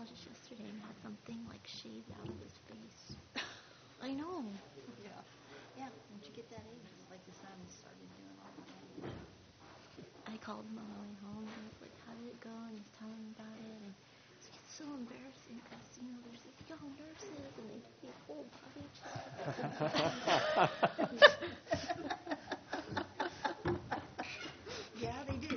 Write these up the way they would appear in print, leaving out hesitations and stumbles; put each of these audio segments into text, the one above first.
dermatologist yesterday and had something like shaved out of his face. I know. Yeah. Yeah. Once you get that age, it's like the sun started doing all that. I called him on the way home and I was like, how did it go? And he's telling me about it. And it's like, it's so embarrassing because, you know, there's these young nurses and they do these whole body checks. Yeah, they do.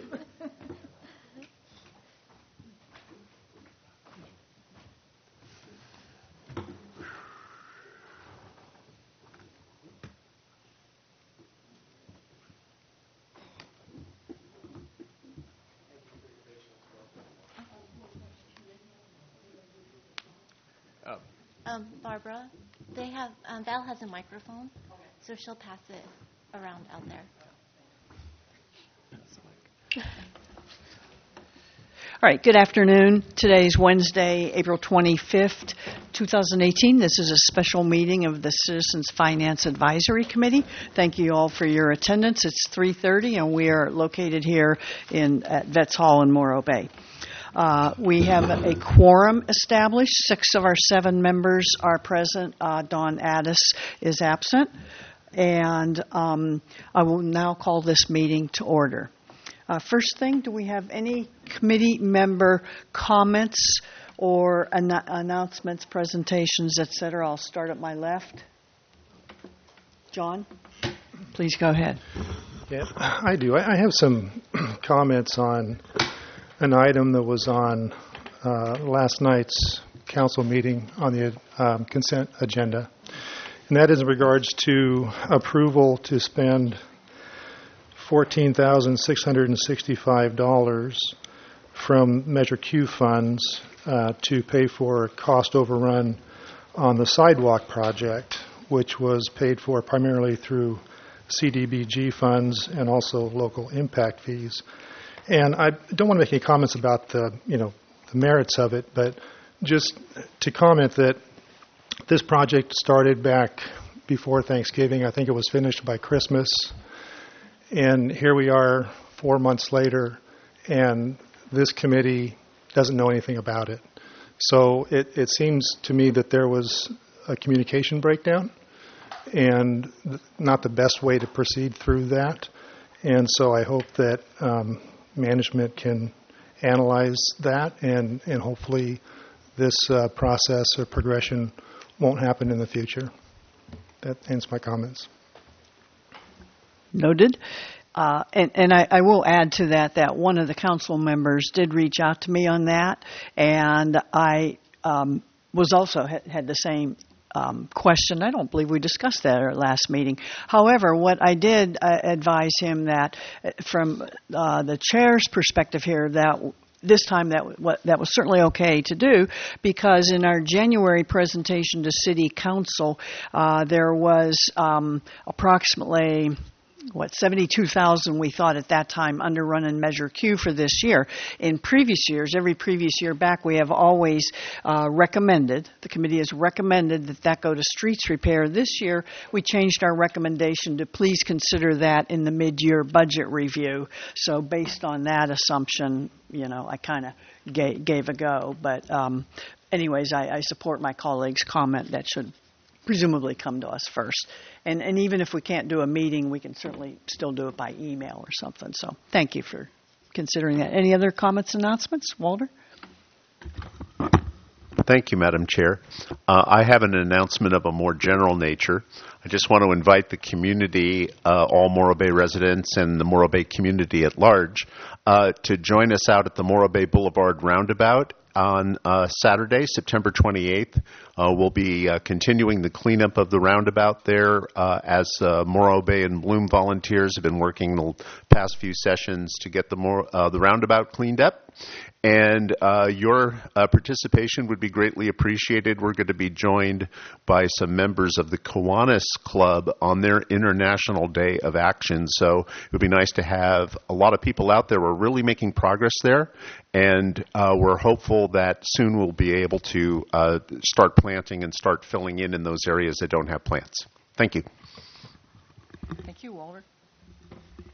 Barbara, they have, Val has a microphone, so she'll pass it around out there. All right, good afternoon. Today's Wednesday, April 25th, 2018. This is a special meeting of the Citizens Finance Advisory Committee. Thank you all for your attendance. It's 3:30, and we are located here at Vets Hall in Morro Bay. We have a quorum established. 6 of our 7 members are present. Dawn Addis is absent. And I will now call this meeting to order. First thing, do we have any committee member comments or announcements, presentations, et cetera? I'll start at my left. John, please go ahead. Yeah, I do. I have some comments on an item that was on last night's council meeting on the consent agenda, and that is in regards to approval to spend $14,665 from Measure Q funds to pay for cost overrun on the sidewalk project, which was paid for primarily through CDBG funds and also local impact fees. And I don't want to make any comments about the merits of it, but just to comment that this project started back before Thanksgiving. I think it was finished by Christmas. And here we are 4 months later, and this committee doesn't know anything about it. So it seems to me that there was a communication breakdown and not the best way to proceed through that. And so I hope that management can analyze that, and hopefully this process or progression won't happen in the future. That ends my comments. Noted. And I will add to that one of the council members did reach out to me on that, and I was also had the same question. I don't believe we discussed that at our last meeting. However, what I did advise him that from the chair's perspective here, that this time that was certainly okay to do, because in our January presentation to City Council, there was approximately 72,000 we thought at that time under run and Measure Q for this year. In previous years, every previous year back, we have always recommended, the committee has recommended that go to streets repair. This year, we changed our recommendation to please consider that in the mid-year budget review. So based on that assumption, I kind of gave a go. But anyways, I support my colleague's comment that should presumably come to us first. And even if we can't do a meeting, we can certainly still do it by email or something. So thank you for considering that. Any other comments, announcements? Walter? Thank you, Madam Chair. I have an announcement of a more general nature. I just want to invite the community, all Morro Bay residents and the Morro Bay community at large, to join us out at the Morro Bay Boulevard Roundabout on Saturday, September 28th. We'll be continuing the cleanup of the roundabout there as Morro Bay and Bloom volunteers have been working the past few sessions to get the roundabout cleaned up. And your participation would be greatly appreciated. We're going to be joined by some members of the Kiwanis Club on their International Day of Action. So it would be nice to have a lot of people out there. We're really making progress there, and we're hopeful that soon we'll be able to start planting and start filling in those areas that don't have plants. Thank you. Thank you, Walter.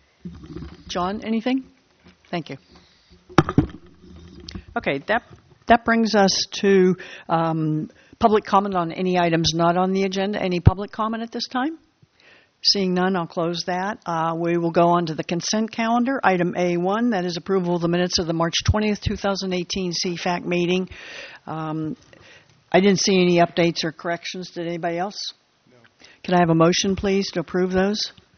John, anything? Thank you. Okay, that That brings us to public comment on any items not on the agenda. Any public comment at this time? Seeing none, I'll close that. We will go on to the consent calendar. Item A1, that is approval of the minutes of the March 20th, 2018 CFAC meeting. I didn't see any updates or corrections. Did anybody else? No. Could I have a motion, please, to approve those?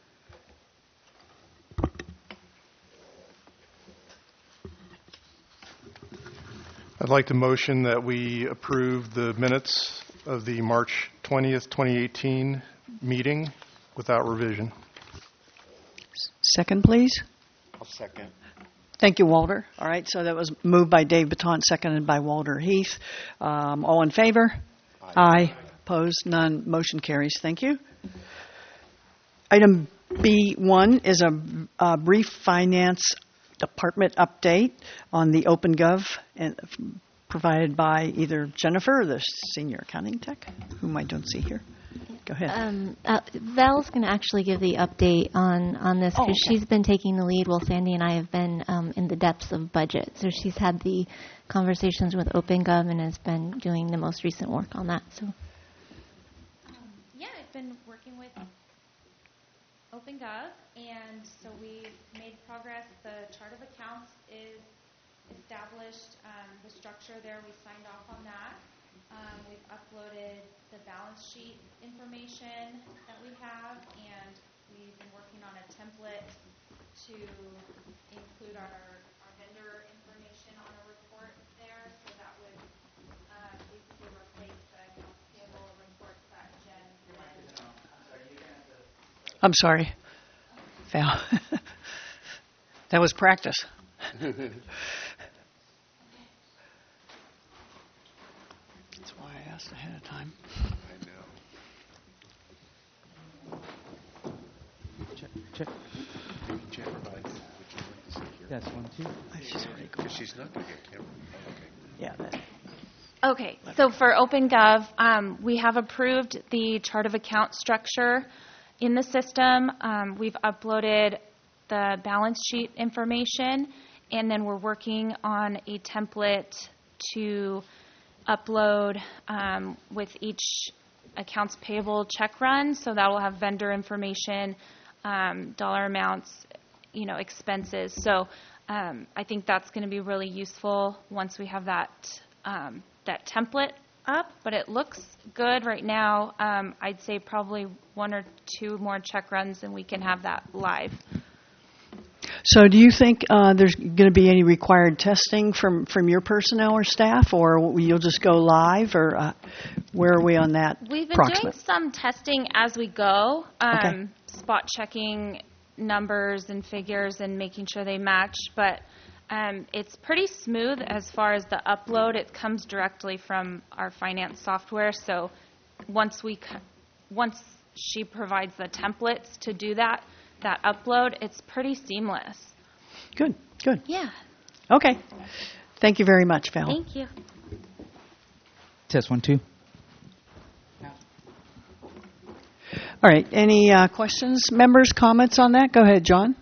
I'd like to motion that we approve the minutes of the March 20th, 2018 meeting without revision. Second, please. I'll second. Thank you, Walter. All right, so that was moved by Dave Baton, seconded by Walter Heath. All in favor? Aye. Opposed? None. Motion carries. Thank you. Item B1 is a brief finance department update on the OpenGov and provided by either Jennifer or the senior accounting tech, whom I don't see here. Go ahead. Val's going to actually give the update on this because okay. she's been taking the lead while Sandy and I have been in the depths of budget. So she's had the conversations with OpenGov and has been doing the most recent work on that. So, yeah, I've been working with OpenGov, and so we've made progress. The chart of accounts is established. The structure there, we signed off on that. We've uploaded the balance sheet information that we have, and we've been working on a template to include our vendor information on a report there, so that would basically replace the accounts payable reports that Jen did. I'm sorry, Val. That was practice. That's why I asked ahead of time. I know. Check. Jen, would you like to see here? That's 1, 2. Because she's not going to get camera. Okay. Yeah. Okay, so for OpenGov, we have approved the chart of account structure in the system. We've uploaded the balance sheet information, and then we're working on a template to upload with each accounts payable check run. So that will have vendor information, dollar amounts, expenses. So I think that's going to be really useful once we have that template up, but it looks good right now. I'd say probably 1 or 2 more check runs and we can have that live. So do you think there's going to be any required testing from your personnel or staff, or you'll just go live, or where are we on that? We've been doing some testing as we go, Okay. spot checking numbers and figures and making sure they match, but it's pretty smooth as far as the upload. It comes directly from our finance software, so once she provides the templates to do that upload, it's pretty seamless. Good. Yeah. Okay. Thank you very much, Val. Thank you. Test 1, 2. All right. Any questions, members, comments on that? Go ahead, John.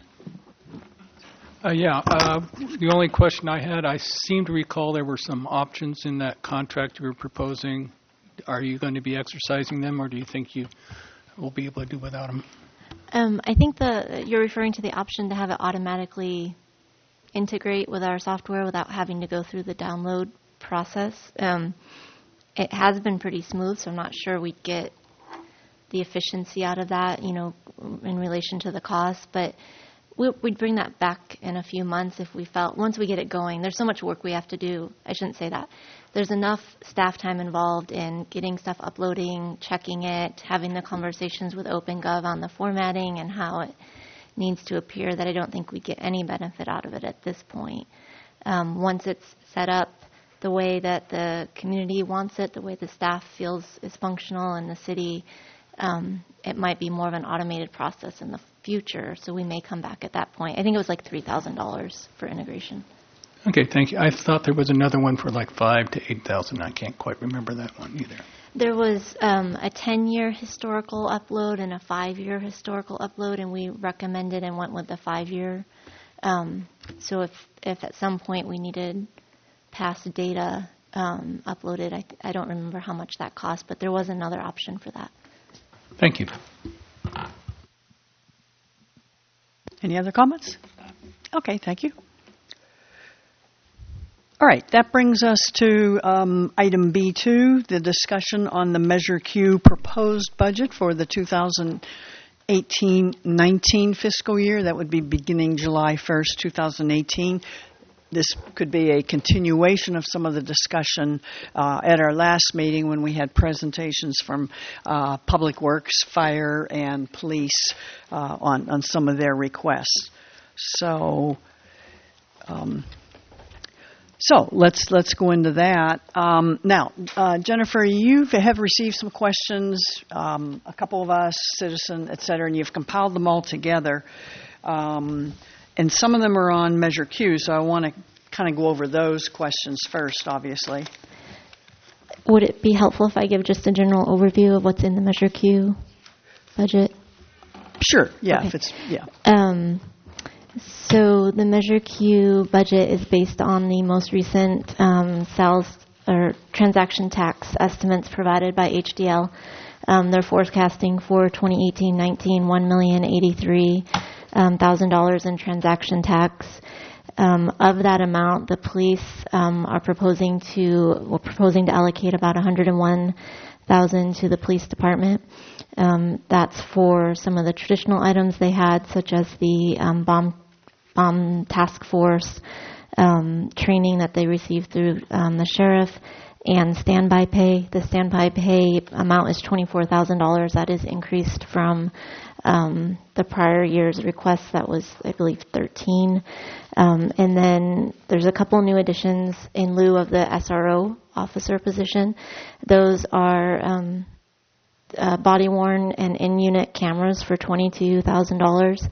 The only question I had, I seem to recall there were some options in that contract you were proposing. Are you going to be exercising them, or do you think you will be able to do without them? I think you're referring to the option to have it automatically integrate with our software without having to go through the download process. It has been pretty smooth, so I'm not sure we'd get the efficiency out of that, in relation to the cost. But we'd bring that back in a few months if we felt, once we get it going. There's so much work we have to do. I shouldn't say that. There's enough staff time involved in getting stuff uploading, checking it, having the conversations with OpenGov on the formatting and how it needs to appear that I don't think we get any benefit out of it at this point. Once it's set up the way that the community wants it, the way the staff feels is functional in the city, it might be more of an automated process in the future, so we may come back at that point. I think it was like $3,000 for integration. Okay, thank you. I thought there was another one for like $5,000 to $8,000. I can't quite remember that one either. There was a 10-year historical upload and a 5-year historical upload, and we recommended and went with the 5-year. So if at some point we needed past data uploaded. I don't remember how much that cost, but there was another option for that. Thank you. Any other comments? Okay, thank you. All right, that brings us to item B2, the discussion on the Measure Q proposed budget for the 2018-19 fiscal year. That would be beginning July 1st, 2018. This could be a continuation of some of the discussion at our last meeting when we had presentations from Public Works, Fire, and Police on some of their requests. So let's go into that. Now, Jennifer, you have received some questions, a couple of us, citizen, et cetera, and you've compiled them all together. And some of them are on Measure Q, so I want to kind of go over those questions first, obviously. Would it be helpful if I give just a general overview of what's in the Measure Q budget? Sure, yeah. Okay. If it's, yeah. So the Measure Q budget is based on the most recent sales or transaction tax estimates provided by HDL. They're forecasting for 2018-19 $1,083,000 in transaction tax. Of that amount, the police are proposing to allocate about $101,000 to the police department. That's for some of the traditional items they had, such as the bomb task force training that they received through the sheriff, and standby pay. The standby pay amount is $24,000. That is increased from the prior year's request. That was, I believe, 13. And then there's a couple new additions in lieu of the SRO officer position. Those are body-worn and in-unit cameras for $22,000.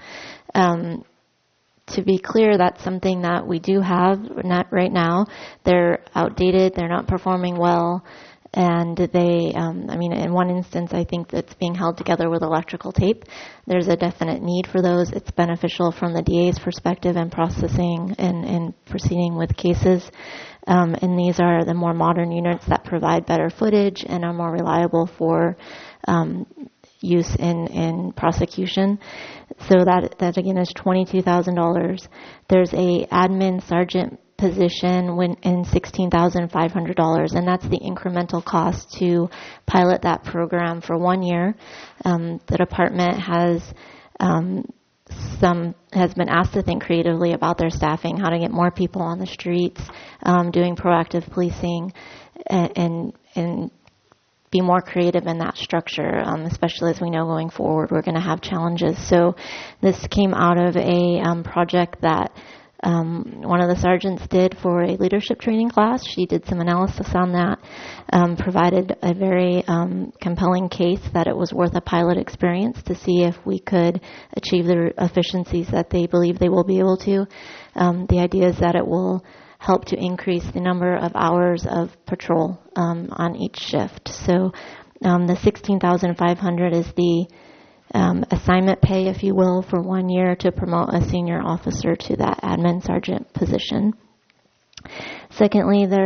To be clear, that's something that we do have not right now. They're outdated. They're not performing well. And they, in one instance, I think that's being held together with electrical tape. There's a definite need for those. It's beneficial from the DA's perspective in processing and proceeding with cases. And these are the more modern units that provide better footage and are more reliable for use in prosecution. So that again is $22,000. There's a admin sergeant position in $16,500, and that's the incremental cost to pilot that program for 1 year. The department has been asked to think creatively about their staffing, how to get more people on the streets, doing proactive policing, and be more creative in that structure, especially as we know going forward we're going to have challenges. So this came out of a project that one of the sergeants did for a leadership training class. She did some analysis on that, provided a very compelling case that it was worth a pilot experience to see if we could achieve the efficiencies that they believe they will be able to. The idea is that it will help to increase the number of hours of patrol on each shift. So the $16,500 is the assignment pay, if you will, for 1 year to promote a senior officer to that admin sergeant position. Secondly, but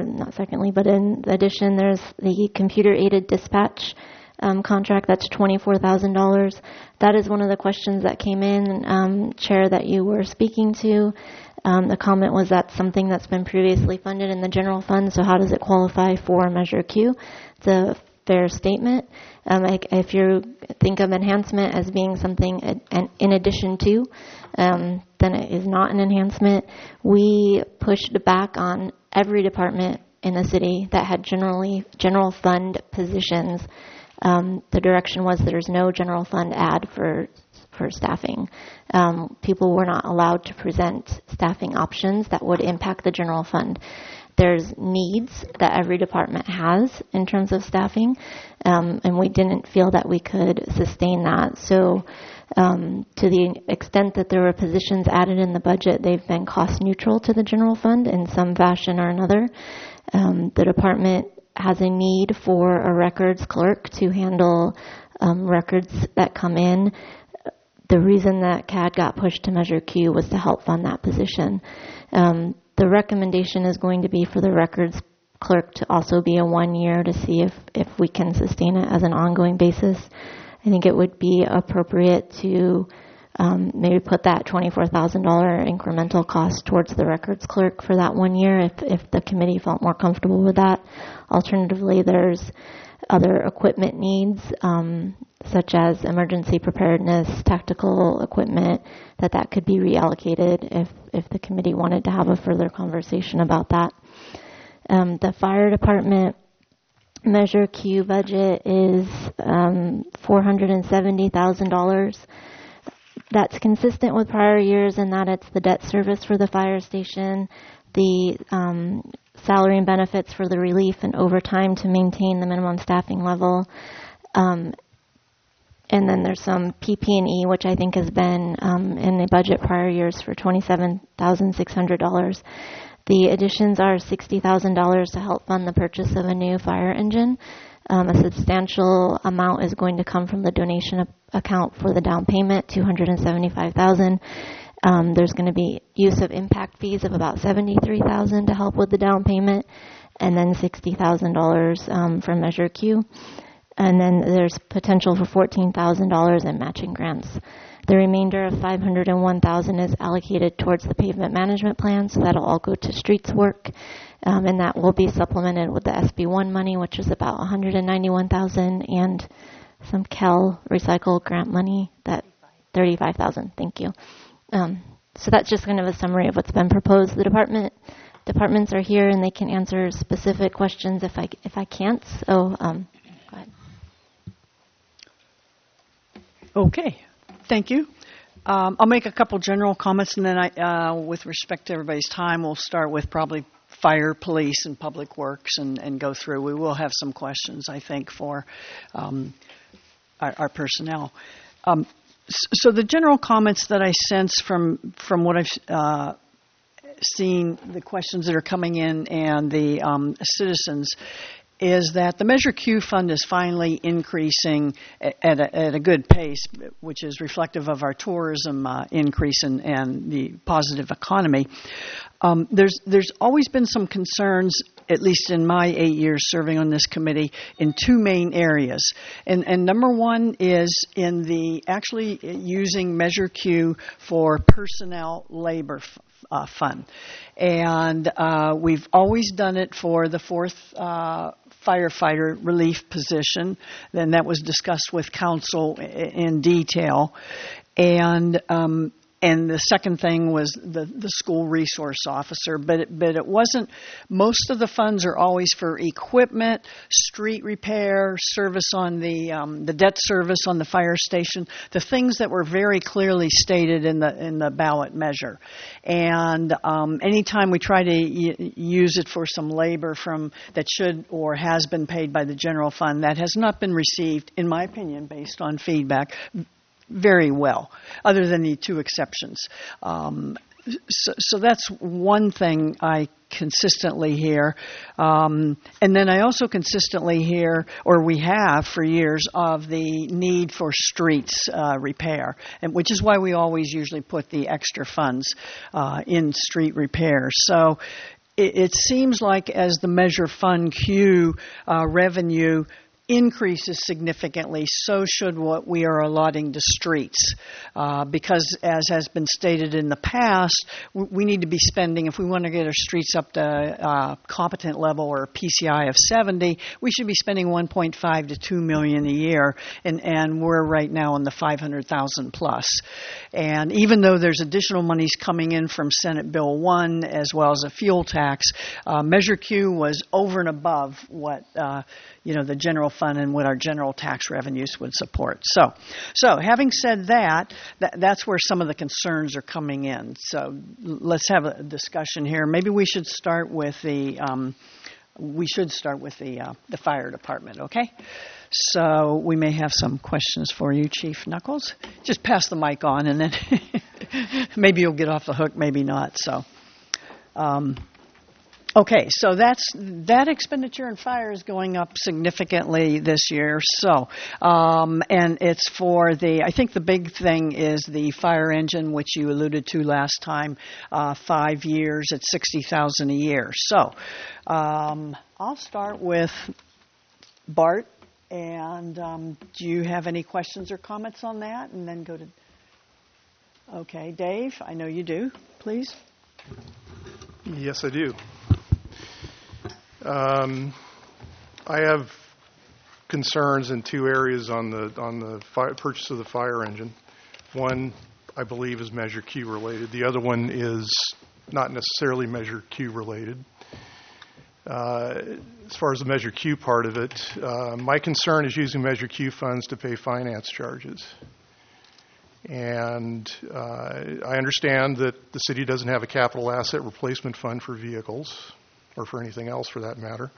in addition, there's the computer-aided dispatch contract. That's $24,000. That is one of the questions that came in, Chair, that you were speaking to. The comment was that's something that's been previously funded in the general fund, so how does it qualify for Measure Q? It's a fair statement. If you think of enhancement as being something in addition to, then it is not an enhancement. We pushed back on every department in the city that had general fund positions. The direction was there's no general fund ad for staffing. People were not allowed to present staffing options that would impact the general fund. There's needs that every department has in terms of staffing, and we didn't feel that we could sustain that. So to the extent that there were positions added in the budget, they've been cost neutral to the general fund in some fashion or another. The department has a need for a records clerk to handle records that come in. The reason that CAD got pushed to Measure Q was to help fund that position. The recommendation is going to be for the records clerk to also be a 1 year to see if we can sustain it as an ongoing basis. I think it would be appropriate to maybe put that $24,000 incremental cost towards the records clerk for that 1 year if the committee felt more comfortable with that. Alternatively, there's other equipment needs, such as emergency preparedness, tactical equipment, that could be reallocated if the committee wanted to have a further conversation about that. The fire department Measure Q budget is $470,000. That's consistent with prior years in that it's the debt service for the fire station, the salary and benefits for the relief and overtime to maintain the minimum staffing level. And then there's some PP&E, which I think has been in the budget prior years for $27,600. The additions are $60,000 to help fund the purchase of a new fire engine. A substantial amount is going to come from the donation account for the down payment, $275,000. There's going to be use of impact fees of about $73,000 to help with the down payment, and then $60,000 from Measure Q. And then there's potential for $14,000 in matching grants. The remainder of $501,000 is allocated towards the pavement management plan, so that'll all go to streets work, and that will be supplemented with the SB1 money, which is about $191,000, and some Cal Recycle grant money, that $35,000. Thank you. So that's just kind of a summary of what's been proposed. The departments are here, and they can answer specific questions if I can't. So go ahead. Okay. Thank you. I'll make a couple general comments, and then with respect to everybody's time, we'll start with probably fire, police, and public works and go through. We will have some questions, I think, for our personnel. So the general comments that I sense from what I've seen, the questions that are coming in, and the citizens, is that the Measure Q fund is finally increasing at a good pace, which is reflective of our tourism increase and the positive economy. There's always been some concerns, at least in my 8 years serving on this committee, in two main areas. And number one is in the actually using Measure Q for personnel labor fund. And we've always done it for the fourth firefighter relief position. Then that was discussed with council in detail. And the second thing was the school resource officer, but it wasn't. Most of the funds are always for equipment, street repair, service on the debt service on the fire station, the things that were very clearly stated in the ballot measure. And anytime we try to use it for some labor that should or has been paid by the general fund, that has not been received, in my opinion, based on feedback, very well, other than the two exceptions. So that's one thing I consistently hear. And then I also consistently hear, or we have for years, of the need for streets repair, and which is why we always usually put the extra funds in street repair. So it seems like as the Measure Fund Q revenue increases significantly, so should what we are allotting to streets. Because, as has been stated in the past, we need to be spending, if we want to get our streets up to competent level or a PCI of 70, we should be spending $1.5 to $2 million a year, and we're right now in the $500,000 plus. And even though there's additional monies coming in from Senate Bill 1 as well as a fuel tax, Measure Q was over and above what the general fund and what our general tax revenues would support. So having said that's where some of the concerns are coming in. So let's have a discussion here. Maybe we should start with the fire department. Okay. So we may have some questions for you, Chief Knuckles. Just pass the mic on, and then maybe you'll get off the hook, maybe not. So. Okay, so that expenditure in fire is going up significantly this year. So, and it's for I think the big thing is the fire engine, which you alluded to last time, 5 years at $60,000 a year. So, I'll start with Bart. And do you have any questions or comments on that? And then go to. Okay, Dave, I know you do. Please. Yes, I do. I have concerns in two areas on the purchase of the fire engine. One, I believe, is Measure Q related. The other one is not necessarily Measure Q related. As far as the Measure Q part of it, my concern is using Measure Q funds to pay finance charges. And I understand that the city doesn't have a capital asset replacement fund for vehicles, or for anything else for that matter.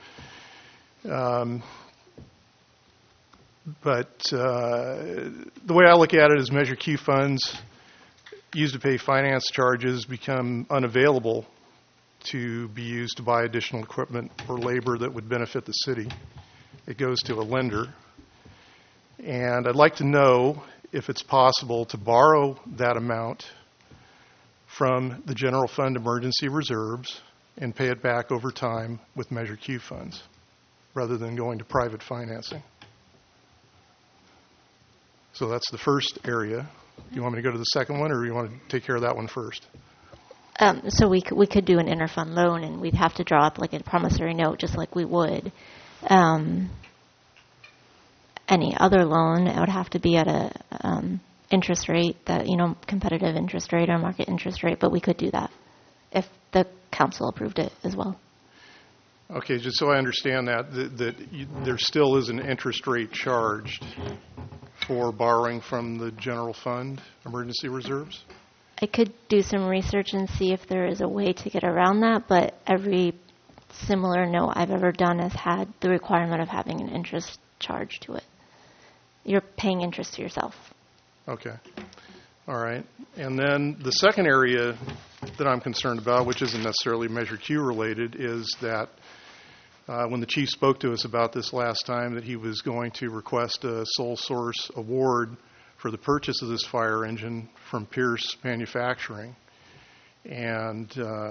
But the way I look at it is Measure Q funds used to pay finance charges become unavailable to be used to buy additional equipment or labor that would benefit the city. It goes to a lender. And I'd like to know if it's possible to borrow that amount from the general fund emergency reserves and pay it back over time with Measure Q funds, rather than going to private financing. So that's the first area. You want me to go to the second one, or you want to take care of that one first? So we could do an interfund loan, and we'd have to draw up like a promissory note, just like we would any other loan. It would have to be at a interest rate that, competitive interest rate or market interest rate, but we could do that if the council approved it as well. Okay, just so I understand that there still is an interest rate charged for borrowing from the general fund emergency reserves? I could do some research and see if there is a way to get around that, but every similar note I've ever done has had the requirement of having an interest charge to it. You're paying interest to yourself. Okay. All right. And then the second area that I'm concerned about, which isn't necessarily Measure Q related, is that when the chief spoke to us about this last time, that he was going to request a sole source award for the purchase of this fire engine from Pierce Manufacturing. And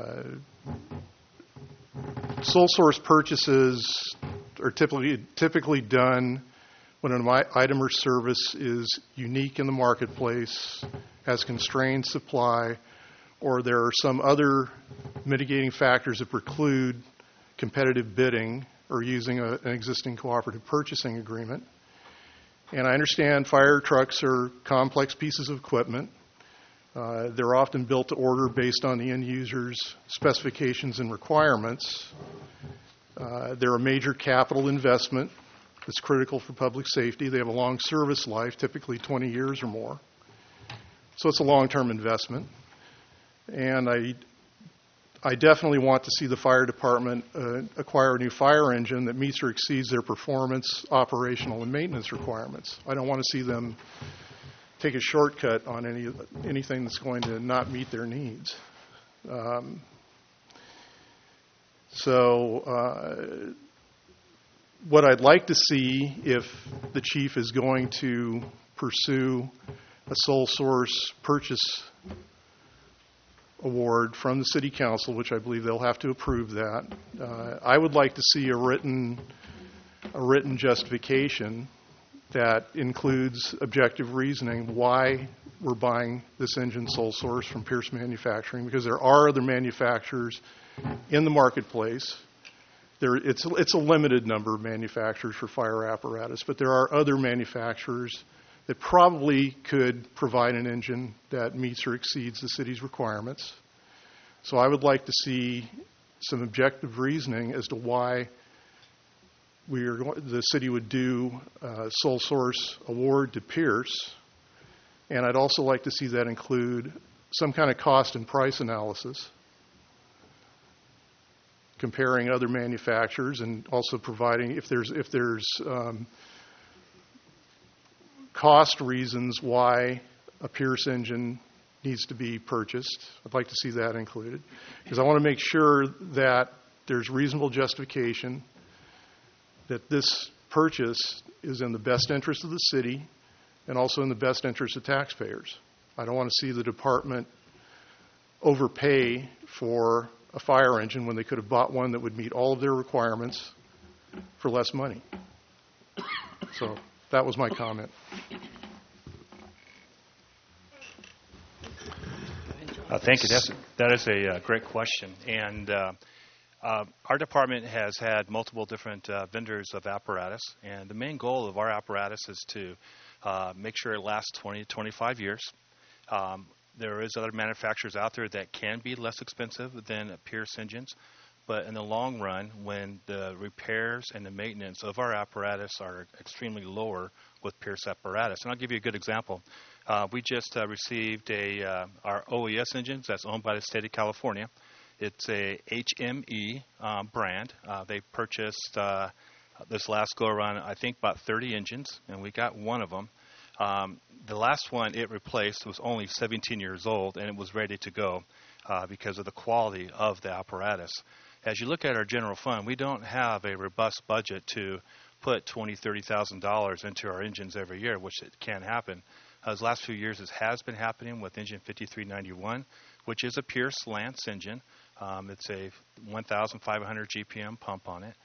sole source purchases are typically done when an item or service is unique in the marketplace, has constrained supply, or there are some other mitigating factors that preclude competitive bidding or using an existing cooperative purchasing agreement. And I understand fire trucks are complex pieces of equipment. They're often built to order based on the end user's specifications and requirements. They're a major capital investment that's critical for public safety. They have a long service life, typically 20 years or more. So it's a long-term investment. And I definitely want to see the fire department acquire a new fire engine that meets or exceeds their performance, operational, and maintenance requirements. I don't want to see them take a shortcut on anything that's going to not meet their needs. What I'd like to see, if the chief is going to pursue a sole source purchase award from the city council, which I believe they'll have to approve that, I would like to see a written justification that includes objective reasoning why we're buying this engine sole source from Pierce Manufacturing, because there are other manufacturers in the marketplace. It's a limited number of manufacturers for fire apparatus, but there are other manufacturers that probably could provide an engine that meets or exceeds the city's requirements. So I would like to see some objective reasoning as to why the city would do a sole source award to Pierce. And I'd also like to see that include some kind of cost and price analysis, comparing other manufacturers, and also providing if there's cost reasons why a Pierce engine needs to be purchased. I'd like to see that included, because I want to make sure that there's reasonable justification that this purchase is in the best interest of the city and also in the best interest of taxpayers. I don't want to see the department overpay for a fire engine when they could have bought one that would meet all of their requirements for less money. So that was my comment. Thank you. That is a great question. And our department has had multiple different vendors of apparatus. And the main goal of our apparatus is to make sure it lasts 20 to 25 years. There is other manufacturers out there that can be less expensive than Pierce engines. But in the long run, when the repairs and the maintenance of our apparatus are extremely lower with Pierce apparatus, and I'll give you a good example. We just received our OES engines that's owned by the state of California. It's a HME brand. They purchased this last go-around, I think, about 30 engines, and we got one of them. The last one it replaced was only 17 years old, and it was ready to go because of the quality of the apparatus. As you look at our general fund, we don't have a robust budget to put $20,000, $30,000 into our engines every year, which it can happen. The last few years, it has been happening with engine 5391, which is a Pierce Lance engine. It's a 1,500 GPM pump on it.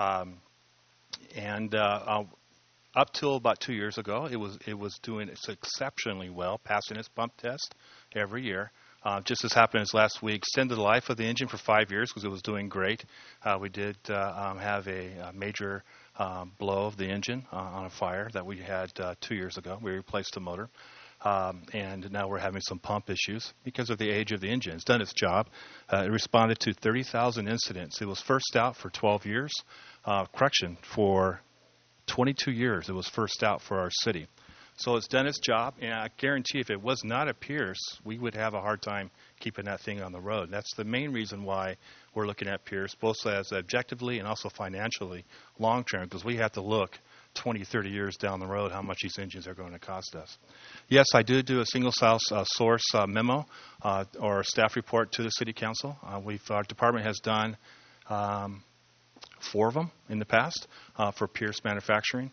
Up till about 2 years ago, it was doing exceptionally well, passing its pump test every year. Just as happened as last week, extended the life of the engine for 5 years because it was doing great. We did have a major blow of the engine on a fire that we had 2 years ago. We replaced the motor. And now we're having some pump issues because of the age of the engine. It's done its job. It responded to 30,000 incidents. It was first out for 12 years. For 22 years, it was first out for our city. So it's done its job, and I guarantee if it was not a Pierce, we would have a hard time keeping that thing on the road. That's the main reason why we're looking at Pierce, both as objectively and also financially long-term, because we have to look 20, 30 years down the road how much these engines are going to cost us. Yes, I do a single source memo or staff report to the City Council. Our department has done 4 of them in the past for Pierce Manufacturing,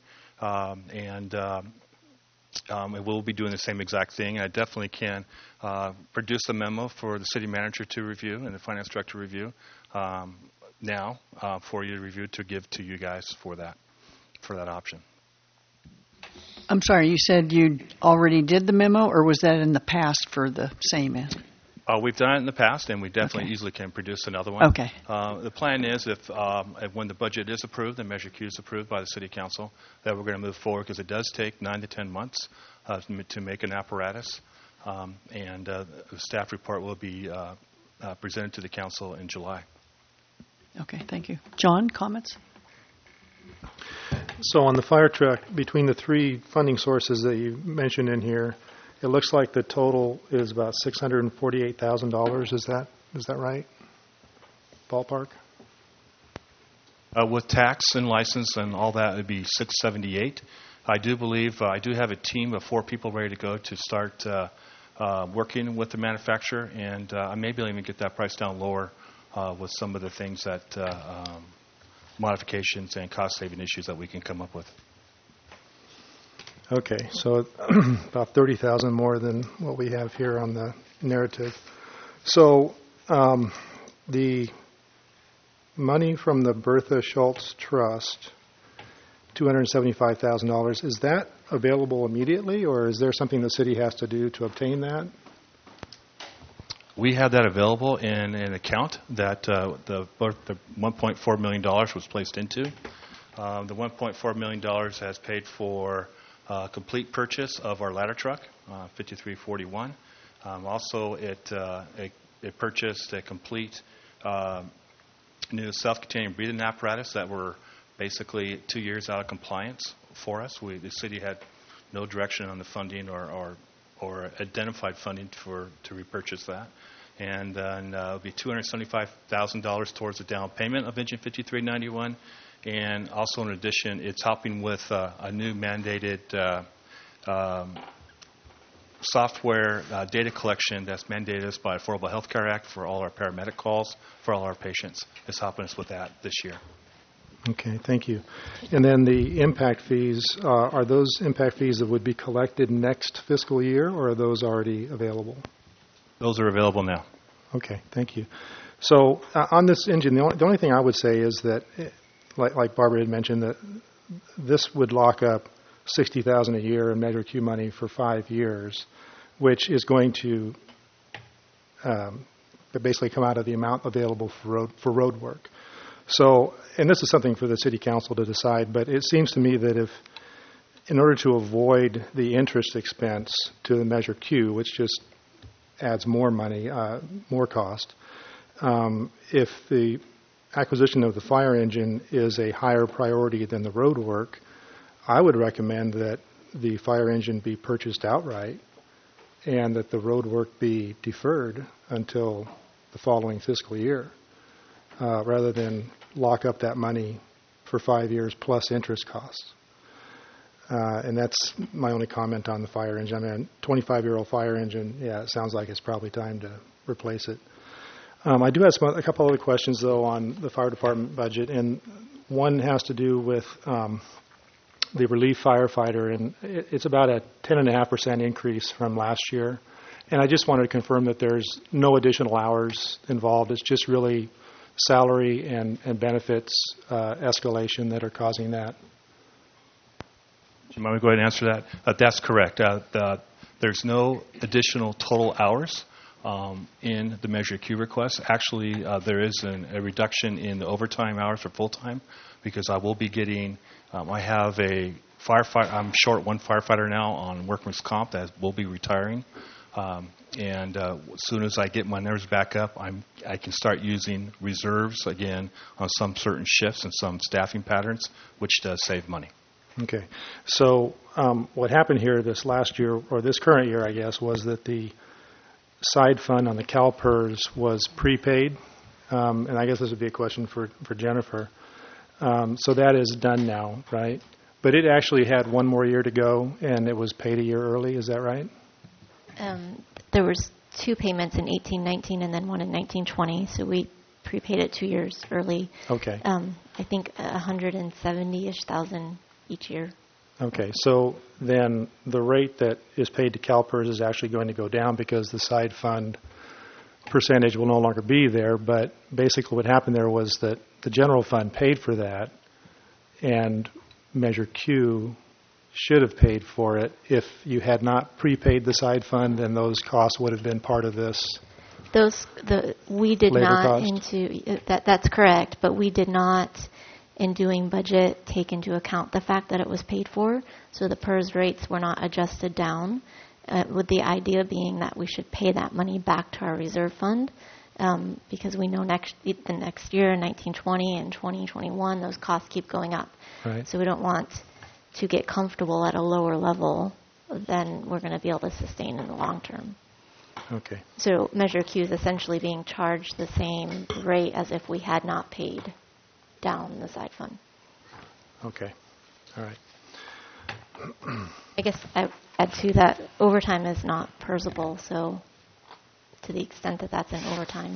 and we'll be doing the same exact thing. I definitely can produce a memo for the city manager to review and the finance director to review now for you to review to give to you guys for that option. I'm sorry, you said you already did the memo, or was that in the past for the same end? We've done it in the past, and we definitely easily can produce another one. Okay. The plan is if when the budget is approved, the Measure Q is approved by the City Council, that we're going to move forward because it does take 9 to 10 months to make an apparatus, and the staff report will be presented to the Council in July. Okay, thank you. John, comments? So on the fire truck, between the 3 funding sources that you mentioned in here, it looks like the total is about $648,000. Is that right? Ballpark? With tax and license and all that, it would be $678,000. I do believe I do have a team of 4 people ready to go to start working with the manufacturer, and I may be able to even get that price down lower with some of the things that modifications and cost-saving issues that we can come up with. Okay, so about 30,000 more than what we have here on the narrative. So the money from the Bertha Schultz Trust, $275,000, is that available immediately, or is there something the city has to do to obtain that? We have that available in an account that the $1.4 million was placed into. The $1.4 million has paid for complete purchase of our ladder truck, 5341. Also, it purchased a complete new self-containing breathing apparatus that were basically 2 years out of compliance for us. The city had no direction on the funding or identified funding to repurchase that. And then it'll be $275,000 towards the down payment of engine 5391. And also, in addition, it's helping with a new mandated software data collection that's mandated us by Affordable Health Care Act for all our paramedic calls, for all our patients. It's helping us with that this year. Okay, thank you. And then the impact fees, are those impact fees that would be collected next fiscal year, or are those already available? Those are available now. Okay, thank you. So on this engine, the only thing I would say is that, like Barbara had mentioned, that this would lock up $60,000 a year in Measure Q money for 5 years, which is going to basically come out of the amount available for road work. So, and this is something for the City Council to decide, but it seems to me that if, in order to avoid the interest expense to the Measure Q, which just adds more money, more cost, if the acquisition of the fire engine is a higher priority than the road work, I would recommend that the fire engine be purchased outright and that the road work be deferred until the following fiscal year, rather than lock up that money for 5 years plus interest costs. And that's my only comment on the fire engine. I mean, a 25-year-old fire engine, yeah, it sounds like it's probably time to replace it. I do have a couple other questions, though, on the fire department budget, and one has to do with the relief firefighter, and it's about a 10.5% increase from last year. And I just wanted to confirm that there's no additional hours involved. It's just really salary and benefits escalation that are causing that. Do you mind me go ahead and answer that? That's correct. There's no additional total hours in the Measure Q request. Actually, there is a reduction in the overtime hours for full-time because I will be getting, I have a firefighter, I'm short one firefighter now on workman's comp that will be retiring. And as soon as I get my numbers back up, I can start using reserves again on some certain shifts and some staffing patterns, which does save money. Okay. So what happened here this last year, or this current year, I guess, was that the side fund on the CalPERS was prepaid. And I guess this would be a question for Jennifer. So that is done now, right? But it actually had one more year to go, and it was paid a year early. Is that right? There was 2 payments in 18-19 and then one in 19-20, so we prepaid it 2 years early. Okay. I think 170-ish thousand each year. Okay, so then the rate that is paid to CalPERS is actually going to go down because the side fund percentage will no longer be there, but basically what happened there was that the general fund paid for that, and Measure Q should have paid for it. If you had not prepaid the side fund, then those costs would have been part of this. We did labor not cost? that's correct, but we did not, in doing budget, take into account the fact that it was paid for, so the PERS rates were not adjusted down, with the idea being that we should pay that money back to our reserve fund, because we know the next year, 1920 and 2021, those costs keep going up. Right. So we don't want to get comfortable at a lower level than we're going to be able to sustain in the long term. Okay. So Measure Q is essentially being charged the same rate as if we had not paid down the side fund. Okay. All right. I guess I add to that, overtime is not PERSable, so to the extent that that's an overtime.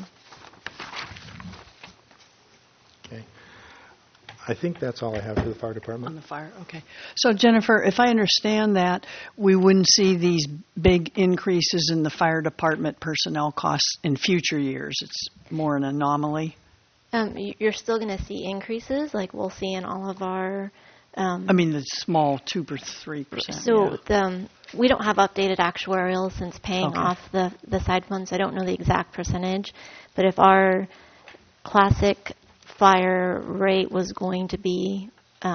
Okay. I think that's all I have for the fire On department. the fire, okay. So Jennifer, if I understand that, we wouldn't see these big increases in the fire department personnel costs in future years. It's more an anomaly. You're still going to see increases, like we'll see in all of our. I mean, the small 2 or 3%. So we don't have updated actuarials since paying off the side funds. I don't know the exact percentage, but if our classic fire rate was going to be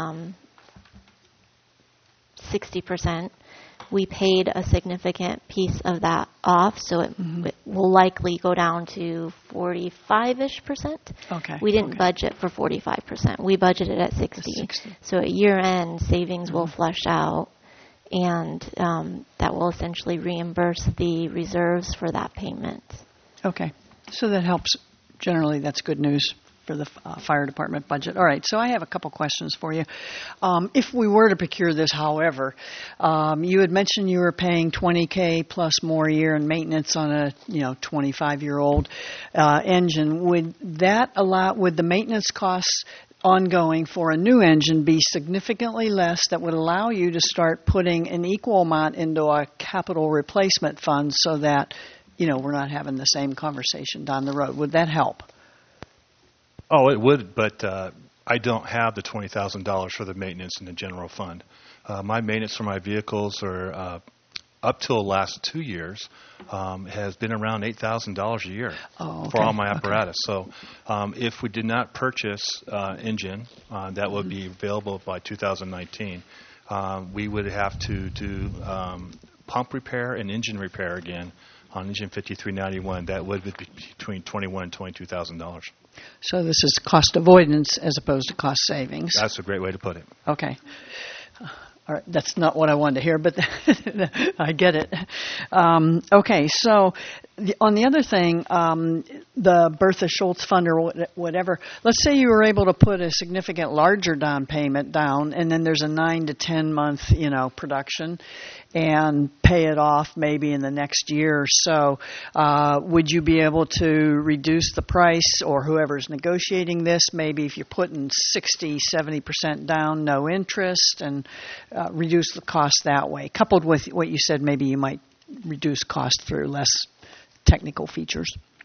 60%, we paid a significant piece of that off, so it will likely go down to 45-ish%. Okay. We didn't budget for 45%. We budgeted at 60. So at year end, savings will flush out, and that will essentially reimburse the reserves for that payment. Okay. So that helps. Generally, that's good news for the fire department budget. All right, so I have a couple questions for you. If we were to procure this, however, you had mentioned you were paying $20K plus more a year in maintenance on a 25-year-old engine. Would the maintenance costs ongoing for a new engine be significantly less that would allow you to start putting an equal amount into a capital replacement fund so that, we're not having the same conversation down the road? Would that help? Oh, it would, but I don't have the $20,000 for the maintenance in the general fund. My maintenance for my vehicles are up till the last 2 years has been around $8,000 a year for all my apparatus. So if we did not purchase engine that would be available by 2019, we would have to do pump repair and engine repair again on engine 5391. That would be between $21,000 and $22,000. So this is cost avoidance as opposed to cost savings. That's a great way to put it. Okay. All right, that's not what I wanted to hear, but I get it. Okay, so on the other thing, the Bertha Schultz Fund or whatever, let's say you were able to put a significant larger down payment down, and then there's a 9 to 10 month, production, and pay it off maybe in the next year or so. Would you be able to reduce the price, or whoever's negotiating this, maybe if you're putting 60, 70% down, no interest, and reduce the cost that way? Coupled with what you said, maybe you might reduce cost through less technical features.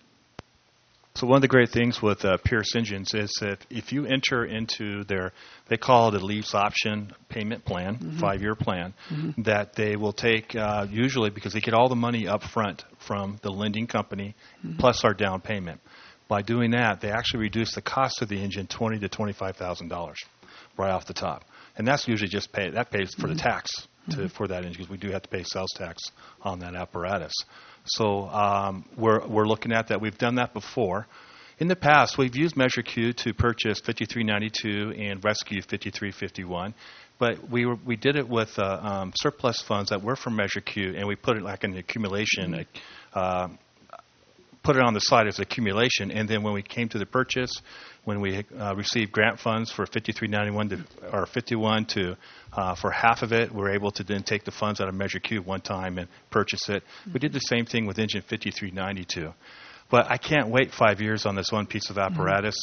So one of the great things with Pierce Engines is that if you enter into they call it a lease option payment plan, 5-year plan, that they will take usually because they get all the money up front from the lending company plus our down payment. By doing that, they actually reduce the cost of the engine $20,000 to $25,000 right off the top. And that's usually just pays for the tax for that engine, because we do have to pay sales tax on that apparatus. So we're looking at that. We've done that before. In the past, we've used Measure Q to purchase 5392 and rescue 5351, but we did it with surplus funds that were from Measure Q, and we put it like in the accumulation, put it on the side as accumulation, and then when we came to the purchase, when we received grant funds for 5391 or 51 for half of it, we're able to then take the funds out of Measure Q one time and purchase it. We did the same thing with engine 5392. But I can't wait 5 years on this one piece of apparatus.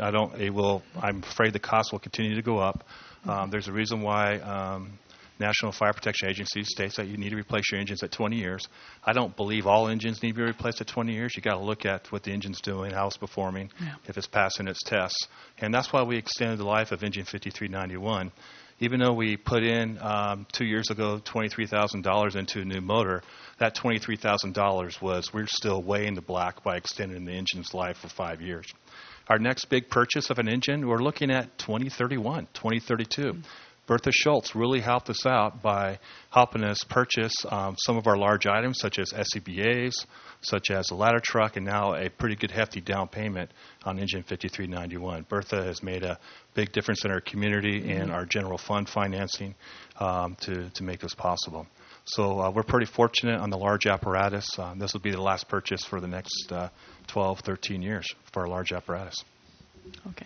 I'm afraid the cost will continue to go up. There's a reason why National Fire Protection Agency states that you need to replace your engines at 20 years. I don't believe all engines need to be replaced at 20 years. You've got to look at what the engine's doing, how it's performing, if it's passing its tests. And that's why we extended the life of engine 5391. Even though we put in 2 years ago $23,000 into a new motor, that $23,000 we're still way in the black by extending the engine's life for 5 years. Our next big purchase of an engine, we're looking at 2031, 2032. Bertha Schultz really helped us out by helping us purchase some of our large items, such as SCBAs, such as a ladder truck, and now a pretty good hefty down payment on engine 5391. Bertha has made a big difference in our community and our general fund financing to make this possible. So we're pretty fortunate on the large apparatus. This will be the last purchase for the next 12, 13 years for our large apparatus. Okay.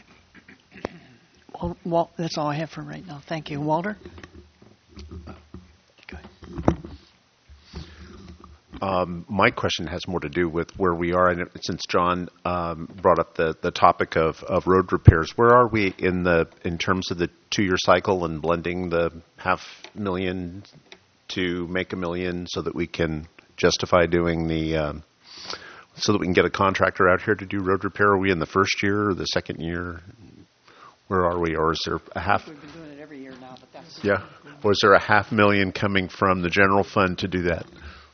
Well, that's all I have for right now. Thank you. Walter? Go ahead. My question has more to do with where we are. And since John brought up the topic of road repairs, where are we in terms of the 2-year cycle and blending the $500,000 to make $1 million so that we can justify doing so that we can get a contractor out here to do road repair? Are we in the first year or the second year? Where are we? Or is there a half? We've been doing it every year now, but that's... Yeah. Or is there a $500,000 coming from the general fund to do that?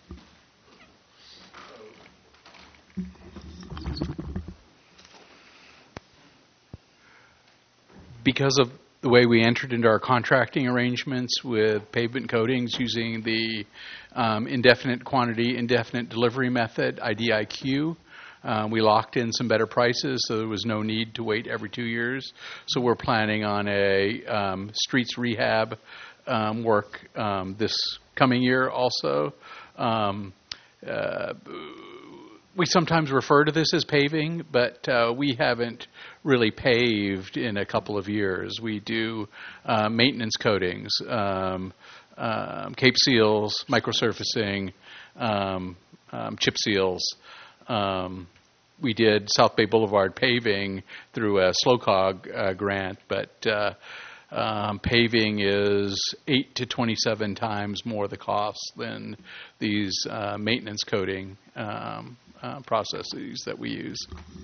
Because of the way we entered into our contracting arrangements with pavement coatings using the indefinite quantity, indefinite delivery method, IDIQ, we locked in some better prices, so there was no need to wait every 2 years. So we're planning on a streets rehab work this coming year also. we sometimes refer to this as paving, but we haven't really paved in a couple of years. We do maintenance coatings, cape seals, microsurfacing, chip seals. We did South Bay Boulevard paving through a SLOCOG grant, but paving is 8 to 27 times more the cost than these maintenance coating processes that we use.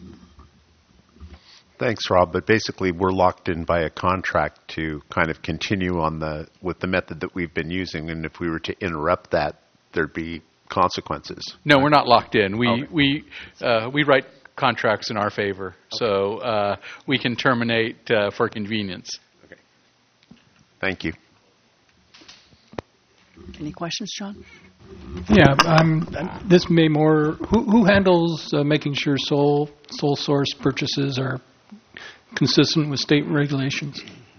Thanks, Rob. But basically, we're locked in by a contract to kind of continue on with the method that we've been using, and if we were to interrupt that, there'd be consequences. No, we're not locked in. We write contracts in our favor, so we can terminate for convenience. Okay. Thank you. Any questions, John? Yeah, this may more. Who handles making sure sole source purchases are consistent with state regulations?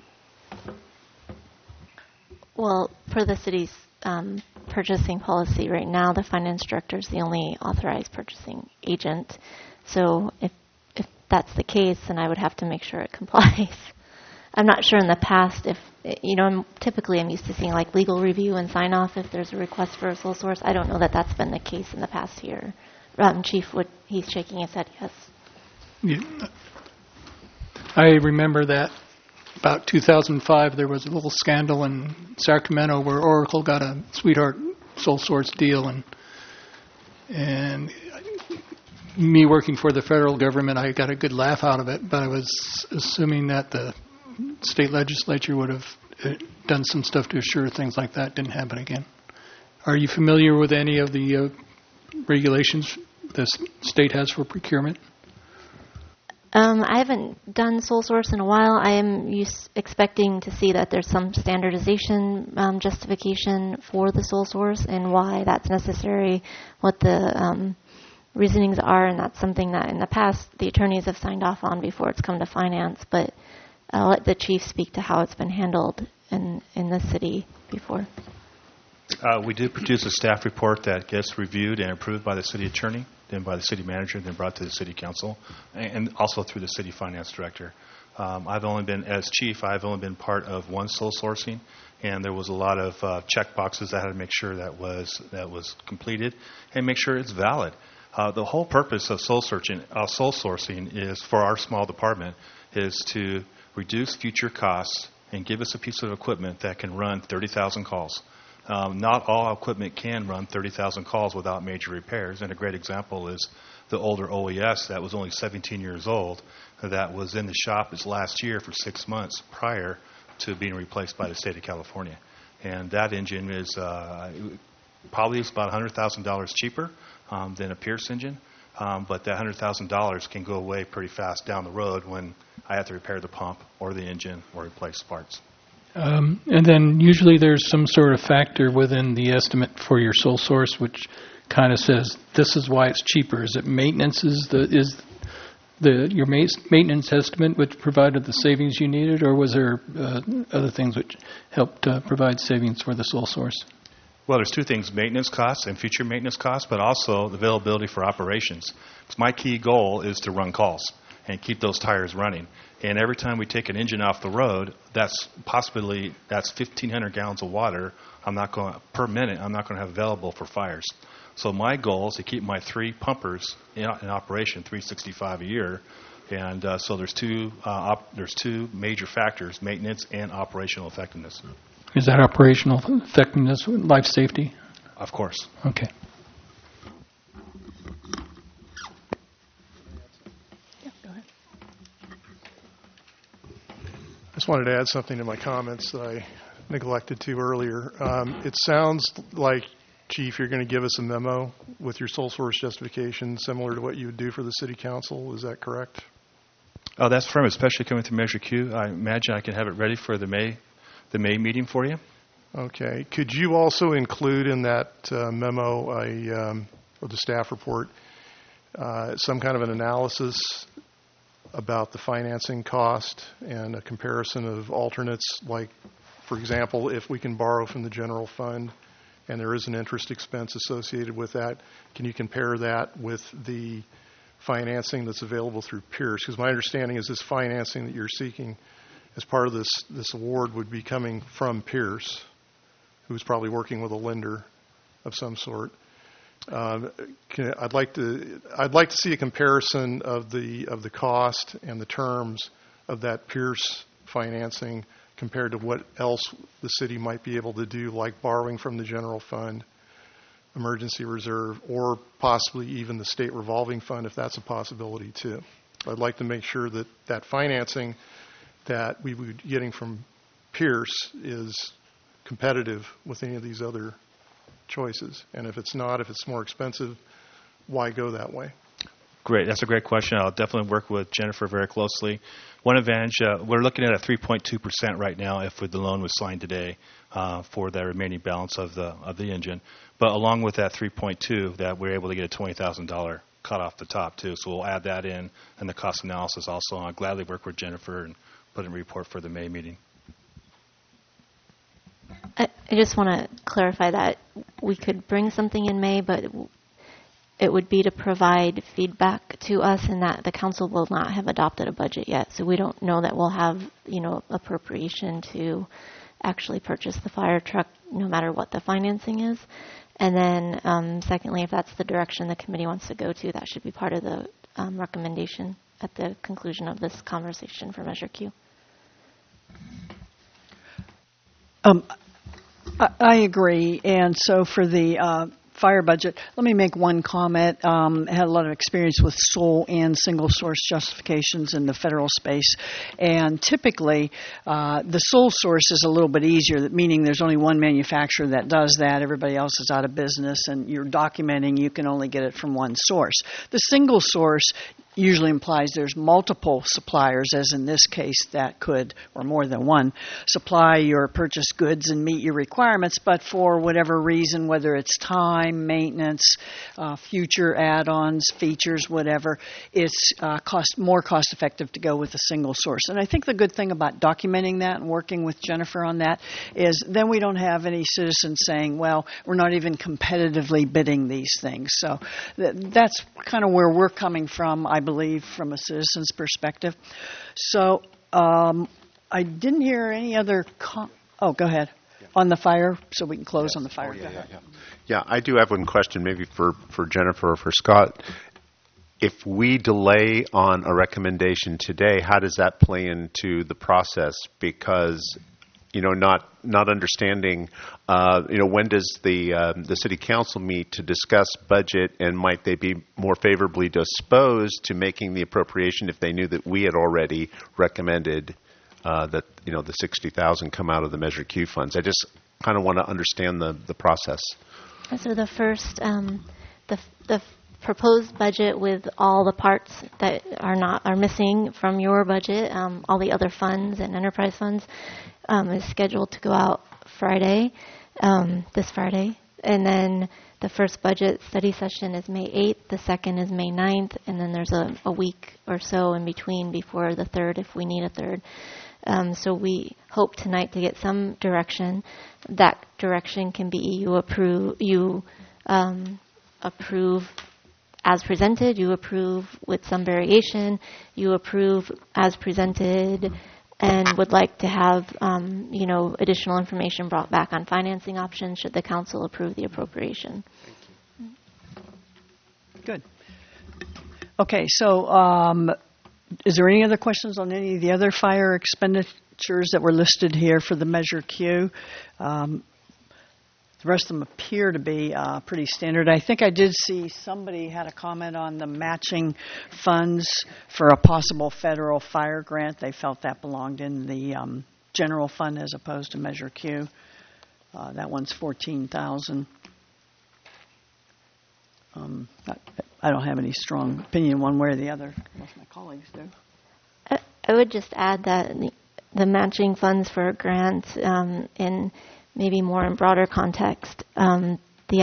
Well, for the city's purchasing policy right now, the finance director is the only authorized purchasing agent. So if that's the case, then I would have to make sure it complies. I'm not sure in the past if, typically I'm used to seeing like legal review and sign off if there's a request for a sole source. I don't know that that's been the case in the past year. Chief, he's shaking his head yes. Yeah. I remember that about 2005 there was a little scandal in Sacramento where Oracle got a sweetheart sole source deal, and me working for the federal government, I got a good laugh out of it, but I was assuming that the state legislature would have done some stuff to assure things like that didn't happen again. Are you familiar with any of the regulations the state has for procurement? I haven't done sole source in a while. I am expecting to see that there's some standardization justification for the sole source and why that's necessary, what the reasonings are, and that's something that in the past the attorneys have signed off on before it's come to finance, but I'll let the chief speak to how it's been handled in the city before. We do produce a staff report that gets reviewed and approved by the city attorney, then by the city manager, then brought to the city council, and also through the city finance director. As chief, I've only been part of one sole sourcing, and there was a lot of check boxes that I had to make sure that was completed and make sure it's valid. The whole purpose of sole sourcing is for our small department is to reduce future costs and give us a piece of equipment that can run 30,000 calls. Not all equipment can run 30,000 calls without major repairs, and a great example is the older OES that was only 17 years old that was in the shop this last year for 6 months prior to being replaced by the state of California. And that engine is probably about $100,000 cheaper than a Pierce engine, but that $100,000 can go away pretty fast down the road when I have to repair the pump or the engine or replace parts. And then usually there's some sort of factor within the estimate for your sole source which kind of says this is why it's cheaper. Is it maintenance? Your maintenance estimate which provided the savings you needed, or was there other things which helped provide savings for the sole source? Well, there's two things: maintenance costs and future maintenance costs, but also the availability for operations. Because my key goal is to run calls and keep those tires running. And every time we take an engine off the road, that's 1,500 gallons of water per minute I'm not going to have available for fires. So my goal is to keep my 3 pumpers in operation 365 a year. And so there's two major factors: maintenance and operational effectiveness. Is that operational effectiveness life safety? Of course. Okay. I just wanted to add something to my comments that I neglected to earlier. It sounds like, Chief, you're going to give us a memo with your sole source justification similar to what you would do for the City Council. Is that correct? Oh, that's firm, especially coming through Measure Q. I imagine I can have it ready for the May meeting for you. Okay. Could you also include in that memo or the staff report some kind of an analysis about the financing cost and a comparison of alternates, like, for example, if we can borrow from the general fund and there is an interest expense associated with that. Can you compare that with the financing that's available through Pierce? Because my understanding is this financing that you're seeking as part of this award would be coming from Pierce, who's probably working with a lender of some sort. I'd like to see a comparison of the cost and the terms of that Pierce financing compared to what else the city might be able to do, like borrowing from the general fund, emergency reserve, or possibly even the state revolving fund, if that's a possibility too. I'd like to make sure that that financing that we would be getting from Pierce is competitive with any of these other choices. And if it's not, if it's more expensive, why go that way? Great. That's a great question. I'll definitely work with Jennifer very closely. One advantage, we're looking at a 3.2% right now if the loan was signed today for the remaining balance of the engine. But along with that 3.2, that we're able to get a $20,000 cut off the top too. So we'll add that in and the cost analysis also. I'll gladly work with Jennifer and put in a report for the May meeting. I just want to clarify that we could bring something in May, but it would be to provide feedback to us, and that the council will not have adopted a budget yet. So we don't know that we'll have, appropriation to actually purchase the fire truck, no matter what the financing is. And then, secondly, if that's the direction the committee wants to go to, that should be part of the recommendation at the conclusion of this conversation for Measure Q. I agree. And so for the fire budget, let me make one comment. I had a lot of experience with sole and single source justifications in the federal space. And typically, the sole source is a little bit easier, meaning there's only one manufacturer that does that. Everybody else is out of business, and you're documenting you can only get it from one source. The single source usually implies there's multiple suppliers, as in this case, that could, or more than one, supply your purchased goods and meet your requirements, but for whatever reason, whether it's time, maintenance, future add-ons, features, whatever, it's more cost-effective to go with a single source. And I think the good thing about documenting that and working with Jennifer on that is then we don't have any citizens saying, well, we're not even competitively bidding these things. So that's kind of where we're coming from, I believe, from a citizen's perspective. So I didn't hear any other go ahead. Yeah. On the fire, so we can close on the fire. Yeah, I do have one question, maybe for Jennifer or for Scott. If we delay on a recommendation today, how does that play into the process? Because not understanding, when does the city council meet to discuss budget, and might they be more favorably disposed to making the appropriation if they knew that we had already recommended that the $60,000 come out of the Measure Q funds? I just kind of want to understand the process. So the first, the proposed budget with all the parts that are missing from your budget, all the other funds and enterprise funds, is scheduled to go out Friday, this Friday. And then the first budget study session is May 8th, the second is May 9th, and then there's a week or so in between before the third if we need a third. So we hope tonight to get some direction. That direction can be you approve as presented, you approve with some variation, you approve as presented, and would like to have additional information brought back on financing options should the council approve the appropriation. Good. Okay, so is there any other questions on any of the other fire expenditures that were listed here for the Measure Q? The rest of them appear to be pretty standard. I think I did see somebody had a comment on the matching funds for a possible federal fire grant. They felt that belonged in the general fund as opposed to Measure Q. That one's $14,000. I don't have any strong opinion one way or the other. Most of my colleagues do. I would just add that the matching funds for grants in maybe more in broader context, the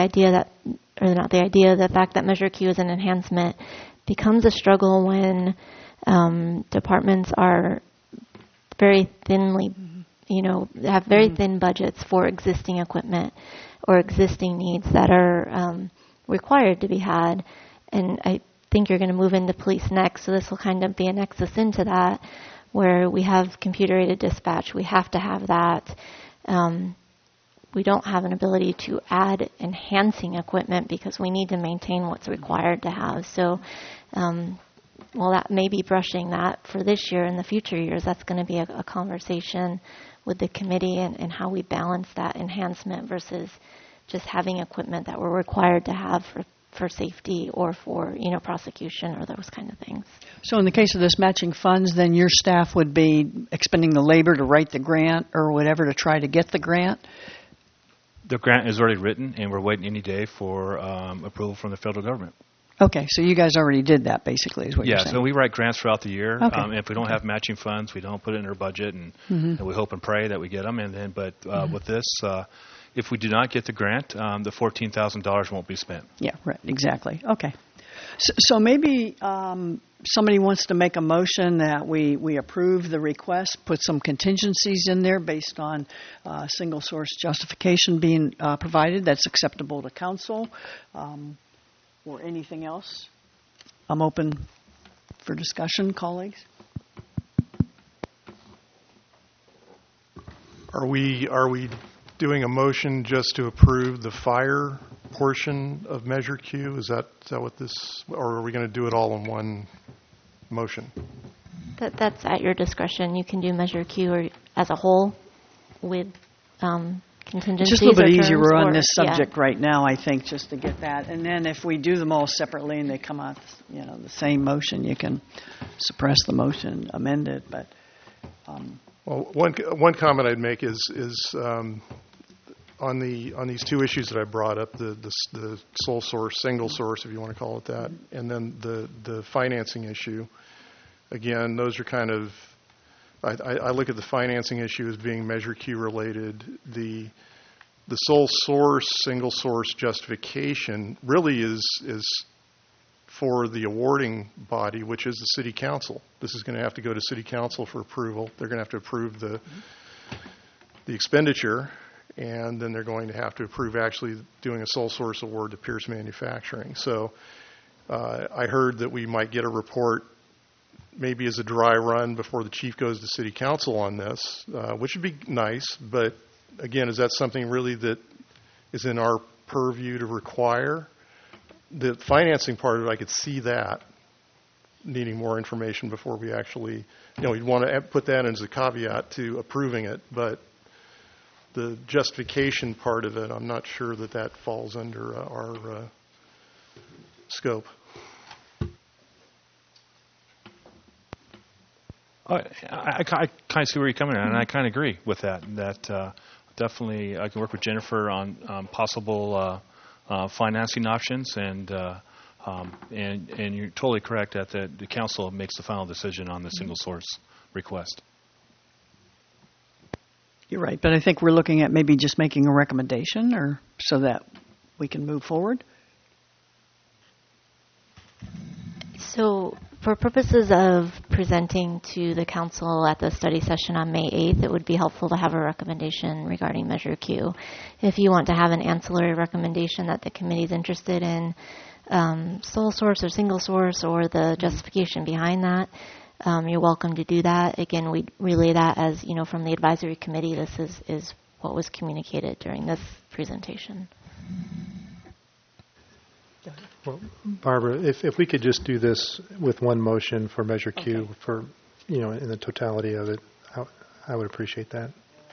fact that Measure Q is an enhancement becomes a struggle when departments are very thinly, have very thin budgets for existing equipment. or existing needs that are required to be had. And I think you're going to move into police next, so this will kind of be a nexus into that, where we have computer-aided dispatch. We have to have that. We don't have an ability to add enhancing equipment because we need to maintain what's required to have. So, well, that may be brushing that for this year and the future years. That's going to be a conversation with the committee and how we balance that enhancement versus just having equipment that we're required to have for safety or for, prosecution or those kind of things. So in the case of this matching funds, then your staff would be expending the labor to write the grant or whatever to try to get the grant? The grant is already written, and we're waiting any day for approval from the federal government. Okay, so you guys already did that, basically, is what you're saying. Yeah, so we write grants throughout the year. Okay. If we don't have matching funds, we don't put it in our budget, and we hope and pray that we get them. And then, but with this, if we do not get the grant, the $14,000 won't be spent. Yeah, right, exactly. Okay. So maybe somebody wants to make a motion that we approve the request, put some contingencies in there based on single source justification being provided that's acceptable to council, or anything else. I'm open for discussion, colleagues. Are we doing a motion just to approve the fire portion of Measure Q? Is that what this, or are we going to do it all in one motion? That's at your discretion. You can do Measure Q or as a whole with contingencies. It's just a little bit or easier. terms, We're on or- this subject right now, I think, just to get that. And then if we do them all separately and they come out, the same motion, you can suppress the motion, amend it. But Well, one comment I'd make is on these two issues that I brought up, the sole source, single source, if you want to call it that, and then the financing issue. Again, those are kind of, I look at the financing issue as being Measure Q related. The sole source, single source justification really is for the awarding body, which is the city council. This is going to have to go to city council for approval. They're going to have to approve the expenditure, and then they're going to have to approve actually doing a sole source award to Pierce Manufacturing. So I heard that we might get a report maybe as a dry run before the chief goes to city council on this, which would be nice. But again, is that something really that is in our purview to require? The financing part of it, I could see that needing more information before we actually, we'd want to put that as a caveat to approving it. But the justification part of it, I'm not sure that falls under our scope. I kind of see where you're coming at, and I kind of agree with that. That definitely I can work with Jennifer on possible financing options, and you're totally correct that the council makes the final decision on the single source request. you're right, but I think we're looking at maybe just making a recommendation, or so that we can move forward. So for purposes of presenting to the council at the study session on May 8th, it would be helpful to have a recommendation regarding Measure Q. If you want to have an ancillary recommendation that the committee is interested in, sole source or single source, or the justification behind that, you're welcome to do that. Again, we relay that as, from the advisory committee. This is what was communicated during this presentation. Well, Barbara, if we could just do this with one motion for Measure Q for, in the totality of it, I would appreciate that.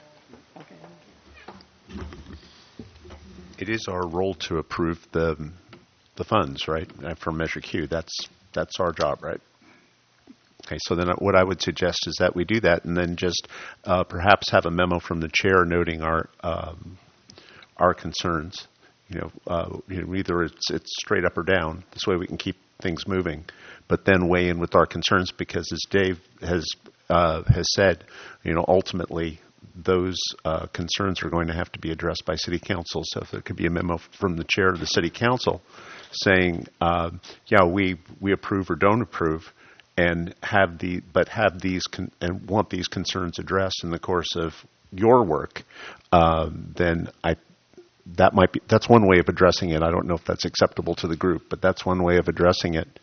It is our role to approve the funds, right, for Measure Q. That's our job, right? Okay, so then what I would suggest is that we do that, and then just perhaps have a memo from the chair noting our concerns. Either it's straight up or down. This way we can keep things moving, but then weigh in with our concerns, because as Dave has said, ultimately those concerns are going to have to be addressed by City Council. So if there could be a memo from the chair of the City Council saying, we approve or don't approve, and want these concerns addressed in the course of your work, then that's one way of addressing it. I don't know if that's acceptable to the group, but that's one way of addressing it.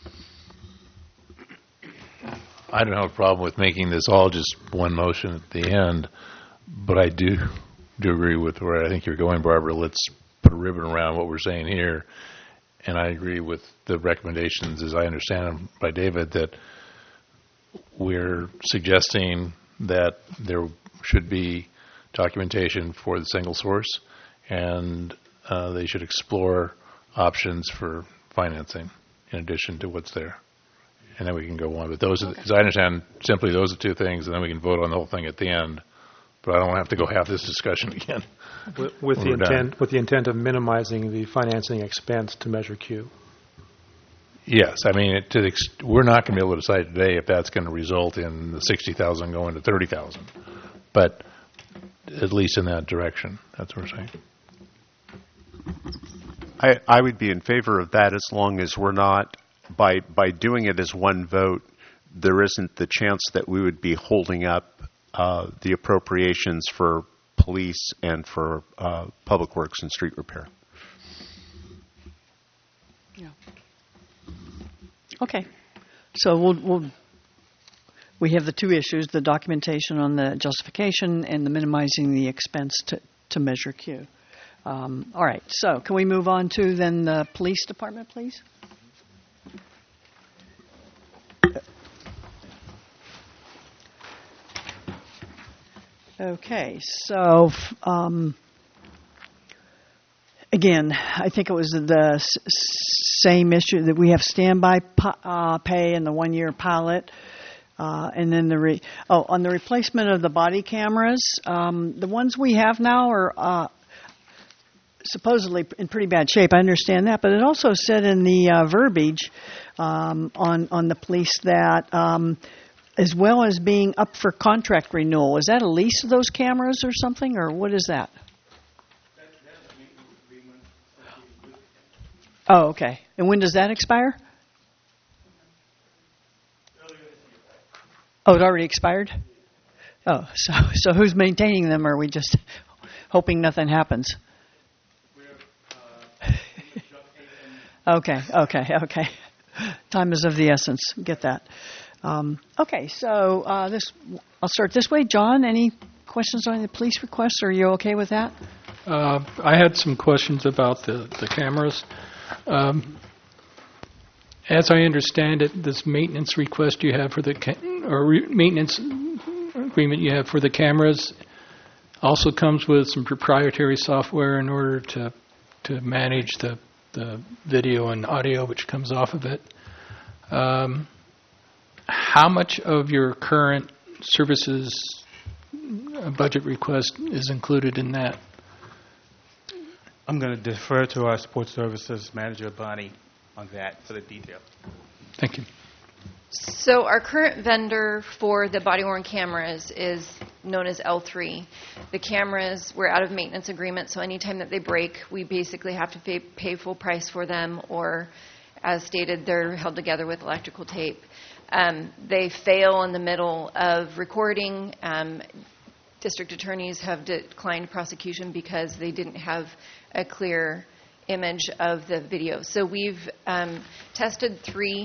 I don't have a problem with making this all just one motion at the end, but I do agree with where I think you're going, Barbara. Let's put a ribbon around what we're saying here. And I agree with the recommendations, as I understand them, by David, that we're suggesting that there should be documentation for the single source, and they should explore options for financing in addition to what's there. And then we can go on. But those, as I understand, simply those are two things, and then we can vote on the whole thing at the end. But I don't have to go have this discussion again. With the intent of minimizing the financing expense to Measure Q. Yes, I mean, we're not going to be able to decide today if that's going to result in the $60,000 going to $30,000, but at least in that direction. That's what we're saying. I would be in favor of that as long as we're not, by doing it as one vote, there isn't the chance that we would be holding up the appropriations for police and for public works and street repair. Yeah. Okay. So we have the two issues, the documentation on the justification and the minimizing the expense to Measure Q. All right. So can we move on to then the police department, please? Okay, so again, I think it was the same issue that we have standby pay and the one-year pilot, and then on the replacement of the body cameras, the ones we have now are supposedly in pretty bad shape. I understand that, but it also said in the verbiage on the police that. As well as being up for contract renewal. Is that a lease of those cameras or something, or what is that? Oh, okay. And when does that expire? Oh, it already expired? Oh, so who's maintaining them, or are we just hoping nothing happens? Okay. Time is of the essence. Get that. Okay, so I'll start this way. John, any questions on the police requests? Are you okay with that? I had some questions about the cameras. As I understand it, this maintenance request you have for the maintenance agreement you have for the cameras also comes with some proprietary software in order to manage the video and audio which comes off of it. How much of your current services budget request is included in that? I'm going to defer to our sports services manager, Bonnie, on that for the detail. Thank you. So our current vendor for the body-worn cameras is known as L3. The cameras, we're out of maintenance agreement, so anytime that they break, we basically have to pay full price for them, or as stated, they're held together with electrical tape. They fail in the middle of recording. District attorneys have declined prosecution because they didn't have a clear image of the video. So we've tested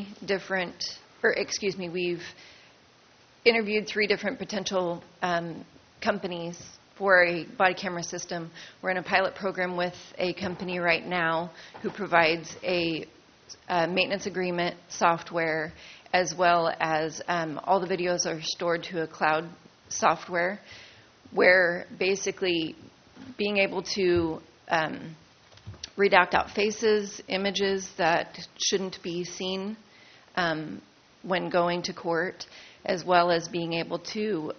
we've interviewed 3 different potential companies for a body camera system. We're in a pilot program with a company right now who provides a maintenance agreement software, as well as all the videos are stored to a cloud software, where basically being able to redact out faces, images that shouldn't be seen when going to court, as well as being able to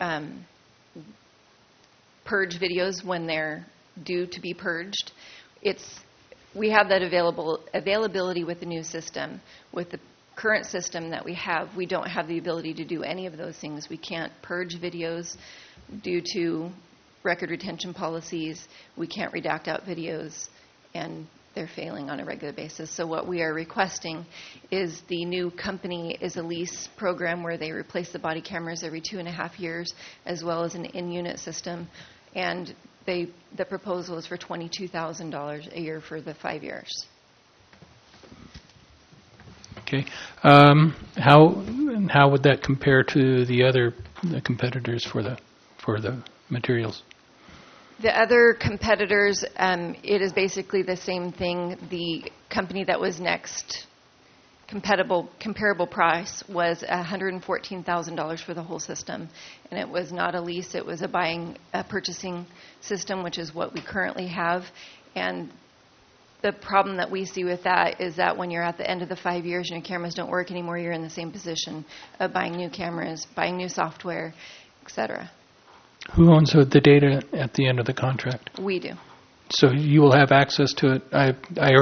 purge videos when they're due to be purged. We have that availability with the new system. With the current system that we have, we don't have the ability to do any of those things. We can't purge videos due to record retention policies. We can't redact out videos, and they're failing on a regular basis. So what we are requesting is the new company is a lease program where they replace the body cameras every 2.5 years, as well as an in-unit system. And the proposal is for $22,000 a year for the 5 years. Okay. How would that compare to the competitors for the materials? The other competitors, it is basically the same thing. The company that was next comparable price was $114,000 for the whole system, and it was not a lease; it was a purchasing system, which is what we currently have. And the problem that we see with that is that when you're at the end of the 5 years and your cameras don't work anymore, you're in the same position of buying new cameras, buying new software, etc. Who owns the data at the end of the contract? We do. So you will have access to it. I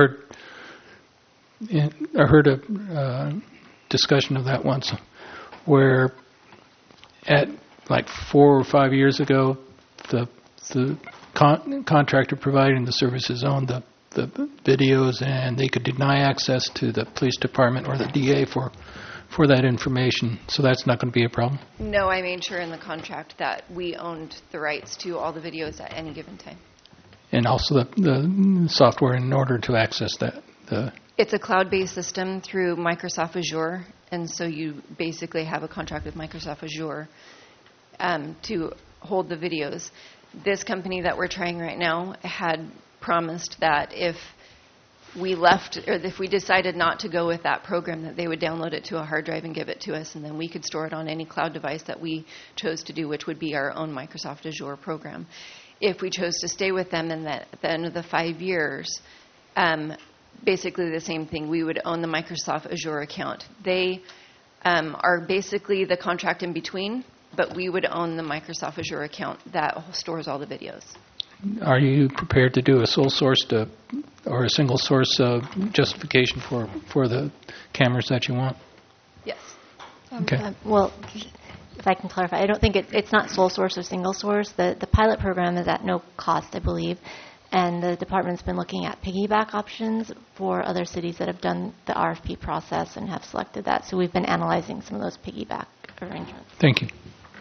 heard a discussion of that once, where at like 4 or 5 years ago, the contractor providing the services owned the videos, and they could deny access to the police department or the DA for that information. So that's not going to be a problem? No, I made sure in the contract that we owned the rights to all the videos at any given time. And also the software in order to access that? It's a cloud-based system through Microsoft Azure, and so you basically have a contract with Microsoft Azure to hold the videos. This company that we're trying right now had promised that if we left, or if we decided not to go with that program, that they would download it to a hard drive and give it to us, and then we could store it on any cloud device that we chose to do, which would be our own Microsoft Azure program. If we chose to stay with them, and that at the end of the 5 years, basically the same thing, we would own the Microsoft Azure account. They are basically the contract in between, but we would own the Microsoft Azure account that stores all the videos. Are you prepared to do a sole source or a single source justification for the cameras that you want? Yes. Okay. Well, if I can clarify, I don't think it's not sole source or single source. The pilot program is at no cost, I believe, and the department's been looking at piggyback options for other cities that have done the RFP process and have selected that. So we've been analyzing some of those piggyback arrangements. Thank you.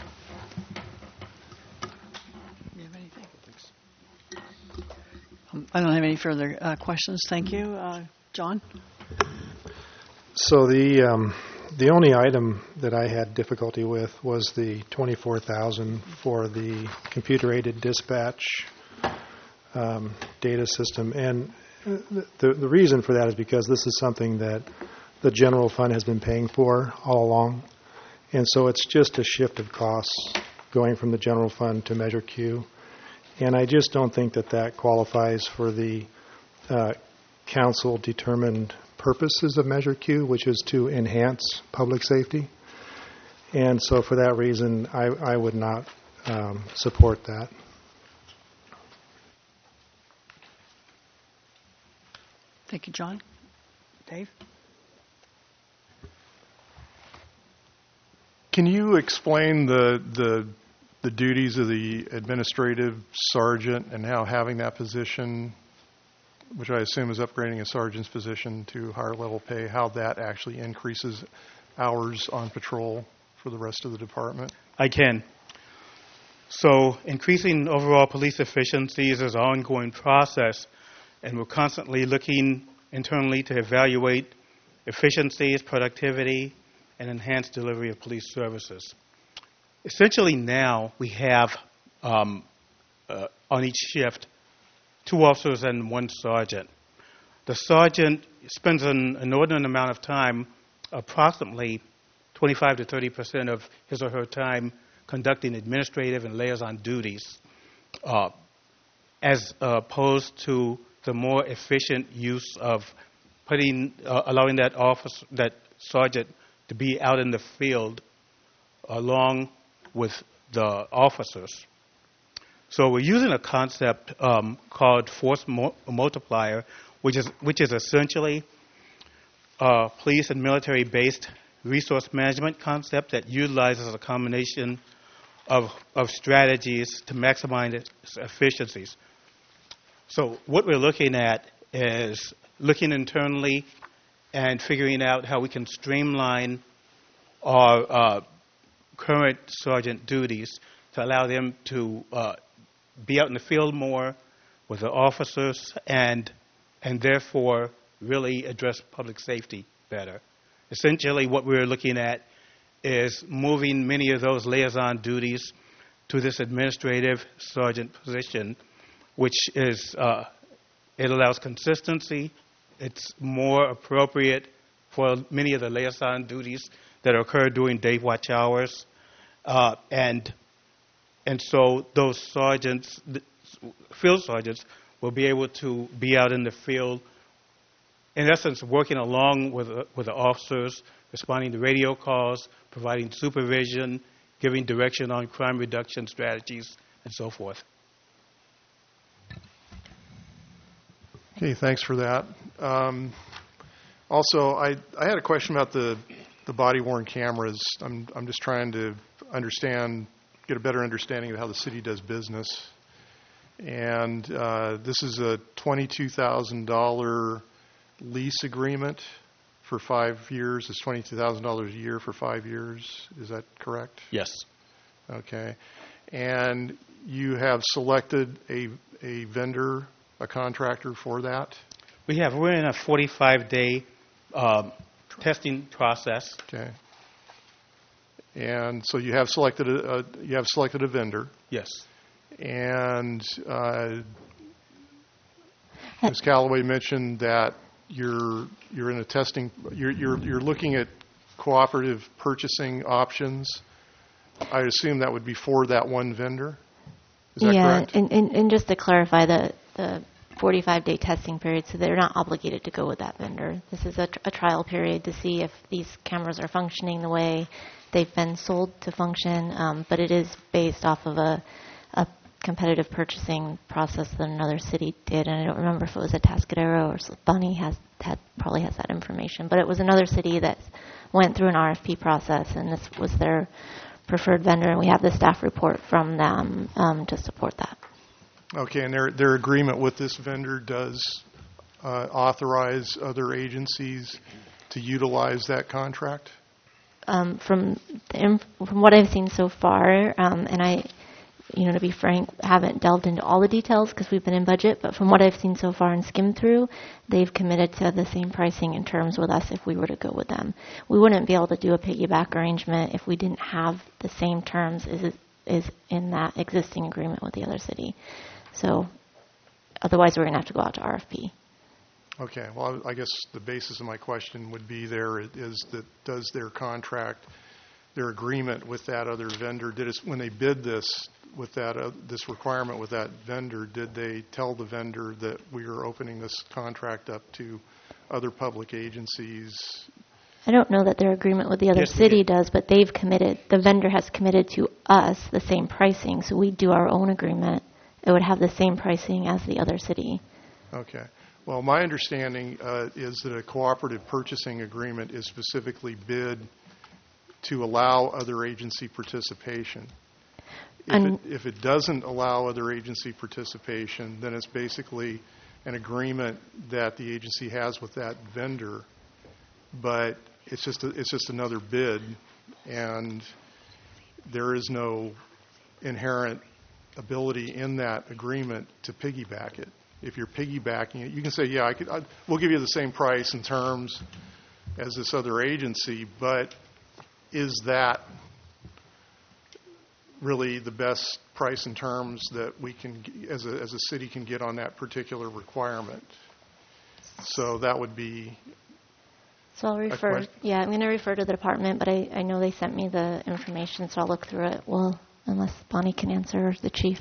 I don't have any further questions. Thank you. John? So the only item that I had difficulty with was the $24,000 for the computer-aided dispatch data system. And the reason for that is because this is something that the general fund has been paying for all along. And so it's just a shift of costs going from the general fund to Measure Q. And I just don't think that qualifies for the council-determined purposes of Measure Q, which is to enhance public safety. And so for that reason, I would not support that. Thank you, John. Dave? Can you explain the duties of the administrative sergeant and how having that position, which I assume is upgrading a sergeant's position to higher level pay, how that actually increases hours on patrol for the rest of the department? I can. So increasing overall police efficiencies is an ongoing process, and we're constantly looking internally to evaluate efficiencies, productivity, and enhanced delivery of police services. Essentially now we have on each shift 2 officers and 1 sergeant. The sergeant spends an inordinate amount of time, approximately 25 to 30% of his or her time, conducting administrative and liaison duties, as opposed to the more efficient use of allowing that sergeant to be out in the field along with the officers. So we're using a concept called force multiplier, which is essentially a police and military-based resource management concept that utilizes a combination of strategies to maximize its efficiencies. So what we're looking at is looking internally and figuring out how we can streamline our current sergeant duties to allow them to be out in the field more with the officers and therefore really address public safety better. Essentially, what we're looking at is moving many of those liaison duties to this administrative sergeant position, which is, it allows consistency. It's more appropriate for many of the liaison duties that occur during day watch hours. And so those sergeants, field sergeants, will be able to be out in the field, in essence, working along with the officers, responding to radio calls, providing supervision, giving direction on crime reduction strategies, and so forth. Okay, thanks for that. Also, I had a question about the body-worn cameras. I'm just trying to get a better understanding of how the city does business. And this is a $22,000 lease agreement for 5 years. It's $22,000 a year for 5 years. Is that correct? Yes. Okay. And you have selected a vendor, a contractor for that? We're in a 45-day testing process. Okay. And so you have selected a vendor. Yes. And Ms. Callaway mentioned that you're in a testing. You're looking at cooperative purchasing options. I assume that would be for that one vendor. Is that correct? Yeah, and just to clarify, the 45-day testing period, so they're not obligated to go with that vendor. This is a trial period to see if these cameras are functioning the way they've been sold to function, but it is based off of a competitive purchasing process that another city did, and I don't remember if it was Atascadero or Bunny probably has that information, but it was another city that went through an RFP process, and this was their preferred vendor, and we have the staff report from them to support that. Okay, and their agreement with this vendor does authorize other agencies to utilize that contract? From what I've seen so far, and I, to be frank, haven't delved into all the details because we've been in budget, but from what I've seen so far and skimmed through, they've committed to the same pricing and terms with us if we were to go with them. We wouldn't be able to do a piggyback arrangement if we didn't have the same terms as in that existing agreement with the other city. So otherwise we're going to have to go out to RFP. Okay. Well, I guess the basis of my question would be does their contract, their agreement with that other vendor, when they bid this with this requirement with that vendor, did they tell the vendor that we are opening this contract up to other public agencies? I don't know that their agreement with the other city does, but they've committed, the vendor has committed to us the same pricing, so we do our own agreement. It would have the same pricing as the other city. Okay. Well, my understanding is that a cooperative purchasing agreement is specifically bid to allow other agency participation. If it doesn't allow other agency participation, then it's basically an agreement that the agency has with that vendor, but it's just another bid, and there is no inherent ability in that agreement to piggyback it. If you're piggybacking it, you can say, yeah, we'll give you the same price and terms as this other agency, but is that really the best price and terms that we can, as a city, can get on that particular requirement? So that would be. So I'll refer. Yeah, I'm going to refer to the department, but I know they sent me the information, so I'll look through it. Well, unless Bonnie can answer, or the chief.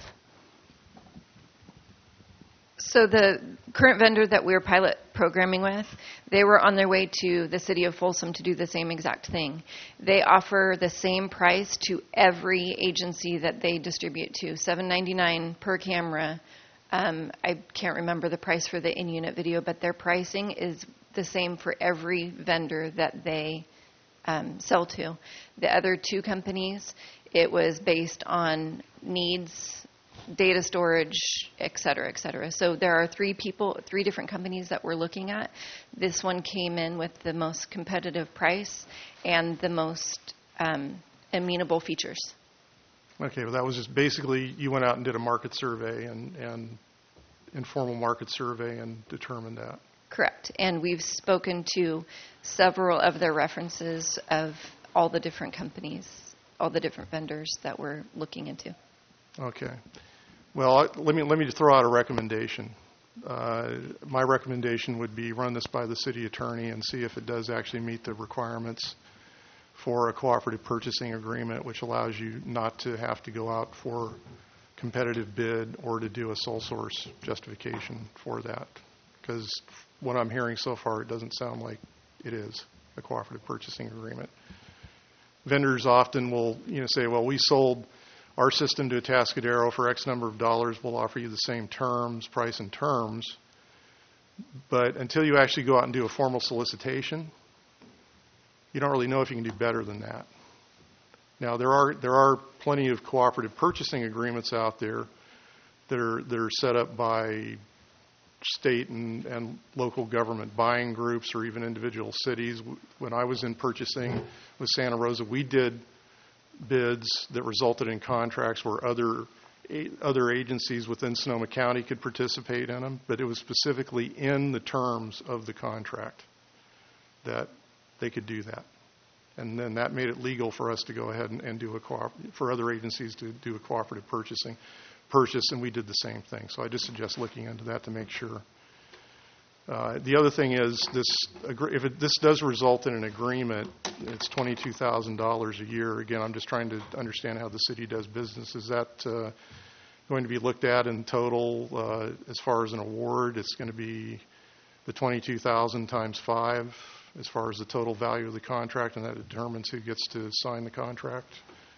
So the current vendor that we're pilot programming with, they were on their way to the city of Folsom to do the same exact thing. They offer the same price to every agency that they distribute to, $7.99 per camera. I can't remember the price for the in-unit video, but their pricing is the same for every vendor that they sell to. The other two companies, it was based on needs, data storage, et cetera, et cetera. So there are three different companies that we're looking at. This one came in with the most competitive price and the most amenable features. Okay, well, that was just basically you went out and did a market survey and informal market survey and determined that. Correct. And we've spoken to several of their references of all the different companies, all the different vendors that we're looking into. Okay. Well, let me throw out a recommendation. My recommendation would be run this by the city attorney and see if it does actually meet the requirements for a cooperative purchasing agreement, which allows you not to have to go out for competitive bid or to do a sole source justification for that. Because what I'm hearing so far, it doesn't sound like it is a cooperative purchasing agreement. Vendors often will say, well, we sold our system to Atascadero for X number of dollars. We'll offer you the same price and terms. But until you actually go out and do a formal solicitation, you don't really know if you can do better than that. Now, there are plenty of cooperative purchasing agreements out there that are set up by state and local government buying groups or even individual cities. When I was in purchasing with Santa Rosa, we did bids that resulted in contracts where other agencies within Sonoma County could participate in them, but it was specifically in the terms of the contract that they could do that. And then that made it legal for us to go ahead and do for other agencies to do a cooperative purchase, and we did the same thing. So I just suggest looking into that to make sure. The other thing is, if this does result in an agreement, it's $22,000 a year. Again, I'm just trying to understand how the city does business. Is that going to be looked at in total as far as an award? It's going to be the $22,000 times 5 as far as the total value of the contract, and that determines who gets to sign the contract?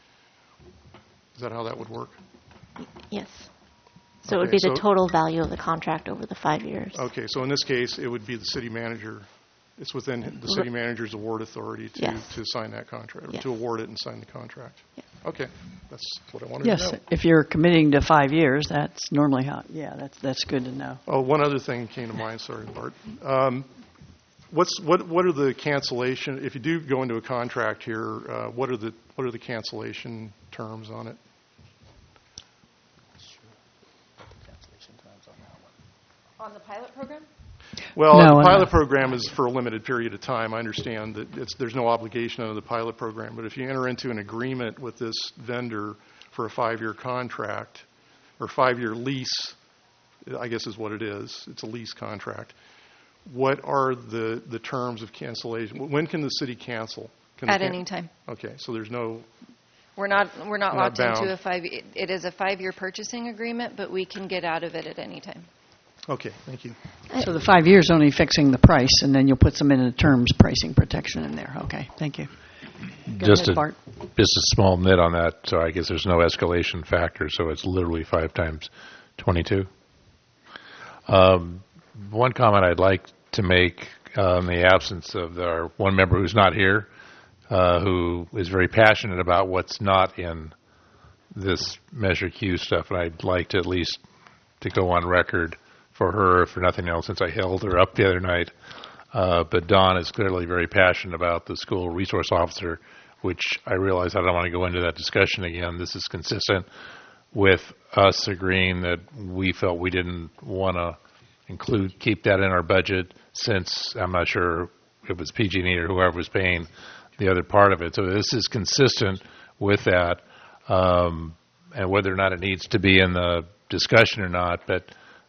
Is that how that would work? Yes. So it would be the total value of the contract over the 5 years. Okay, so in this case, it would be the city manager. It's within the city manager's award authority to sign that contract, to award it and sign the contract. Yes. Okay, that's what I wanted to know. Yes, if you're committing to 5 years, that's normally how. Yeah, that's good to know. Oh, one other thing came to mind. Sorry, Bart. What are the cancellation? If you do go into a contract here, what are the cancellation terms on it? On the pilot program? Well, the pilot program is for a limited period of time. I understand that there's no obligation under the pilot program, but if you enter into an agreement with this vendor for a 5-year contract or 5-year lease, I guess is what it is. It's a lease contract. What are the terms of cancellation? When can the city cancel? At any time. Okay, so there's no. We're not locked into a 5. It is a 5-year purchasing agreement, but we can get out of it at any time. Okay, thank you. So the 5 years only fixing the price, and then you'll put some in the terms pricing protection in there. Okay, thank you. Just a small nit on that. So I guess there's no escalation factor, so it's literally 5 times 22. One comment I'd like to make in the absence of our one member who's not here, who is very passionate about what's not in this Measure Q stuff, and I'd like to at least to go on record for her, if for nothing else, since I held her up the other night. But Don is clearly very passionate about the school resource officer, which I realize I don't want to go into that discussion again. This is consistent with us agreeing that we felt we didn't want to keep that in our budget, since I'm not sure it was PG&E or whoever was paying the other part of it. So this is consistent with that, and whether or not it needs to be in the discussion or not, but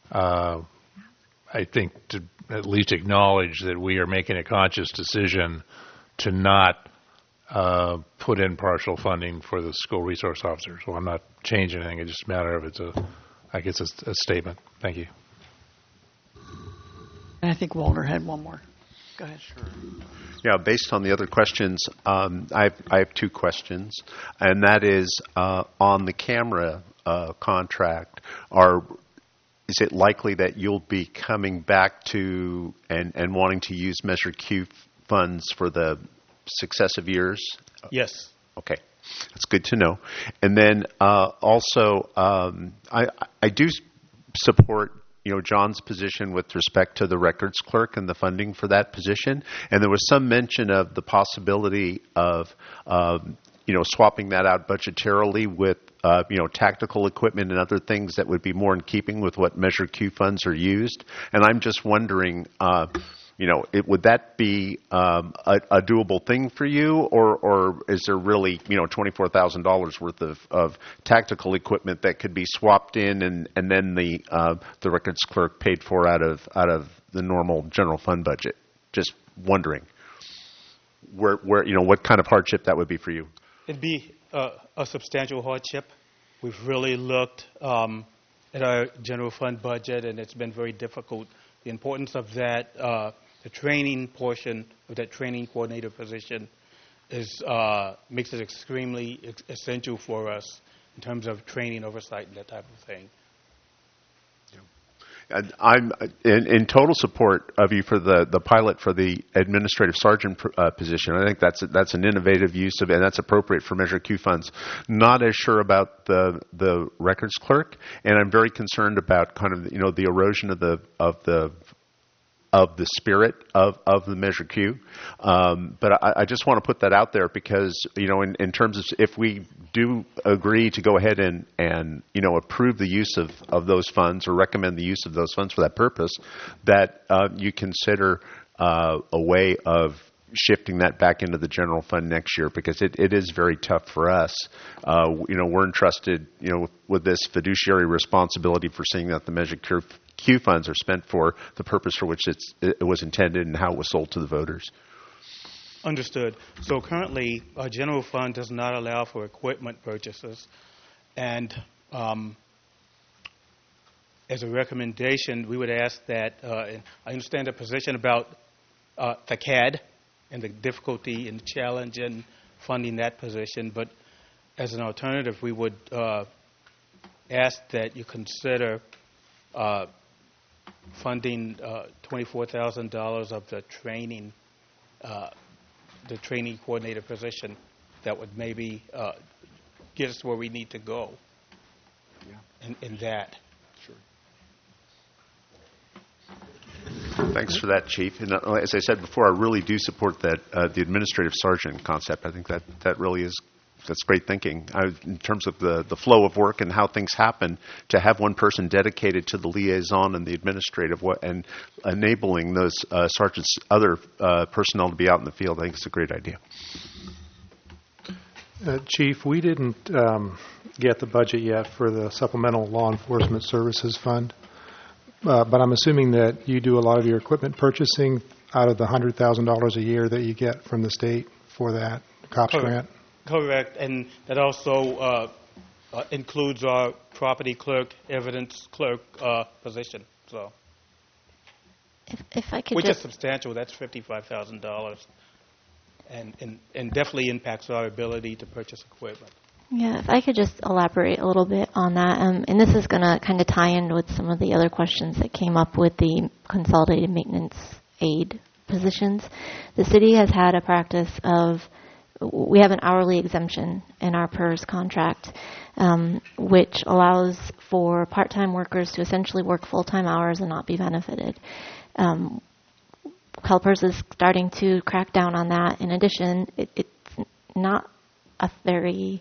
I think to at least acknowledge that we are making a conscious decision to not put in partial funding for the school resource officer. So I'm not changing anything. It's just a matter of I guess it's a statement. Thank you. And I think Walter had one more. Go ahead. Sure. Yeah, based on the other questions, I have 2 questions, and that is on the camera contract. Is it likely that you'll be coming back to and wanting to use Measure Q funds for the successive years? Yes. Okay. That's good to know. And then also, I do support John's position with respect to the records clerk and the funding for that position. And there was some mention of the possibility of swapping that out budgetarily with tactical equipment and other things that would be more in keeping with what Measure Q funds are used. And I'm just wondering, would that be a doable thing for you, or is there really $24,000 worth of tactical equipment that could be swapped in and then the records clerk paid for out of the normal general fund budget? Just wondering where what kind of hardship that would be for you. It'd be a substantial hardship. We've really looked at our general fund budget, and it's been very difficult. The importance of that, the training portion of that training coordinator position, makes it extremely essential for us in terms of training, oversight, and that type of thing. And I'm in total support of you for the pilot for the administrative sergeant position. I think that's an innovative use of it, and that's appropriate for Measure Q funds. Not as sure about the records clerk, and I'm very concerned about kind of the erosion of the spirit of the Measure Q. But I just want to put that out there because, in terms of if we do agree to go ahead and approve the use of those funds or recommend the use of those funds for that purpose, that you consider a way of shifting that back into the general fund next year, because it is very tough for us. We're entrusted, with this fiduciary responsibility for seeing that the Measure Q funds are spent for the purpose for which it was intended and how it was sold to the voters. Understood. So currently, our general fund does not allow for equipment purchases, and as a recommendation, we would ask that, and I understand the position about the CAD and the difficulty and challenge in funding that position, but as an alternative, we would ask that you consider funding $24,000 of the training coordinator position. That would maybe get us where we need to go. Yeah. In that. Sure. Thanks for that, Chief. And as I said before, I really do support that the administrative sergeant concept. I think that really is. That's great thinking. In terms of the flow of work and how things happen, to have one person dedicated to the liaison and the administrative and enabling those sergeants, other personnel to be out in the field, I think it's a great idea. Chief, we didn't get the budget yet for the Supplemental Law Enforcement Services Fund, but I'm assuming that you do a lot of your equipment purchasing out of the $100,000 a year that you get from the state for that COPS grant. Correct, and that also includes our property clerk, evidence clerk position. So, if I could, which is substantial. That's $55,000, and definitely impacts our ability to purchase equipment. Yeah, if I could just elaborate a little bit on that, and this is going to kind of tie in with some of the other questions that came up with the consolidated maintenance aid positions. The city has had a practice of, we have an hourly exemption in our PERS contract, which allows for part-time workers to essentially work full-time hours and not be benefited. CalPERS is starting to crack down on that. In addition, it's not a very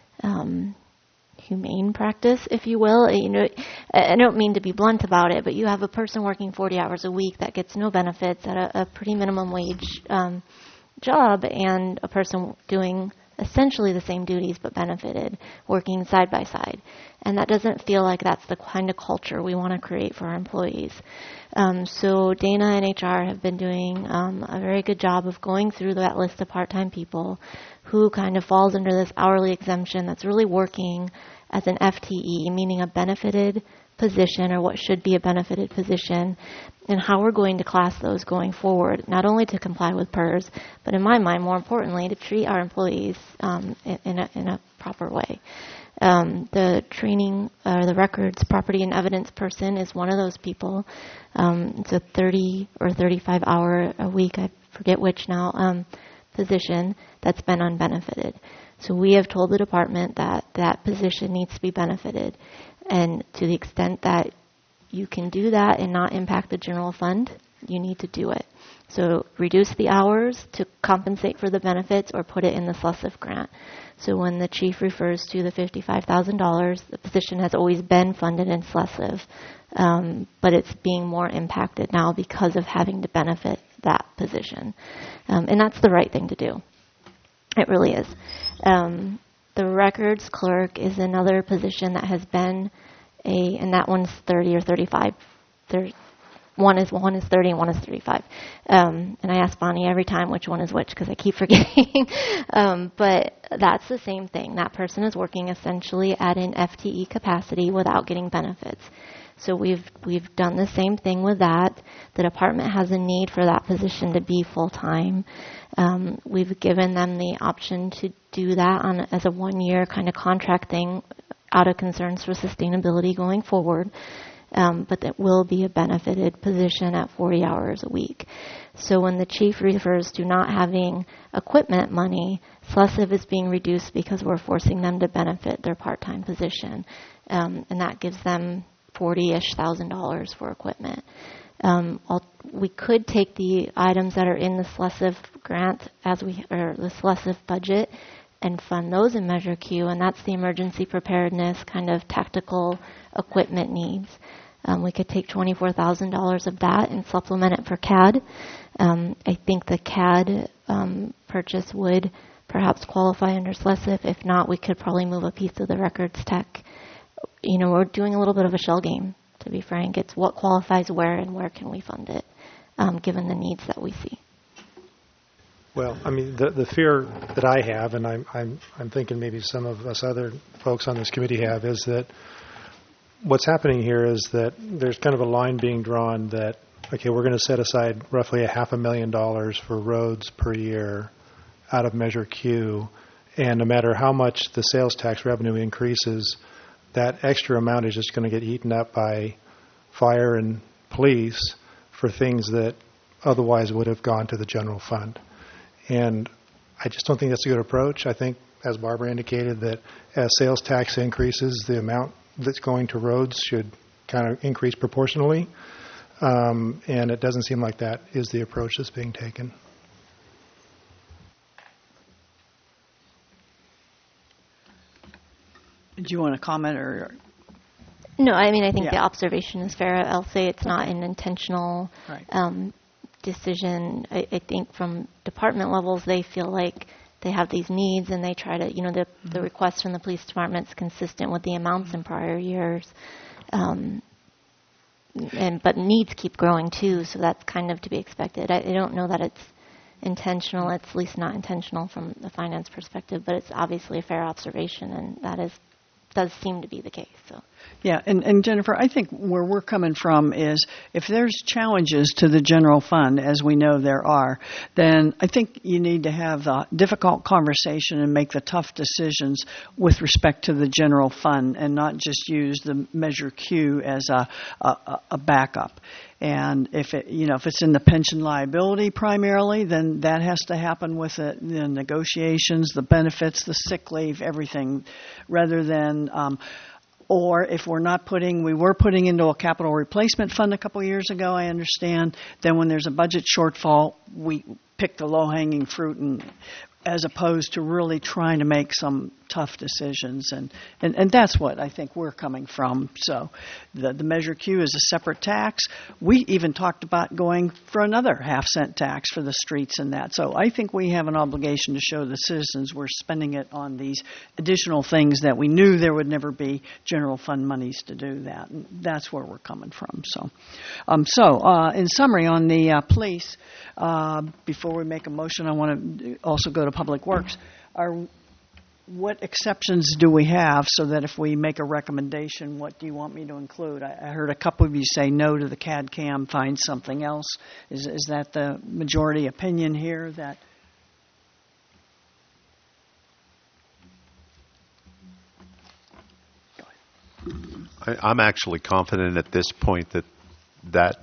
humane practice, if you will. I don't mean to be blunt about it, but you have a person working 40 hours a week that gets no benefits at a pretty minimum wage job, and a person doing essentially the same duties but benefited, working side by side. And that doesn't feel like that's the kind of culture we want to create for our employees. So Dana and HR have been doing a very good job of going through that list of part-time people who kind of falls under this hourly exemption that's really working as an FTE, meaning a benefited position, or what should be a benefited position, and how we're going to class those going forward, not only to comply with PERS, but in my mind, more importantly, to treat our employees in a proper way. The training, the records, property and evidence person is one of those people. It's a 30 or 35 hour a week, I forget which now, position that's been unbenefited. So we have told the department that that position needs to be benefited. And to the extent that you can do that and not impact the general fund, you need to do it. So reduce the hours to compensate for the benefits or put it in the SLUSIF grant. So when the chief refers to the $55,000, the position has always been funded in SLUSIF, but it's being more impacted now because of having to benefit that position. And that's the right thing to do. It really is. The records clerk is another position that has been and that one's 30 or 35. One is 30 and one is 35. And I ask Bonnie every time which one is which because I keep forgetting. But that's the same thing. That person is working essentially at an FTE capacity without getting benefits. So we've done the same thing with that. The department has a need for that position to be full-time. We've given them the option to do that as a one-year kind of contract thing out of concerns for sustainability going forward. But that will be a benefited position at 40 hours a week. So when the chief refers to not having equipment money, SLUSIF is being reduced because we're forcing them to benefit their part-time position. And that gives them $40,000 for equipment. We could take the items that are in the SLUSIF grant or the SLUSIF budget and fund those in Measure Q, and that's the emergency preparedness kind of tactical equipment needs. We could take $24,000 of that and supplement it for CAD. I think the CAD purchase would perhaps qualify under SLUSIF. If not, we could probably move a piece of the records tech. We're doing a little bit of a shell game, to be frank. It's what qualifies where and where can we fund it, given the needs that we see. Well, I mean, the fear that I have, and I'm thinking maybe some of us other folks on this committee have, is that what's happening here is that there's kind of a line being drawn that, okay, we're going to set aside roughly $500,000 for roads per year out of Measure Q, and no matter how much the sales tax revenue increases, that extra amount is just going to get eaten up by fire and police for things that otherwise would have gone to the general fund. And I just don't think that's a good approach. I think, as Barbara indicated, that as sales tax increases, the amount that's going to roads should kind of increase proportionally. And it doesn't seem like that is the approach that's being taken. Do you want to comment or? No, I mean, I think the observation is fair. I'll say it's not an intentional decision. I think from department levels, they feel like they have these needs and they try to, the request from the police department is consistent with the amounts in prior years. But needs keep growing too, so that's kind of to be expected. I don't know that it's intentional. It's at least not intentional from the finance perspective, but it's obviously a fair observation, and that does seem to be the case. So. Yeah, and Jennifer, I think where we're coming from is if there's challenges to the general fund, as we know there are, then I think you need to have a difficult conversation and make the tough decisions with respect to the general fund and not just use the Measure Q as a backup. And if it's in the pension liability primarily, then that has to happen with the negotiations, the benefits, the sick leave, everything, rather than or if we were putting into a capital replacement fund a couple years ago, I understand, then when there's a budget shortfall, we pick the low-hanging fruit, and as opposed to really trying to make some tough decisions. And that's what I think we're coming from. So the Measure Q is a separate tax. We even talked about going for another half-cent tax for the streets and that. So I think we have an obligation to show the citizens we're spending it on these additional things that we knew there would never be general fund monies to do that. And that's where we're coming from. So in summary, on the police, before we make a motion, I want to also go to Public Works. What exceptions do we have so that if we make a recommendation, what do you want me to include? I heard a couple of you say no to the CAD/CAM, find something else. Is that the majority opinion here? That I'm actually confident at this point that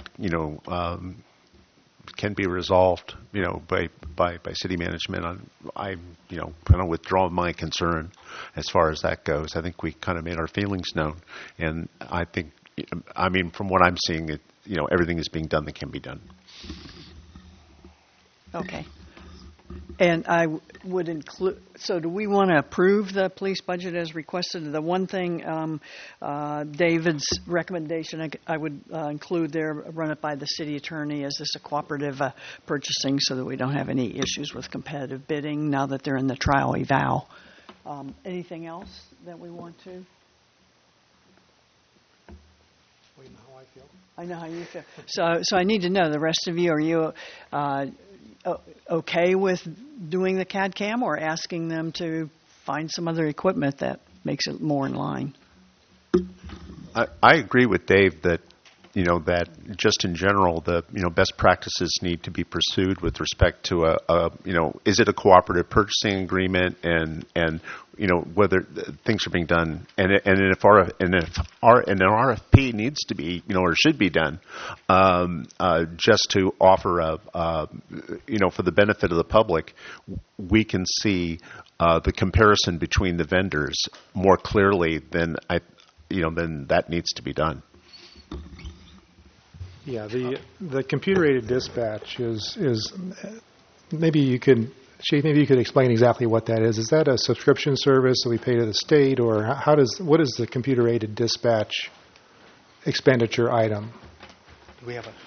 can be resolved, by city management. I'm kind of withdraw my concern as far as that goes. I think we kind of made our feelings known, and I think, from what I'm seeing, everything is being done that can be done. Okay. And I would include, so do we want to approve the police budget as requested? The one thing, David's recommendation, I would include there, run it by the city attorney. Is this a cooperative purchasing so that we don't have any issues with competitive bidding now that they're in the trial eval? Anything else that we want to? I know how you feel. So I need to know, the rest of you, are you okay with doing the CAD/CAM or asking them to find some other equipment that makes it more in line? I agree with Dave that, that just in general, the, best practices need to be pursued with respect to is it a cooperative purchasing agreement and whether things are being done, and if an RFP needs to be, or should be done, just to offer for the benefit of the public, we can see the comparison between the vendors more clearly than then that needs to be done. Yeah, the computer-aided dispatch is maybe you could, Chief, maybe you could explain exactly what that is. Is that a subscription service that we pay to the state, or what is the computer-aided dispatch expenditure item? Do we have a?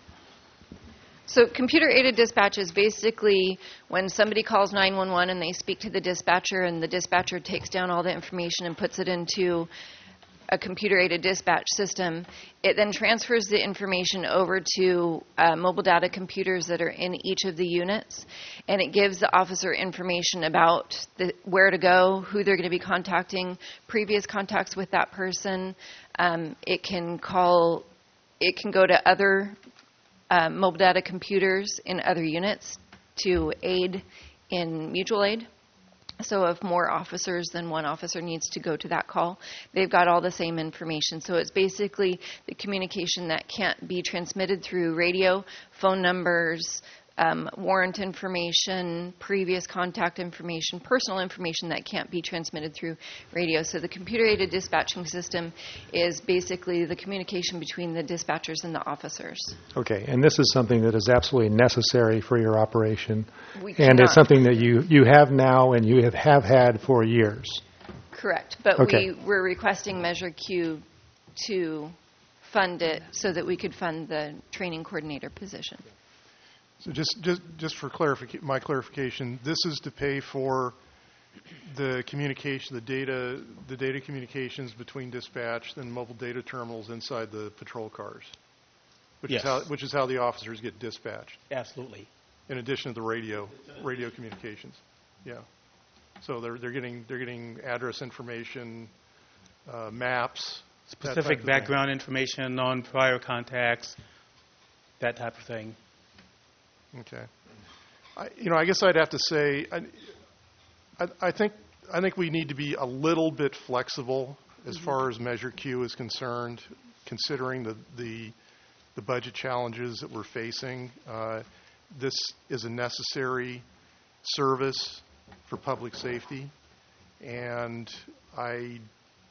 So computer-aided dispatch is basically when somebody calls 911 and they speak to the dispatcher, and the dispatcher takes down all the information and puts it into a computer-aided dispatch system. It then transfers the information over to mobile data computers that are in each of the units, and it gives the officer information about where to go, who they're going to be contacting, previous contacts with that person. It can go to other mobile data computers in other units to aid in mutual aid. So if more officers than one officer needs to go to that call, they've got all the same information. So it's basically the communication that can't be transmitted through radio, phone numbers, warrant information, previous contact information, personal information that can't be transmitted through radio. So the computer-aided dispatching system is basically the communication between the dispatchers and the officers. Okay, and this is something that is absolutely necessary for your operation, and it's something that you have now and you have had for years. Correct, but okay. we're requesting Measure Q to fund it so that we could fund the training coordinator position. So just for my clarification, this is to pay for the communication, the data communications between dispatch and mobile data terminals inside the patrol cars, which is how the officers get dispatched. Absolutely. In addition to the radio communications, yeah. So they're getting address information, maps, specific background information on prior contacts, that type of thing. Okay. I guess I'd have to say, I think we need to be a little bit flexible as far as Measure Q is concerned, considering the budget challenges that we're facing. This is a necessary service for public safety, and I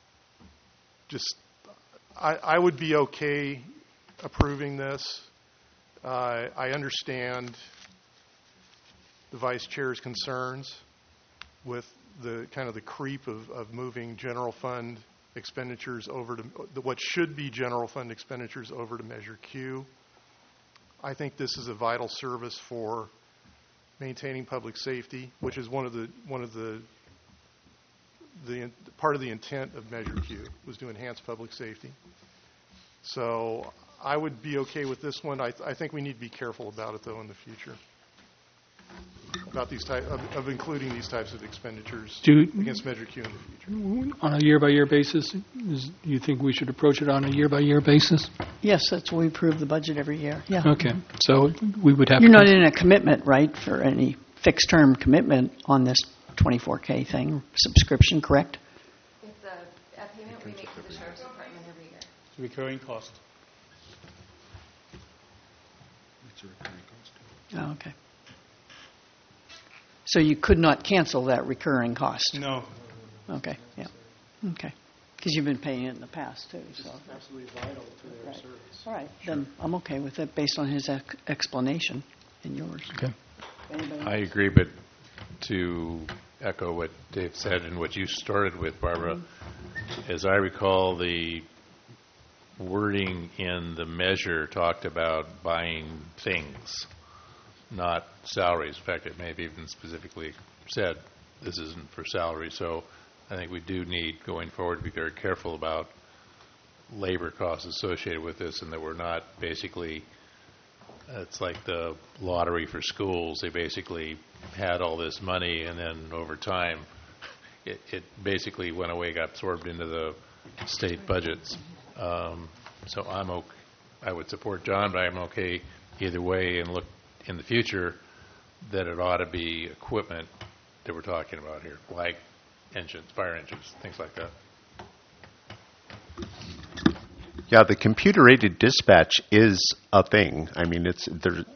would be okay approving this. I understand the Vice Chair's concerns with the kind of the creep of moving general fund expenditures over to what should be general fund expenditures over to Measure Q. I think this is a vital service for maintaining public safety, which is one of the part of the intent of Measure Q was to enhance public safety. So I would be okay with this one. I think we need to be careful about it, though, in the future, about these of including these types of expenditures against Measure Q in the future. On a year-by-year basis, do you think we should approach it on a year-by-year basis? Yes, that's what we approve the budget every year. Yeah. Okay. So we would have. You're not in a commitment, right, for any fixed-term commitment on this 24K thing subscription, correct? It's a payment we make to the Sheriff's Department every year. It's a recurring cost. Oh, okay. So you could not cancel that recurring cost? No. Okay, yeah. Okay. Because you've been paying it in the past, too. So. It's absolutely vital to their service. All right, then I'm okay with it based on his explanation. in yours. Okay. I agree, but to echo what Dave said and what you started with, Barbara, as I recall, the wording in the measure talked about buying things, not salaries. In fact, it may have even specifically said this isn't for salary. So I think we do need, going forward, to be very careful about labor costs associated with this, and that we're not basically, it's like the lottery for schools. They basically had all this money, and then over time, it basically went away, got absorbed into the state budgets. So I would support John, but I'm okay either way, and look in the future that it ought to be equipment that we're talking about here, like engines, fire engines, things like that. Yeah, the computer-aided dispatch is a thing. I mean, it's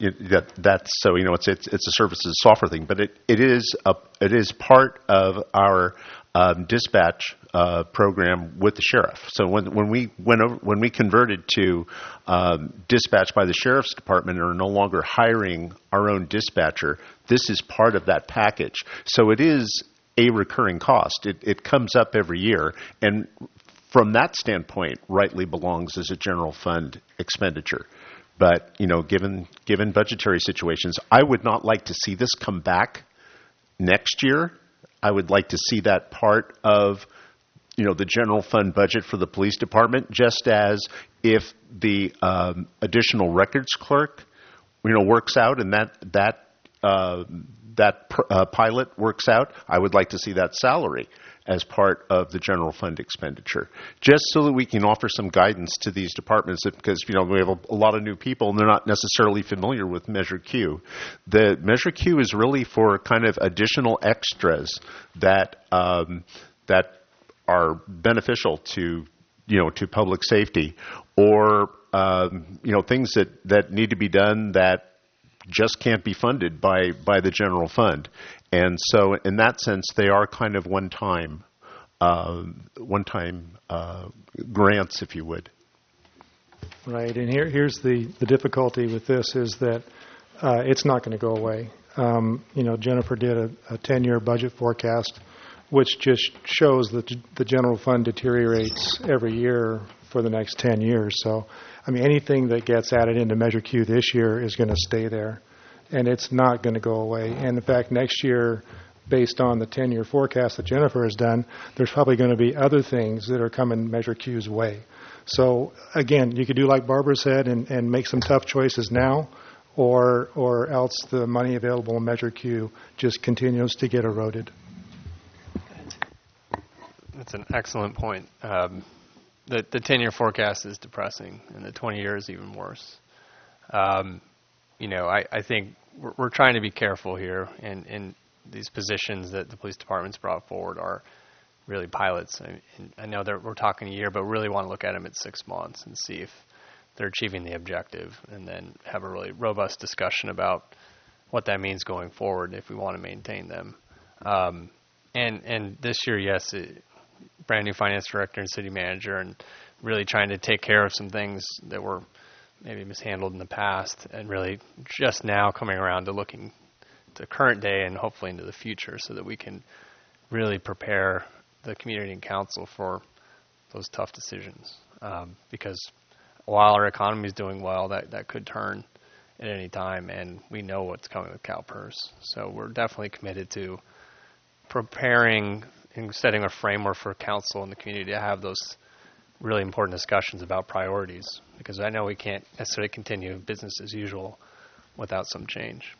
a services software thing, but it is part of our dispatch program with the sheriff. So when we converted to dispatch by the sheriff's department and are no longer hiring our own dispatcher, this is part of that package. So it is a recurring cost. It comes up every year, and from that standpoint, rightly belongs as a general fund expenditure. But, given budgetary situations, I would not like to see this come back next year. I would like to see that part of, the general fund budget for the police department, just as if the additional records clerk, works out and that pilot works out, I would like to see that salary as part of the general fund expenditure, just so that we can offer some guidance to these departments, because we have a lot of new people and they're not necessarily familiar with Measure Q. The Measure Q is really for kind of additional extras that are beneficial to public safety, or things that need to be done that just can't be funded by the general fund. And so in that sense, they are kind of one-time grants, if you would. Right, and here's the difficulty with this is that it's not going to go away. Jennifer did a 10-year budget forecast, which just shows that the general fund deteriorates every year for the next 10 years. So, anything that gets added into Measure Q this year is going to stay there, and it's not going to go away. And in fact, next year, based on the 10-year forecast that Jennifer has done, there's probably going to be other things that are coming Measure Q's way. So again, you could do like Barbara said and make some tough choices now, or else the money available in Measure Q just continues to get eroded. That's an excellent point. The 10-year forecast is depressing, and the 20-year is even worse. I think we're trying to be careful here, and these positions that the police department's brought forward are really pilots. I know that we're talking a year, but really want to look at them at 6 months and see if they're achieving the objective, and then have a really robust discussion about what that means going forward if we want to maintain them. And this year, yes, brand new finance director and city manager, and really trying to take care of some things that were maybe mishandled in the past, and really just now coming around to looking to current day and hopefully into the future, so that we can really prepare the community and council for those tough decisions. Because while our economy is doing well, that could turn at any time, and we know what's coming with CalPERS. So we're definitely committed to preparing and setting a framework for council and the community to have those really important discussions about priorities, because I know we can't necessarily continue business as usual without some change.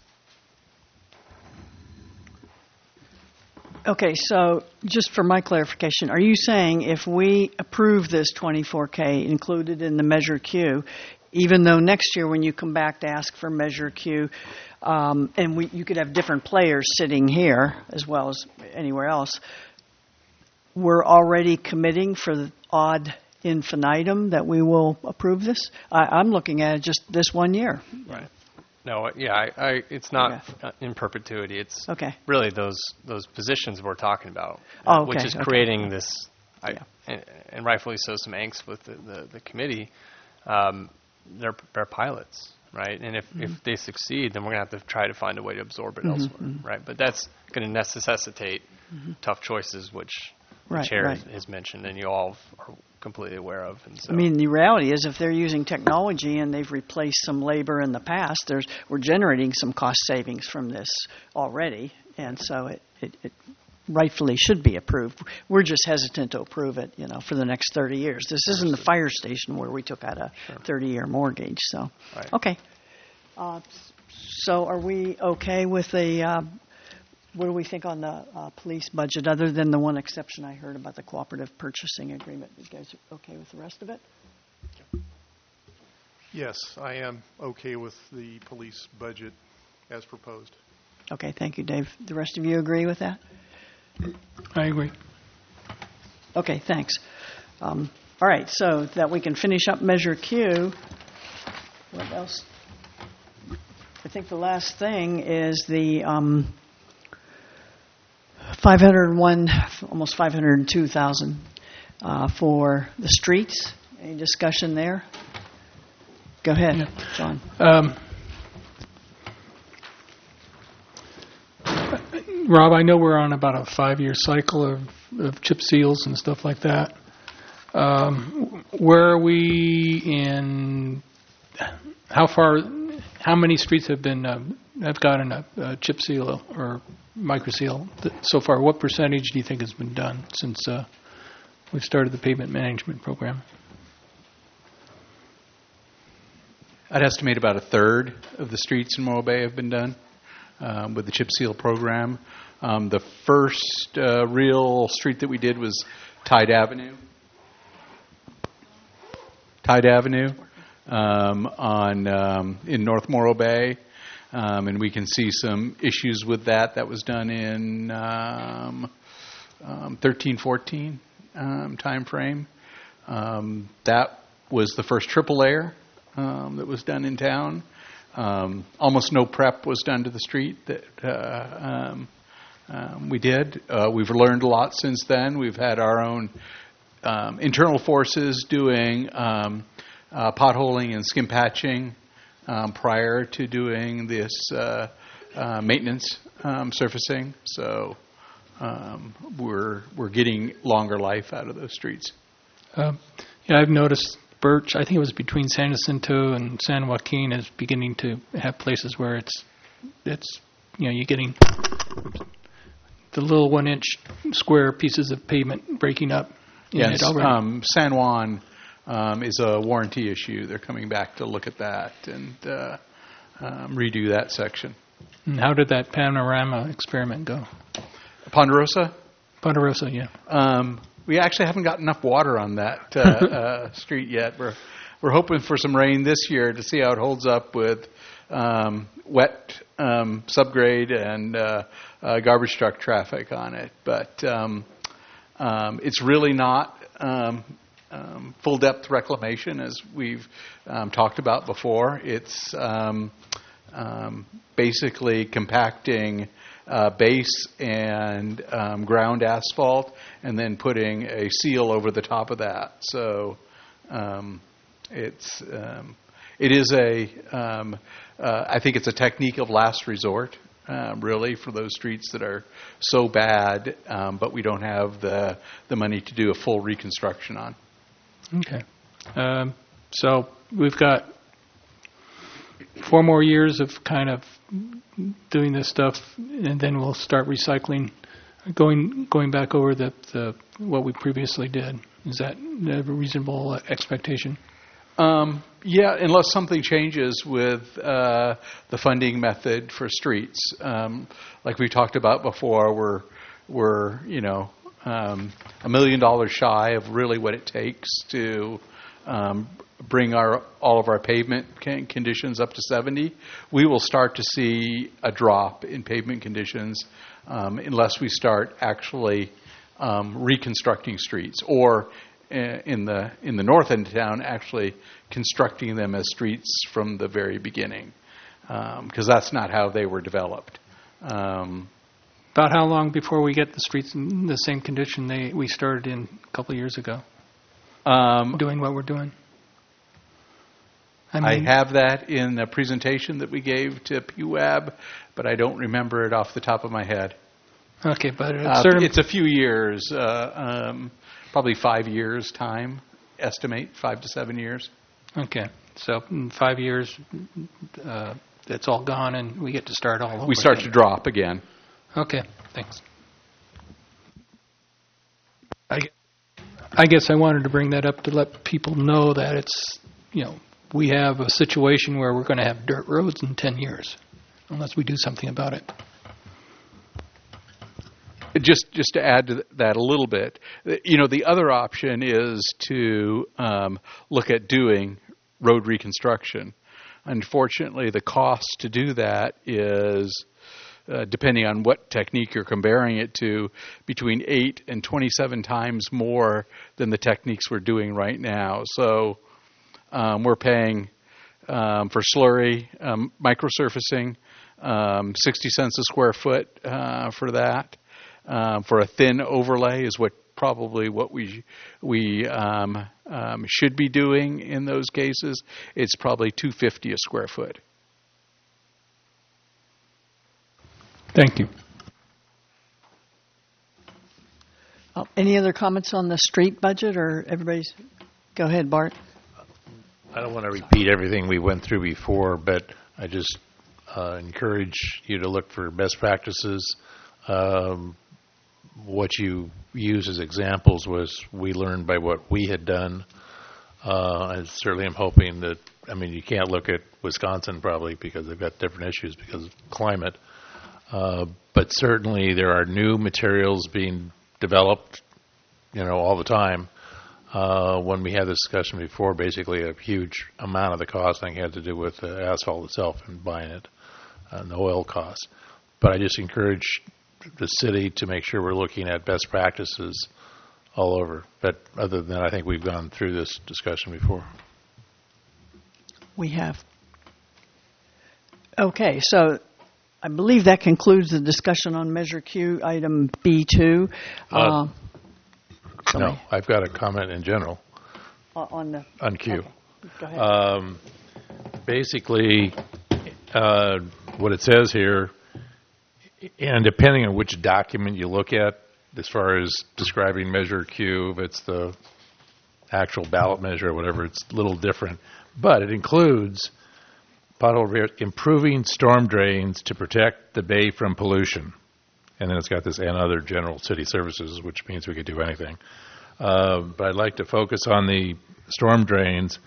Okay, so just for my clarification, are you saying if we approve this 24K included in the Measure Q, even though next year when you come back to ask for Measure Q, and you could have different players sitting here as well as anywhere else, we're already committing for the ad infinitum that we will approve this? I'm looking at it just this 1 year. Right. No, yeah, it's not in perpetuity. It's really those positions we're talking about, which is creating this, and rightfully so, some angst with the committee. They're pilots. right? And if they succeed, then we're going to have to try to find a way to absorb it elsewhere, right? But that's going to necessitate tough choices, which the chair has mentioned, and you all are completely aware of. And so, I mean, the reality is if they're using technology and they've replaced some labor in the past, we're generating some cost savings from this already, and so it rightfully should be approved. We're just hesitant to approve it, for the next 30 years. This isn't the fire station where we took out a 30-year mortgage. So, okay. So are we okay with what do we think on the police budget, other than the one exception I heard about the cooperative purchasing agreement? You guys are okay with the rest of it? Yes, I am okay with the police budget as proposed. Okay, thank you, Dave. The rest of you agree with that? I agree. Okay, thanks. All right, so that we can finish up Measure Q, what else? I think the last thing is the 501, almost 502,000 for the streets. Any discussion there? Go ahead, John. Rob, I know we're on about a 5-year cycle of chip seals and stuff like that. Where are we in? How many streets have gotten a chip seal or micro seal so far? What percentage do you think has been done since we've started the pavement management program? I'd estimate about a third of the streets in Morro Bay have been done with the chip seal program. The first real street that we did was Tide Avenue. In North Morro Bay, and we can see some issues with that. That was done in 13-14 time frame. That was the first triple layer that was done in town. Almost no prep was done to the street that we did. We've learned a lot since then. We've had our own internal forces doing potholing and skim patching prior to doing this maintenance surfacing. So we're getting longer life out of those streets. I've noticed Birch, I think it was between San Jacinto and San Joaquin, is beginning to have places where it's you're getting the little 1-inch square pieces of pavement breaking up. Yes, San Juan is a warranty issue. They're coming back to look at that and redo that section. And how did that panorama experiment go? Ponderosa? Ponderosa, yeah. We actually haven't got enough water on that street yet. We're hoping for some rain this year to see how it holds up with wet subgrade and garbage truck traffic on it. But it's really not full depth reclamation as we've talked about before. It's basically compacting base and ground asphalt and then putting a seal over the top of that. So it is I think it's a technique of last resort, really, for those streets that are so bad, but we don't have the money to do a full reconstruction on. Okay. So we've got 4 more years of kind of doing this stuff, and then we'll start recycling, going back over the what we previously did. Is that a reasonable expectation? Yeah, unless something changes with the funding method for streets. Like we talked about before, we're $1 million shy of really what it takes to bring all of our pavement conditions up to 70. We will start to see a drop in pavement conditions unless we start actually reconstructing streets, or in the north end of town actually constructing them as streets from the very beginning, because that's not how they were developed. About how long before we get the streets in the same condition we started in a couple of years ago, doing what we're doing? I have that in the presentation that we gave to PWAB, but I don't remember it off the top of my head. Okay, but it's a few years, probably 5 years time, estimate 5 to 7 years. Okay, so in 5 years, it's all gone and we get to start all over. We start to drop again. Okay, thanks. I guess I wanted to bring that up to let people know that it's, we have a situation where we're going to have dirt roads in 10 years, unless we do something about it. Just to add to that a little bit, the other option is to look at doing road reconstruction. Unfortunately, the cost to do that is, depending on what technique you're comparing it to, between 8 and 27 times more than the techniques we're doing right now. So we're paying for slurry, microsurfacing, 60 cents a square foot for that. For a thin overlay is what we should be doing in those cases. It's probably $2.50 a square foot. Thank you. Any other comments on the street budget, or everybody's? Go ahead, Bart. I don't want to repeat everything we went through before, but I just encourage you to look for best practices. What you use as examples was we learned by what we had done. I certainly am hoping that, you can't look at Wisconsin probably because they've got different issues because of climate. But certainly there are new materials being developed, all the time. When we had this discussion before, basically a huge amount of the cost, I think, had to do with the asphalt itself and buying it and the oil costs. But I just encourage the city to make sure we're looking at best practices all over. But other than that, I think we've gone through this discussion before. We have. Okay, so I believe that concludes the discussion on Measure Q, item B2. No, I've got a comment in general on Q. Okay. Go ahead. Basically, what it says here, and depending on which document you look at, as far as describing Measure Q, if it's the actual ballot measure or whatever, it's a little different. But it includes improving storm drains to protect the bay from pollution. And then it's got this and other general city services, which means we could do anything. But I'd like to focus on the storm drains.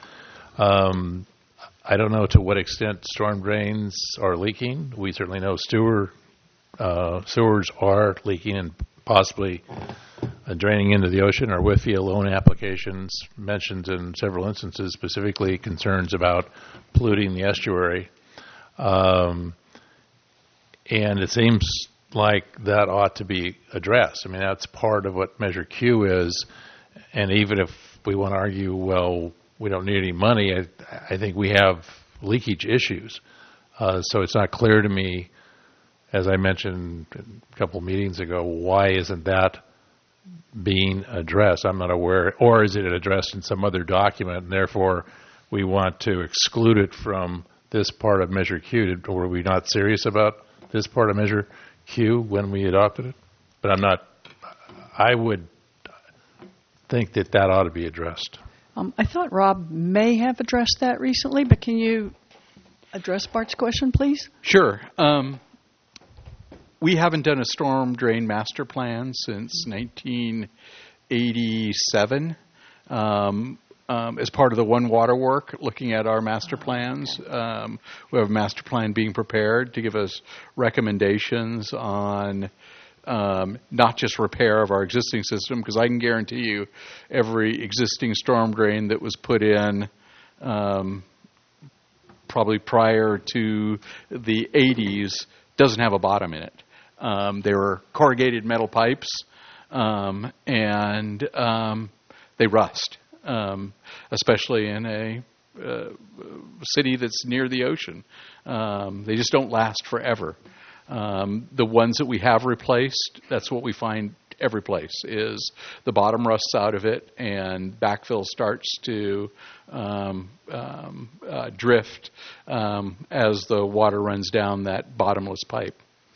I don't know to what extent storm drains are leaking. We certainly know sewers are leaking and possibly draining into the ocean. Our WIFIA loan applications mentioned in several instances specifically concerns about polluting the estuary. And it seems like that ought to be addressed. That's part of what Measure Q is. And even if we want to argue, well, we don't need any money, I think we have leakage issues. So it's not clear to me, as I mentioned a couple of meetings ago, why isn't that being addressed? I'm not aware. Or is it addressed in some other document, and therefore we want to exclude it from this part of Measure Q? Or were we not serious about this part of Measure Q when we adopted it? But I would think that ought to be addressed. I thought Rob may have addressed that recently, but can you address Bart's question, please? Sure. We haven't done a storm drain master plan since 1987. As part of the One Water work, looking at our master plans, we have a master plan being prepared to give us recommendations on not just repair of our existing system, because I can guarantee you every existing storm drain that was put in probably prior to the 80s doesn't have a bottom in it. They were corrugated metal pipes, and they rust, especially in a city that's near the ocean. They just don't last forever. The ones that we have replaced, that's what we find every place, is the bottom rusts out of it and backfill starts to drift as the water runs down that bottomless pipe.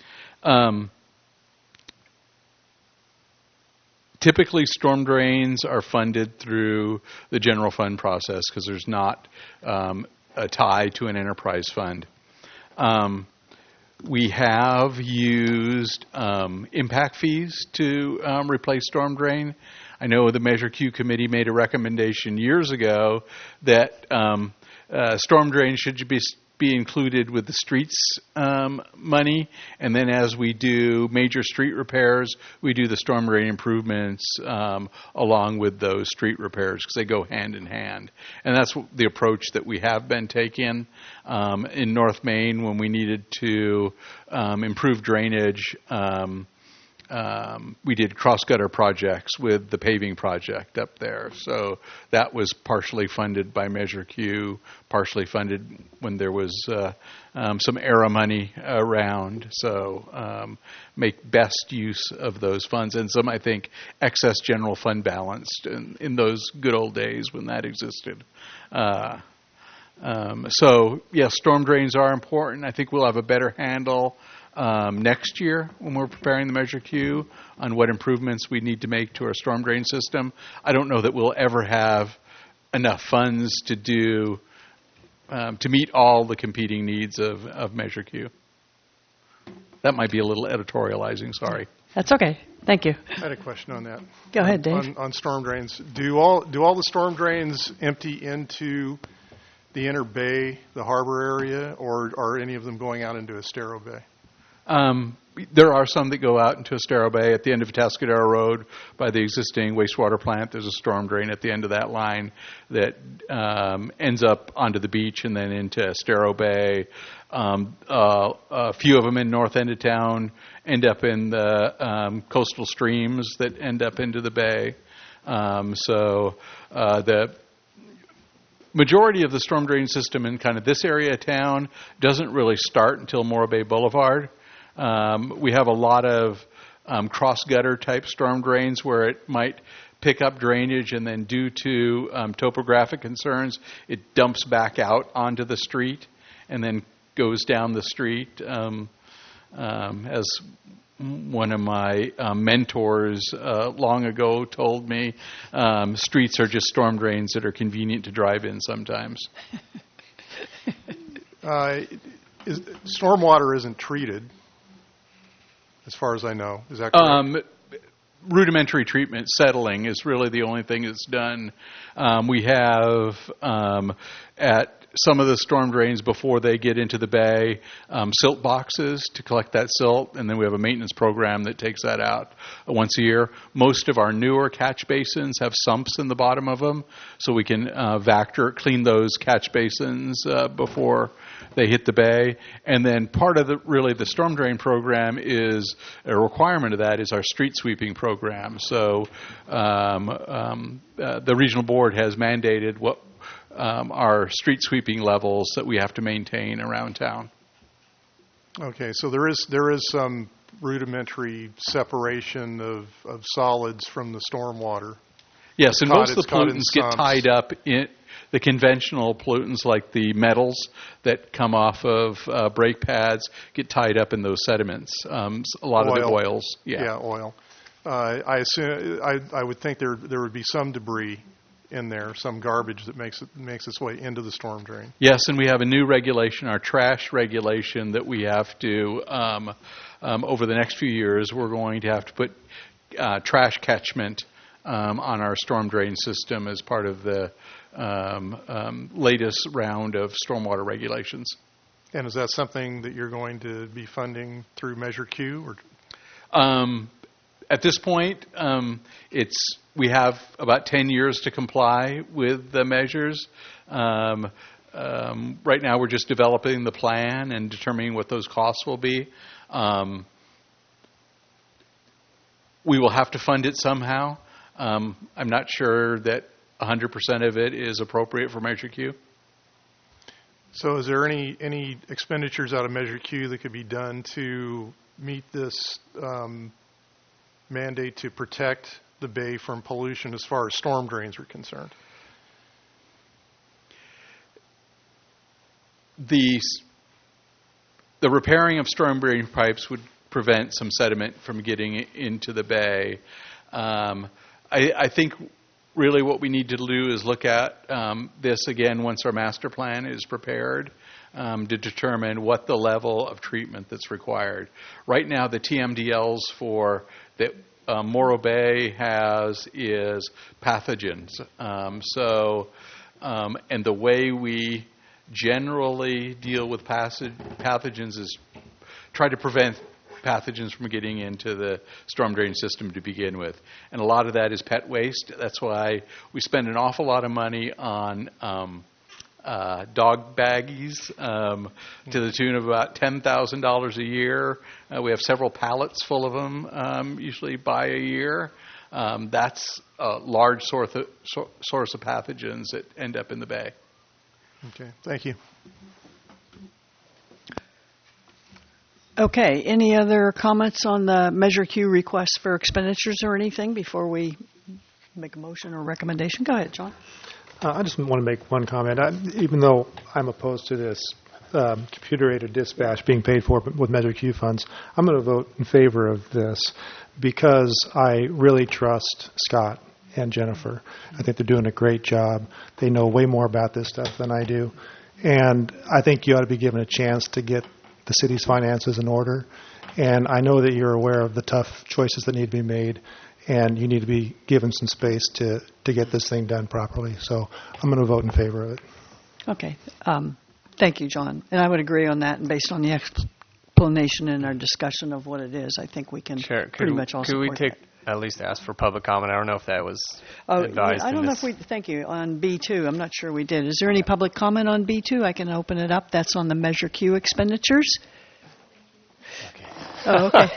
Typically, storm drains are funded through the general fund process because there's not a tie to an enterprise fund. We have used impact fees to replace storm drain. I know the Measure Q committee made a recommendation years ago that storm drain should be included with the streets money, and then as we do major street repairs, we do the storm drain improvements along with those street repairs because they go hand in hand. And that's the approach that we have been taking in North Main when we needed to improve drainage. We did cross-gutter projects with the paving project up there. So that was partially funded by Measure Q, partially funded when there was some ERA money around. So make best use of those funds. And some, I think, excess general fund balanced in those good old days when that existed. So, yes, storm drains are important. I think we'll have a better handle next year when we're preparing the Measure Q on what improvements we need to make to our storm drain system. I don't know that we'll ever have enough funds to do to meet all the competing needs of Measure Q. That might be a little editorializing, sorry. That's okay. Thank you. I had a question on that. Go ahead, Dave. On storm drains. Do all the storm drains empty into the inner bay, the harbor area, or are any of them going out into Estero Bay? There are some that go out into Estero Bay at the end of Atascadero Road by the existing wastewater plant. There's a storm drain at the end of that line that ends up onto the beach and then into Estero Bay. A few of them in north end of town end up in the coastal streams that end up into the bay. The majority of the storm drain system in kind of this area of town doesn't really start until Morro Bay Boulevard. We have a lot of cross-gutter type storm drains where it might pick up drainage and then due to topographic concerns, it dumps back out onto the street and then goes down the street. As one of my mentors long ago told me, streets are just storm drains that are convenient to drive in sometimes. Stormwater isn't treated, as far as I know. Is that correct? Rudimentary treatment, settling, is really the only thing that's done. We have at some of the storm drains before they get into the bay, silt boxes to collect that silt, and then we have a maintenance program that takes that out once a year. Most of our newer catch basins have sumps in the bottom of them, so we can clean those catch basins before they hit the bay. And then part of the storm drain program is a requirement of that is our street sweeping program. So the regional board has mandated what our street sweeping levels that we have to maintain around town. Okay, so there is some rudimentary separation of solids from the stormwater. Yes, and most of the pollutants get tied up in the conventional pollutants, like the metals that come off of brake pads, get tied up in those sediments. A lot of the oils. Yeah, oil. I assume I would think there would be some debris in there, some garbage that makes its way into the storm drain. Yes, and we have a new regulation, our trash regulation, that we have to, over the next few years, we're going to have to put trash catchment on our storm drain system as part of the latest round of stormwater regulations. And is that something that you're going to be funding through Measure Q? Or? At this point, we have about 10 years to comply with the measures. Right now, we're just developing the plan and determining what those costs will be. We will have to fund it somehow. I'm not sure that 100% of it is appropriate for Measure Q. So is there any expenditures out of Measure Q that could be done to meet this mandate to protect the bay from pollution as far as storm drains are concerned? The repairing of storm drain pipes would prevent some sediment from getting into the bay. I think really what we need to do is look at this again once our master plan is prepared to determine what the level of treatment that's required. Right now, the TMDLs for that Morro Bay has is pathogens. And the way we generally deal with pathogens is try to prevent pathogens from getting into the storm drain system to begin with. And a lot of that is pet waste. That's why we spend an awful lot of money on dog baggies to the tune of about $10,000 a year. We have several pallets full of them usually by a year. That's a large source of pathogens that end up in the bay. Okay, thank you. Okay, any other comments on the Measure Q request for expenditures or anything before we make a motion or recommendation? Go ahead, John. I just want to make one comment. Even though I'm opposed to this computer-aided dispatch being paid for with Measure Q funds, I'm going to vote in favor of this because I really trust Scott and Jennifer. I think they're doing a great job. They know way more about this stuff than I do. And I think you ought to be given a chance to get the city's finances in order. And I know that you're aware of the tough choices that need to be made, and you need to be given some space to get this thing done properly. So I'm going to vote in favor of it. Okay. Thank you, John. And I would agree on that. And based on the explanation and our discussion of what it is, I think we can pretty much all support that. Could we at least ask for public comment? I don't know if that was advised. I don't know if we, thank you, on B2. I'm not sure we did. Is there any public comment on B2? I can open it up. That's on the Measure Q expenditures. Okay. Oh, okay.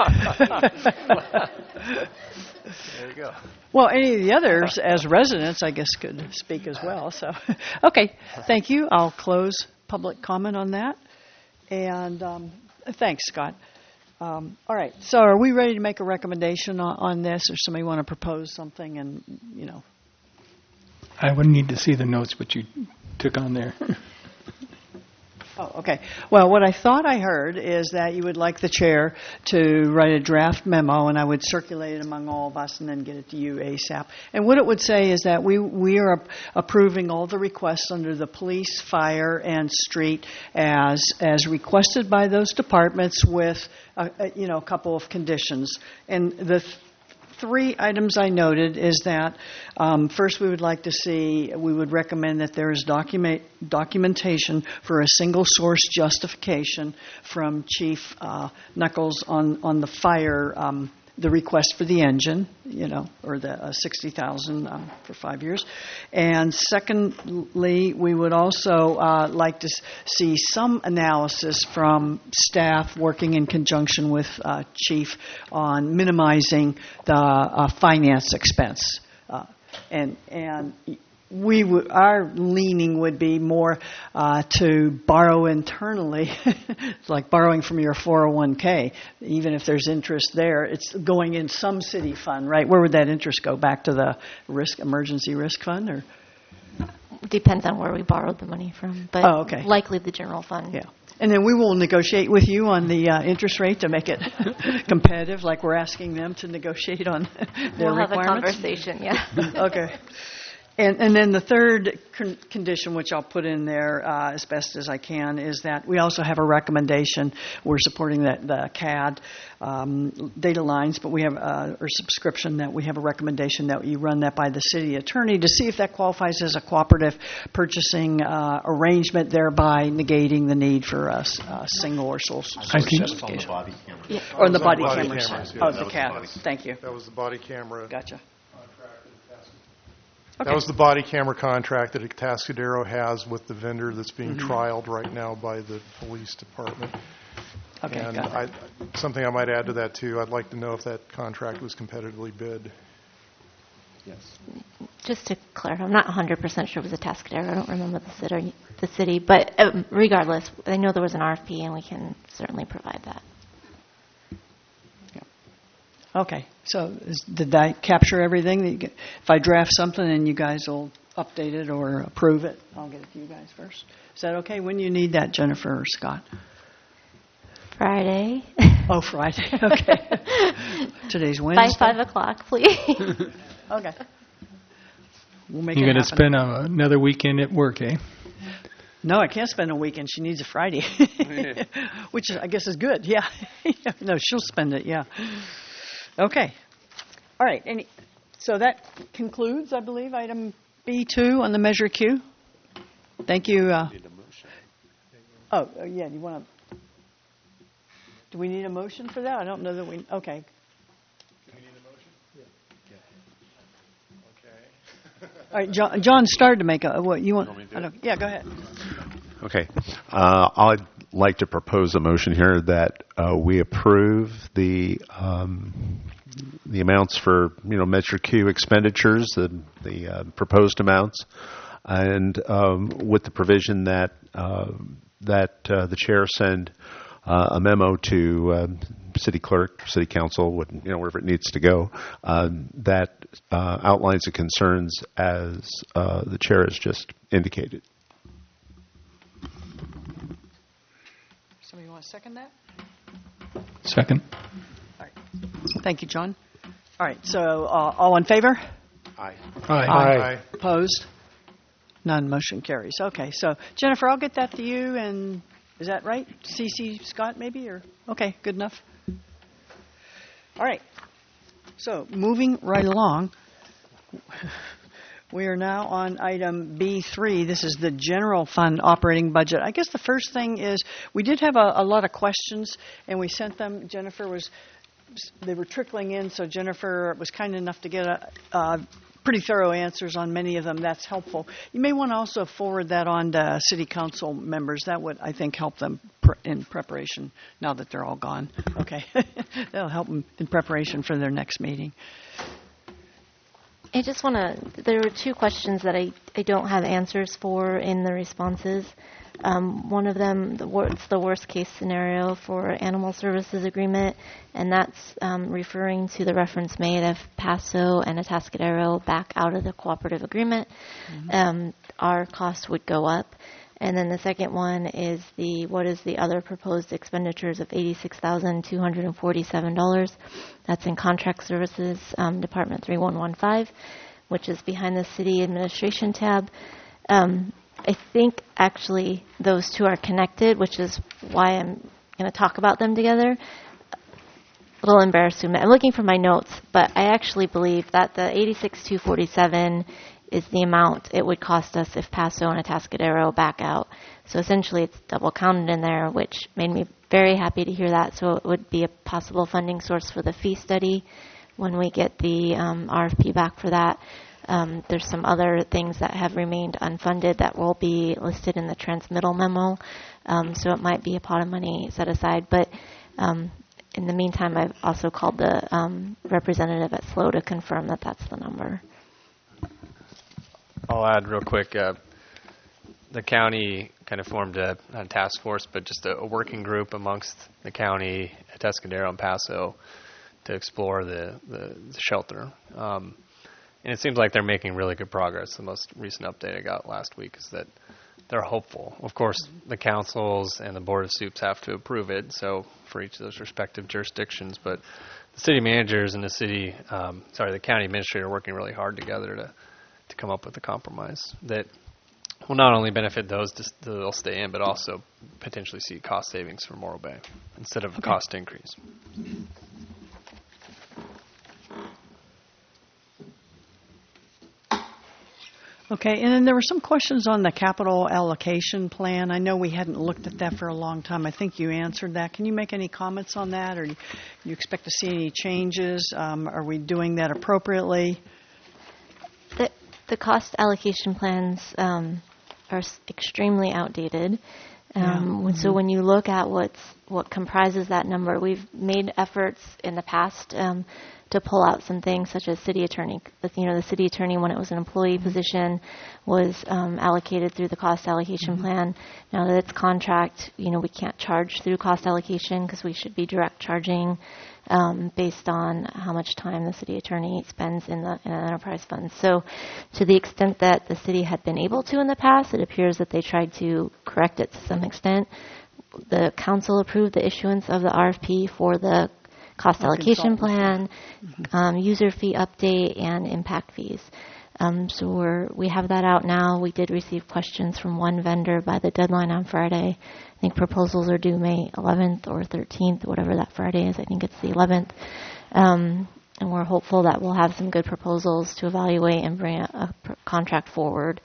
There you go. Well, any of the others, as residents, I guess, could speak as well. So, okay, thank you. I'll close public comment on that. And thanks, Scott. All right. So, are we ready to make a recommendation on this, or somebody want to propose something? And I would need to see the notes what you took on there. Oh, okay. Well, what I thought I heard is that you would like the chair to write a draft memo, and I would circulate it among all of us and then get it to you ASAP. And what it would say is that we are approving all the requests under the police, fire, and street as requested by those departments with a couple of conditions. And the three items I noted is that first we would recommend that there is documentation for a single source justification from Chief Knuckles on the fire, the request for the engine, or the $60,000 for 5 years. And secondly, we would also like to see some analysis from staff working in conjunction with Chief on minimizing the finance expense. And our leaning would be more to borrow internally. It's like borrowing from your 401k. Even if there's interest there, it's going in some city fund, right? Where would that interest go? Back to the emergency risk fund, or? Depends on where we borrowed the money from, but likely the general fund. Yeah. And then we will negotiate with you on the interest rate to make it competitive, like we're asking them to negotiate on their requirements. We'll have a conversation, yeah. Okay. And then the third condition, which I'll put in there as best as I can, is that we also have a recommendation. We're supporting the CAD data lines, but we have or subscription, that we have a recommendation that you run that by the city attorney to see if that qualifies as a cooperative purchasing arrangement, thereby negating the need for a single or sole source justification. On the body camera. Yeah. Or the body cameras. Yeah. The CAD. Thank you. That was the body camera. Gotcha. Okay. That was the body camera contract that Atascadero has with the vendor that's being trialed right now by the police department. Okay, and got it. Something I might add to that, too, I'd like to know if that contract was competitively bid. Yes. Just to clarify, I'm not 100% sure it was Atascadero. I don't remember the city. But regardless, I know there was an RFP, and we can certainly provide that. Okay, so did I capture everything? If I draft something and you guys will update it or approve it, I'll get it to you guys first. Is that okay? When do you need that, Jennifer or Scott? Friday. Oh, Friday. Okay. Today's Wednesday. By 5 o'clock, please. Okay. We'll make You're it going to happen. spend another weekend at work, eh? No, I can't spend a weekend. She needs a Friday, which I guess is good. Yeah. No, she'll spend it. Yeah. Okay. All right. So that concludes, I believe, item B2 on the Measure Q. Thank you. Yeah. Do you want to? Do we need a motion for that? I don't know that we. Okay. Do we need a motion? Yeah. Okay. All right. John started to make a. What you want? Yeah. Go ahead. Okay. I'd like to propose a motion here that we approve the amounts for Measure Q expenditures, the proposed amounts, and with the provision that the chair send a memo to city clerk, city council, wherever it needs to go, that outlines the concerns as the chair has just indicated. Somebody want to second that? Second. All right. Thank you, John. All right. So all in favor? Aye. Aye. Opposed? None. Motion carries. Okay. So Jennifer, I'll get that to you, and is that right? CC Scott, maybe, or okay, good enough. All right. So moving right along. We are now on item B3. This is the general fund operating budget. I guess the first thing is we did have a lot of questions, and we sent them. They were trickling in, so Jennifer was kind enough to get pretty thorough answers on many of them. That's helpful. You may want to also forward that on to city council members. That would, I think, help them in preparation now that they're all gone. Okay. That'll help them in preparation for their next meeting. I just want to, there were two questions that I don't have answers for in the responses. One of them, it's the worst case scenario for animal services agreement, and that's referring to the reference made of Paso and Atascadero back out of the cooperative agreement. Mm-hmm. Our costs would go up. And then the second one is what is the other proposed expenditures of $86,247. That's in contract services, Department 3115, which is behind the city administration tab. I think actually those two are connected, which is why I'm going to talk about them together. A little embarrassed to admit. I'm looking for my notes, but I actually believe that the $86,247 is the amount it would cost us if Paso and Atascadero back out. So essentially it's double counted in there, which made me very happy to hear that. So it would be a possible funding source for the fee study when we get the RFP back for that. There's some other things that have remained unfunded that will be listed in the transmittal memo. So it might be a pot of money set aside. But in the meantime, I've also called the representative at SLO to confirm that that's the number. I'll add real quick, the county kind of formed a task force, but just a working group amongst the county, Atascadero and Paso, to explore the shelter. And it seems like they're making really good progress. The most recent update I got last week is that they're hopeful. Of course, the councils and the Board of Soups have to approve it, so for each of those respective jurisdictions. But the city managers and the county administrator are working really hard together to come up with a compromise that will not only benefit those that'll stay in, but also potentially see cost savings for Morro Bay instead of a cost increase. Okay, and then there were some questions on the capital allocation plan. I know we hadn't looked at that for a long time. I think you answered that. Can you make any comments on that, or do you expect to see any changes? Are we doing that appropriately? The cost allocation plans are extremely outdated. So when you look at what comprises that number, we've made efforts in the past to pull out some things such as city attorney. The city attorney, when it was an employee position, was allocated through the cost allocation plan. Now that it's contract, we can't charge through cost allocation because we should be direct charging. based on how much time the city attorney spends in an enterprise fund. So to the extent that the city had been able to in the past, it appears that they tried to correct it to some extent. The council approved the issuance of the RFP for the cost allocation plan, user fee update, and impact fees. So we have that out now. We did receive questions from one vendor by the deadline on Friday. I think proposals are due May 11th or 13th, whatever that Friday is. I think it's the 11th. And we're hopeful that we'll have some good proposals to evaluate and bring a contract forward.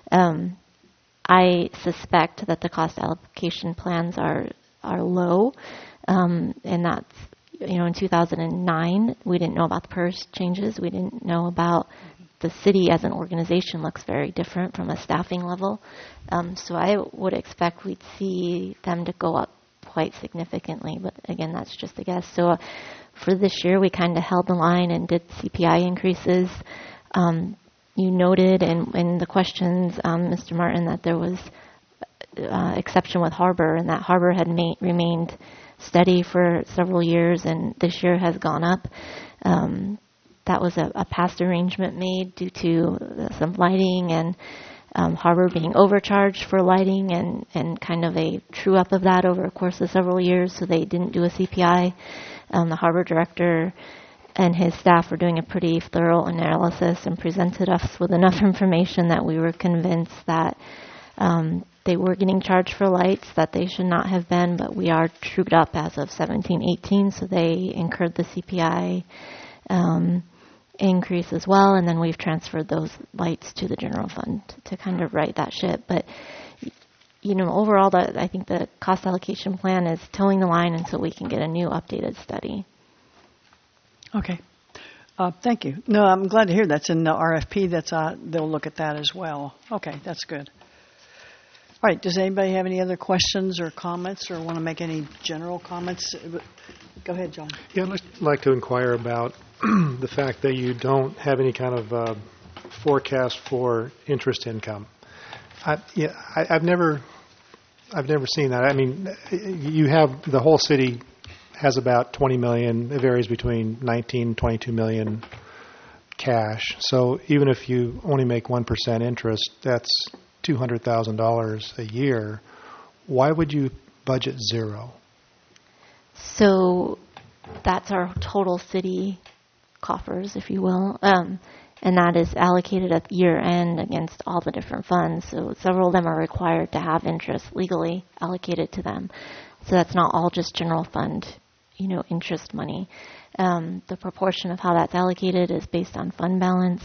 I suspect that the cost allocation plans are low, and that's, in 2009, we didn't know about the PERS changes. We didn't know about the city as an organization looks very different from a staffing level. So I would expect we'd see them to go up quite significantly. But again, that's just a guess. So for this year, we kind of held the line and did CPI increases. You noted in the questions, Mr. Martin, that there was exception with Harbor, and that Harbor had remained steady for several years, and this year has gone up. That was a past arrangement made due to some lighting and Harbor being overcharged for lighting and kind of a true up of that over the course of several years, so they didn't do a CPI. The Harbor director and his staff were doing a pretty thorough analysis and presented us with enough information that we were convinced that they were getting charged for lights that they should not have been, but we are trued up as of 17-18, so they incurred the CPI increase as well, and then we've transferred those lights to the general fund to kind of right that ship. But overall, I think the cost allocation plan is towing the line until we can get a new updated study. Okay. Thank you. No, I'm glad to hear that's in the RFP. They'll look at that as well. Okay, that's good. All right, does anybody have any other questions or comments or want to make any general comments? Go ahead, John. Yeah, I'd like to inquire about the fact that you don't have any kind of forecast for interest income. I've never seen that. I mean, you have the whole city has about 20 million. It varies between 19 and 22 million cash. So even if you only make 1% interest, that's $200,000 a year. Why would you budget zero? So that's our total city coffers, if you will, and that is allocated at year end against all the different funds. So several of them are required to have interest legally allocated to them. So that's not all just general fund, interest money. The proportion of how that's allocated is based on fund balance.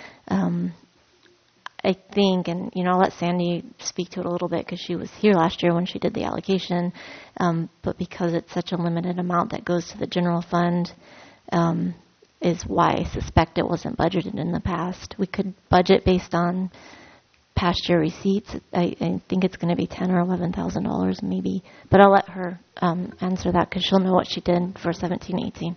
I think, and I'll let Sandy speak to it a little bit because she was here last year when she did the allocation, but because it's such a limited amount that goes to the general fund, is why I suspect it wasn't budgeted in the past. We could budget based on past year receipts. I think it's going to be $10,000 or $11,000 maybe, but I'll let her answer that because she'll know what she did for 17-18.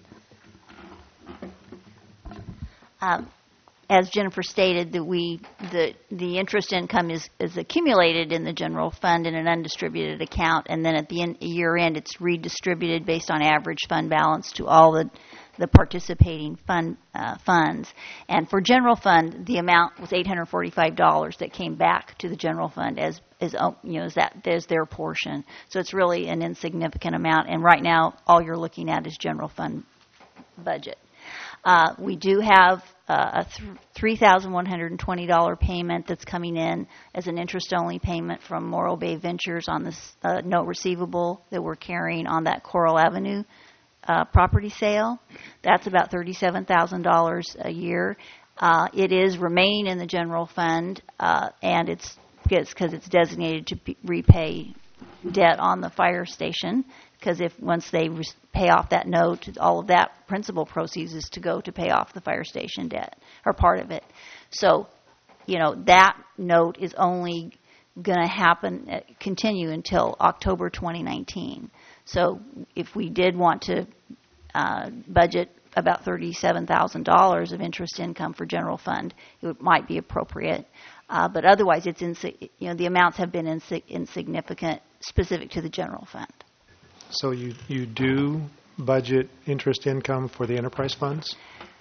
As Jennifer stated, the interest income is accumulated in the general fund in an undistributed account, and then at the year end, it's redistributed based on average fund balance to all the participating funds. And for general fund, the amount was $845 that came back to the general fund as their portion. So it's really an insignificant amount. And right now, all you're looking at is general fund budget. We do have a $3,120 payment that's coming in as an interest-only payment from Morro Bay Ventures on this note receivable that we're carrying on that Coral Avenue property sale. That's about $37,000 a year. It is remain in the general fund, and it's because it's designated to repay debt on the fire station. Because once they pay off that note, all of that principal proceeds is to go to pay off the fire station debt, or part of it. So, that note is only going to continue until October 2019. So if we did want to budget about $37,000 of interest income for general fund, it might be appropriate. But otherwise, the amounts have been insignificant, specific to the general fund. So you do budget interest income for the enterprise funds?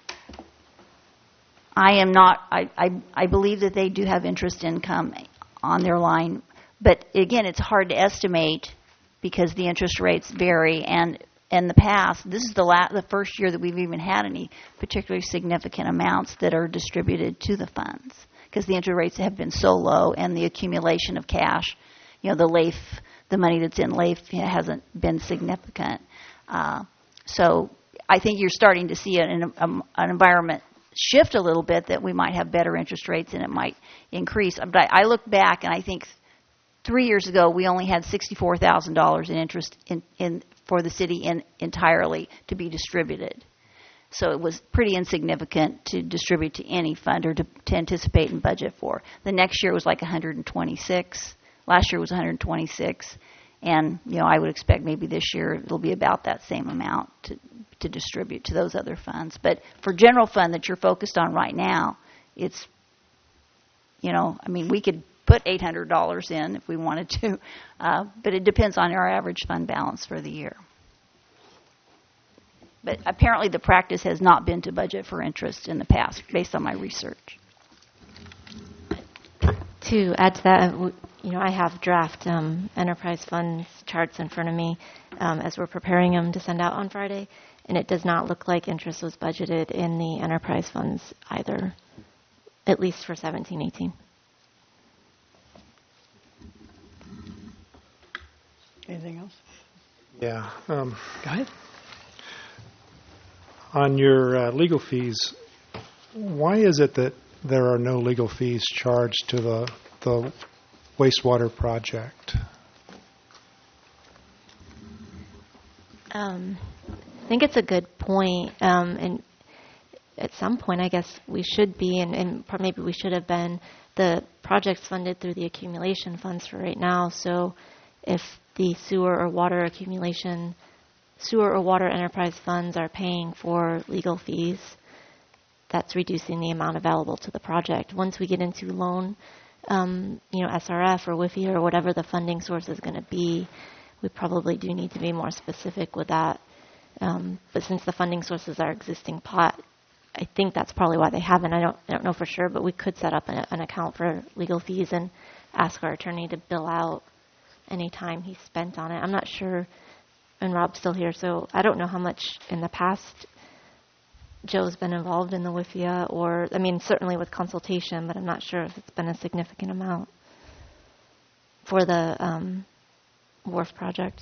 I am not, I believe that they do have interest income on their line, but again, it's hard to estimate because the interest rates vary, and in the past, this is the first year that we've even had any particularly significant amounts that are distributed to the funds because the interest rates have been so low and the accumulation of cash, the money that's in LAIF hasn't been significant. So I think you're starting to see an environment shift a little bit that we might have better interest rates and it might increase. But I look back and I think 3 years ago we only had $64,000 in interest in for the city entirely to be distributed. So it was pretty insignificant to distribute to any fund or to anticipate and budget for. The next year was like 126. Last year was 126. And, I would expect maybe this year it'll be about that same amount to distribute to those other funds. But for general fund that you're focused on right now, it's, we could put $800 in if we wanted to, but it depends on our average fund balance for the year. But apparently the practice has not been to budget for interest in the past, based on my research. To add to that, I have draft enterprise funds charts in front of me as we're preparing them to send out on Friday, and it does not look like interest was budgeted in the enterprise funds either, at least for 17-18. Anything else? Yeah. Go ahead. On your legal fees, why is it that there are no legal fees charged to the wastewater project? I think it's a good point. And at some point, I guess we should be, and maybe we should have been, the project's funded through the accumulation funds for right now. So if the sewer or water enterprise funds are paying for legal fees, that's reducing the amount available to the project. Once we get into loan, SRF or WIFI or whatever the funding source is going to be, we probably do need to be more specific with that. But since the funding source is our existing pot, I think that's probably why they haven't. I don't know for sure, but we could set up an account for legal fees and ask our attorney to bill out any time he spent on it. I'm not sure, and Rob's still here, so I don't know how much in the past Joe's been involved in the WIFIA, or, certainly with consultation, but I'm not sure if it's been a significant amount for the wharf project.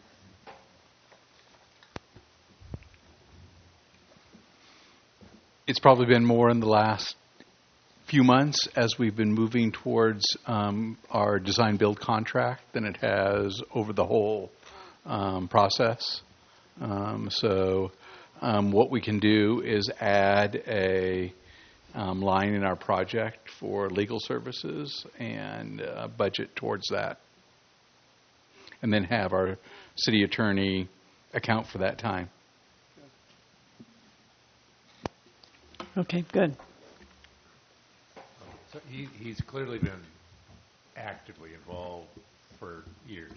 It's probably been more in the last few months as we've been moving towards our design build contract than it has over the whole process. What we can do is add a line in our project for legal services and budget towards that. And then have our city attorney account for that time. Okay, good. So he's clearly been actively involved for years.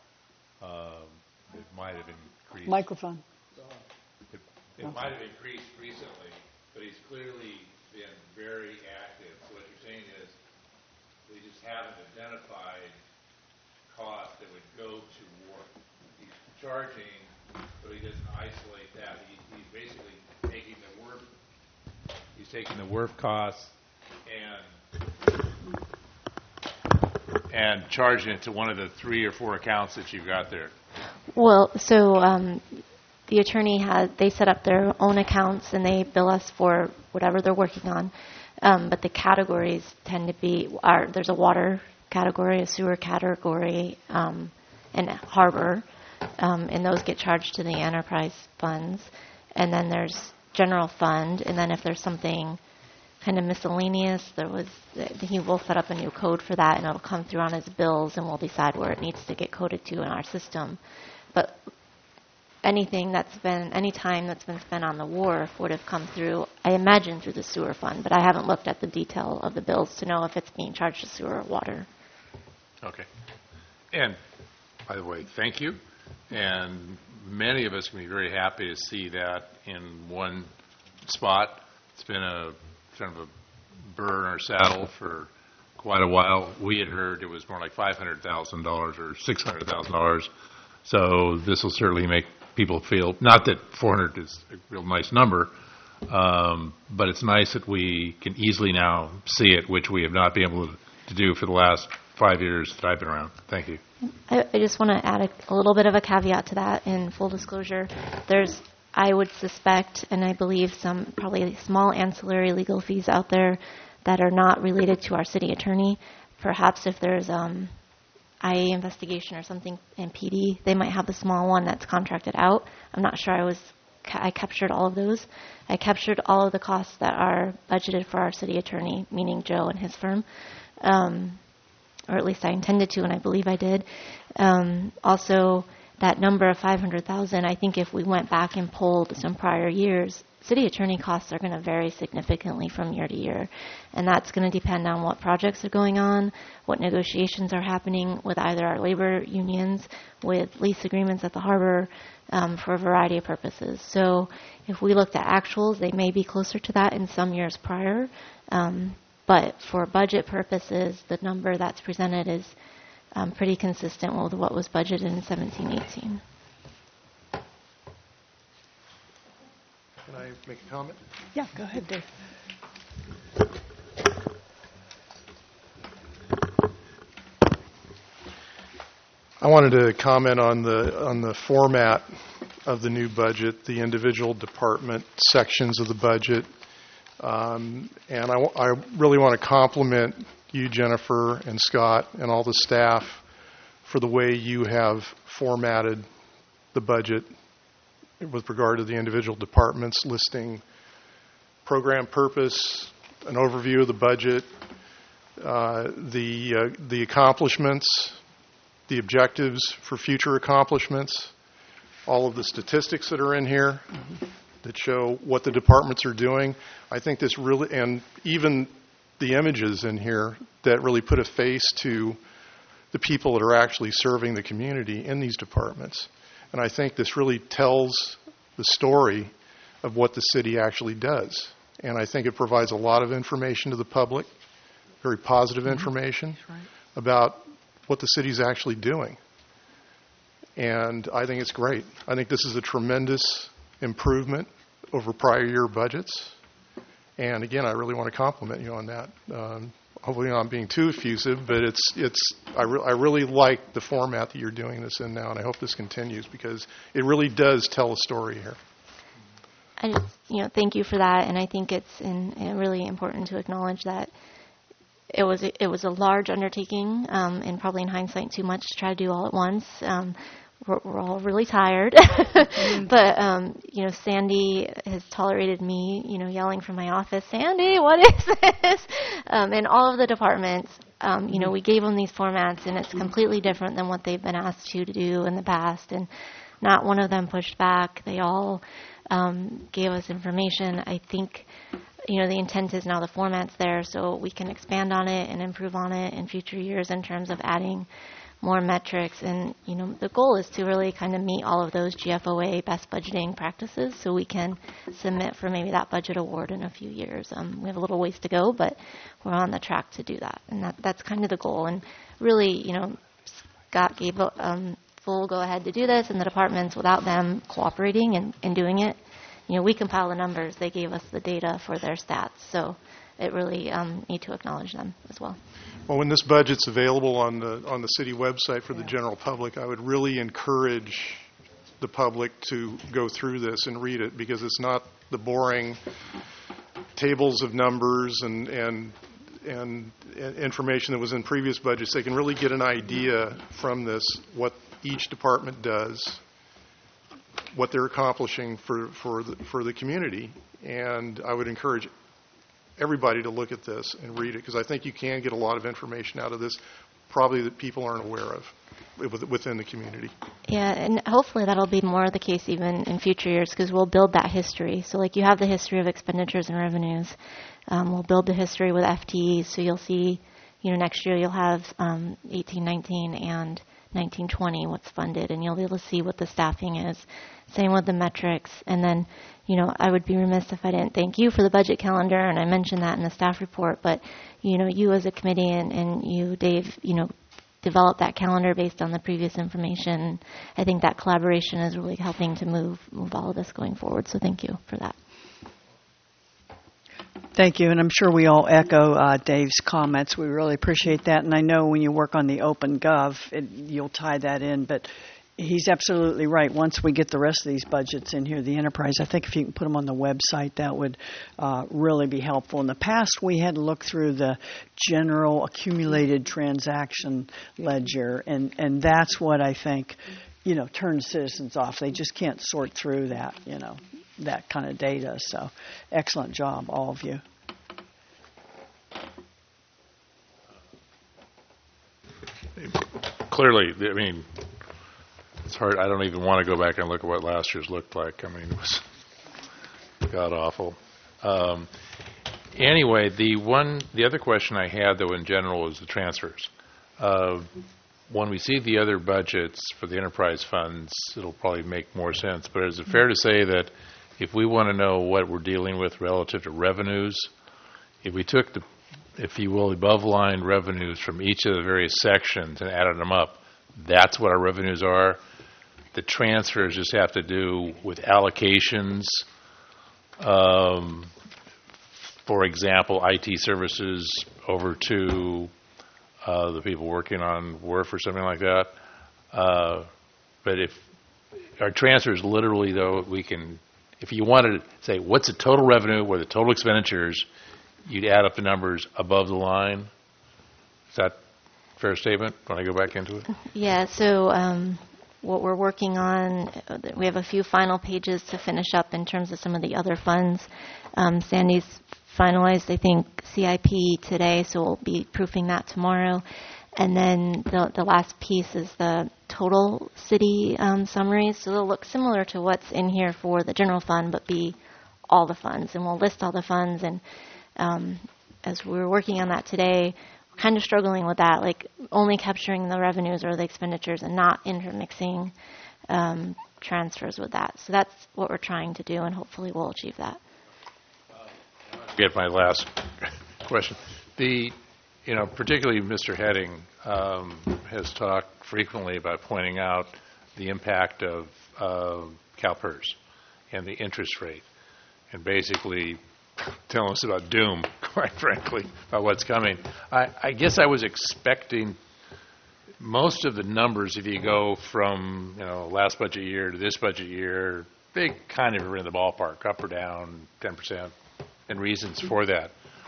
It might have increased. Microphone. It might have increased recently, but he's clearly been very active. So what you're saying is they just haven't identified costs that would go to work. He's charging, but he doesn't isolate that. He's basically taking the work. He's taking the work costs and charging it to one of the 3 or 4 accounts that you've got there. Well, so the attorney they set up their own accounts and they bill us for whatever they're working on. But the categories tend to be, there's a water category, a sewer category, and harbor, and those get charged to the enterprise funds. And then there's general fund, and then if there's something kind of miscellaneous, he will set up a new code for that, and it'll come through on his bills, and we'll decide where it needs to get coded to in our system. But any time that's been spent on the wharf would have come through, I imagine, through the sewer fund, but I haven't looked at the detail of the bills to know if it's being charged to sewer or water. Okay. And, by the way, thank you. And many of us can be very happy to see that in one spot. It's been a kind of a burr in our saddle for quite a while. We had heard it was more like $500,000 or $600,000. So this will certainly make people feel, not that 400 is a real nice number, but it's nice that we can easily now see it, which we have not been able to do for the last 5 years that I've been around. Thank you. I just want to add a little bit of a caveat to that. In full disclosure, I would suspect, and I believe some probably small ancillary legal fees out there that are not related to our city attorney. Perhaps if there's IA investigation or something in PD, they might have the small one that's contracted out. I'm not sure I captured all of those. I captured all of the costs that are budgeted for our city attorney, meaning Joe and his firm. Or at least I intended to, and I believe I did. Also, that number of $500,000, I think if we went back and pulled some prior years, city attorney costs are going to vary significantly from year to year. And that's going to depend on what projects are going on, what negotiations are happening with either our labor unions, with lease agreements at the harbor, for a variety of purposes. So if we looked at actuals, they may be closer to that in some years prior. But for budget purposes, the number that's presented is pretty consistent with what was budgeted in 17-18. Can I make a comment? Yeah, go ahead, Dave. I wanted to comment on the format of the new budget, the individual department sections of the budget. And I really want to compliment you, Jennifer, and Scott, and all the staff for the way you have formatted the budget with regard to the individual departments, listing program purpose, an overview of the budget, the accomplishments, the objectives for future accomplishments, all of the statistics that are in here that show what the departments are doing. I think this really, and even the images in here that really put a face to the people that are actually serving the community in these departments. And I think this really tells the story of what the city actually does. And I think it provides a lot of information to the public, very positive information about what the city's actually doing. And I think it's great. I think this is a tremendous improvement over prior year budgets. And again, I really want to compliment you on that. Hopefully not being too effusive, but I really like the format that you're doing this in now, and I hope this continues because it really does tell a story here. I just, thank you for that, and I think it's really important to acknowledge that it was a large undertaking, and probably in hindsight too much to try to do all at once. We're all really tired, but Sandy has tolerated me, yelling from my office, "Sandy, what is this?" And all of the departments, we gave them these formats, and it's completely different than what they've been asked to do in the past, and not one of them pushed back. They all gave us information. I think, the intent is now the format's there, so we can expand on it and improve on it in future years in terms of adding more metrics. And, the goal is to really kind of meet all of those GFOA best budgeting practices so we can submit for maybe that budget award in a few years. We have a little ways to go, but we're on the track to do that. And that's kind of the goal. And really, Scott gave full go-ahead to do this, and the departments, without them cooperating and doing it, we compile the numbers. They gave us the data for their stats. So it really need to acknowledge them as well. Well, when this budget's available on the city website for the general public, I would really encourage the public to go through this and read it, because it's not the boring tables of numbers and information that was in previous budgets. They can really get an idea from this what each department does, what they're accomplishing for the community. And I would encourage everybody to look at this and read it, because I think you can get a lot of information out of this, probably that people aren't aware of within the community. Yeah, and hopefully that'll be more the case even in future years, because we'll build that history. So like you have the history of expenditures and revenues. We'll build the history with FTEs, so you'll see, next year you'll have 18-19 and 19-20 what's funded, and you'll be able to see what the staffing is. Same with the metrics. And then, I would be remiss if I didn't thank you for the budget calendar, and I mentioned that in the staff report, but, you as a committee and you, Dave, developed that calendar based on the previous information. I think that collaboration is really helping to move all of this going forward, so thank you for that. Thank you, and I'm sure we all echo Dave's comments. We really appreciate that, and I know when you work on the OpenGov, you'll tie that in, but he's absolutely right. Once we get the rest of these budgets in here, the enterprise, I think if you can put them on the website, that would really be helpful. In the past, we had to look through the general accumulated transaction ledger, and that's what I think, turns citizens off. They just can't sort through that, that kind of data. So excellent job, all of you. Clearly, it's hard. I don't even want to go back and look at what last year's looked like. It was god-awful. Anyway, the other question I had, though, in general, is the transfers. When we see the other budgets for the enterprise funds, it'll probably make more sense. But is it fair to say that if we want to know what we're dealing with relative to revenues, if we took the, if you will, above-line revenues from each of the various sections and added them up, that's what our revenues are? The transfers just have to do with allocations. For example, IT services over to the people working on WRF or something like that. But if our transfers literally, though, we can, if you wanted to say what's the total revenue or the total expenditures, you'd add up the numbers above the line. Is that a fair statement when I go back into it? Yeah, so what we're working on, we have a few final pages to finish up in terms of some of the other funds. Sandy's finalized, I think, CIP today, so we'll be proofing that tomorrow. And then the last piece is the total city summaries. So they'll look similar to what's in here for the general fund, but be all the funds. And we'll list all the funds. And as we were working on that today, we're kind of struggling with that, like only capturing the revenues or the expenditures and not intermixing transfers with that. So that's what we're trying to do, and hopefully we'll achieve that. Get my last question. Particularly Mr. Heading has talked frequently about pointing out the impact of CalPERS and the interest rate, and basically telling us about doom, quite frankly, about what's coming. I guess I was expecting most of the numbers, if you go from last budget year to this budget year, they kind of are in the ballpark, up or down 10%, and reasons for that.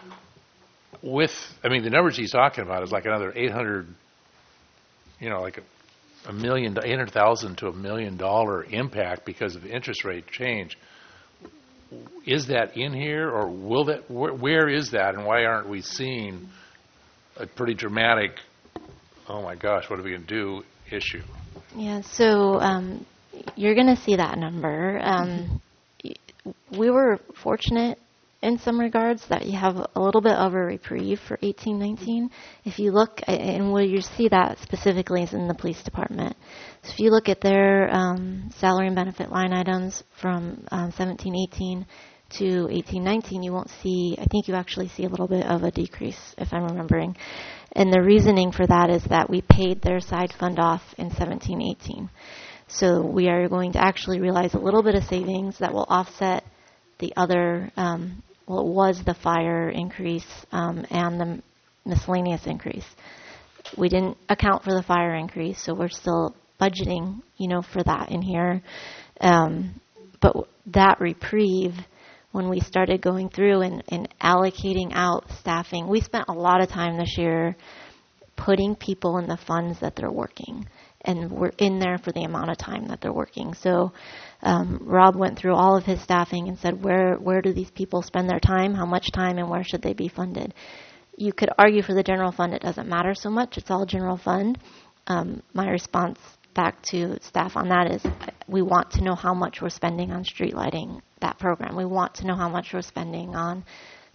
The numbers he's talking about is like another 800, like a million, 800,000 to $1 million impact because of the interest rate change. Is that in here, or will that? Where is that, and why aren't we seeing a pretty dramatic, oh my gosh, what are we going to do issue? Yeah, so you're going to see that number. We were fortunate in some regards that you have a little bit of a reprieve for 18-19. If you look, and where you see that specifically is in the police department. So if you look at their salary and benefit line items from 17-18 to 18-19, you won't see, I think you actually see a little bit of a decrease, if I'm remembering. And the reasoning for that is that we paid their side fund off in 17-18. So we are going to actually realize a little bit of savings that will offset the other, it was the fire increase and the miscellaneous increase. We didn't account for the fire increase, so we're still budgeting, for that in here. But that reprieve, when we started going through and allocating out staffing, we spent a lot of time this year putting people in the funds that they're working. And we're in there for the amount of time that they're working. So Rob went through all of his staffing and said, where do these people spend their time, how much time, and where should they be funded? You could argue for the general fund it doesn't matter so much. It's all general fund. My response back to staff on that is we want to know how much we're spending on street lighting, that program. We want to know how much we're spending on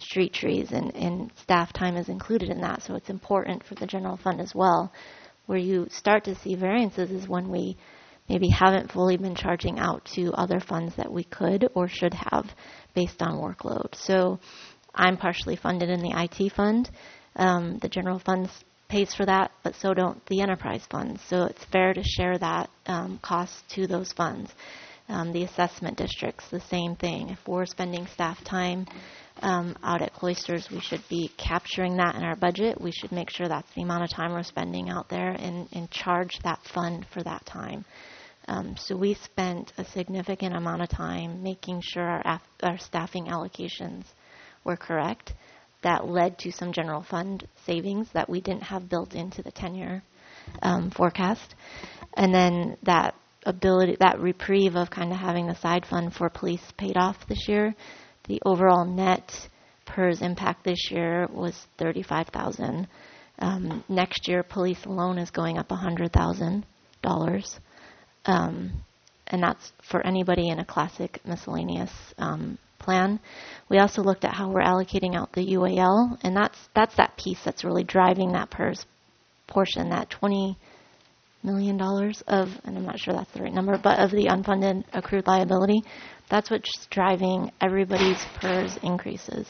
street trees, and staff time is included in that. So it's important for the general fund as well. Where you start to see variances is when we maybe haven't fully been charging out to other funds that we could or should have based on workload. So I'm partially funded in the IT fund. The general fund pays for that, but so don't the enterprise funds. So it's fair to share that cost to those funds. The assessment districts, the same thing. If we're spending staff time out at Cloisters, we should be capturing that in our budget. We should make sure that's the amount of time we're spending out there and charge that fund for that time. So we spent a significant amount of time making sure our staffing allocations were correct. That led to some general fund savings that we didn't have built into the 10-year forecast. And then that reprieve of kind of having the side fund for police paid off this year. The overall net PERS impact this year was $35,000. Next year, police alone is going up $100,000. And that's for anybody in a classic miscellaneous plan. We also looked at how we're allocating out the UAL, and that's that piece that's really driving that PERS portion, that $20 million of, and I'm not sure that's the right number, but of the unfunded accrued liability. That's what's driving everybody's PERS increases.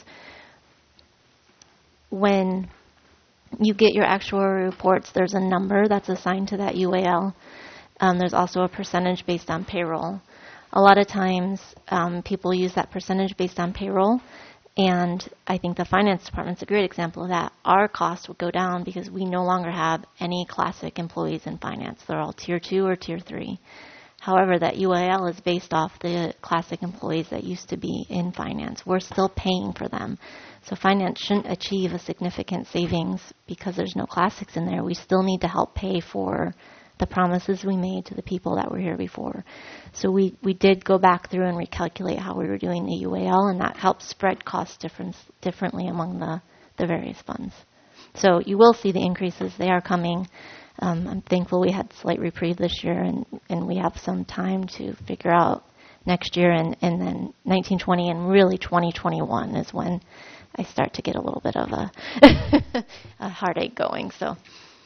When you get your actuarial reports, there's a number that's assigned to that UAL. There's also a percentage based on payroll. A lot of times people use that percentage based on payroll, and I think the finance department's a great example of that. Our cost will go down because we no longer have any classic employees in finance. They're all Tier 2 or Tier 3. However, that UAL is based off the classic employees that used to be in finance. We're still paying for them. So finance shouldn't achieve a significant savings because there's no classics in there. We still need to help pay for the promises we made to the people that were here before. So we did go back through and recalculate how we were doing the UAL, and that helps spread costs differently among the various funds. So you will see the increases. They are coming. I'm thankful we had slight reprieve this year, and we have some time to figure out next year, and then 1920 and really 2021 is when I start to get a little bit of a heartache going. So.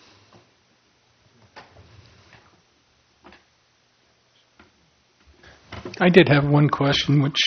I did have one question, which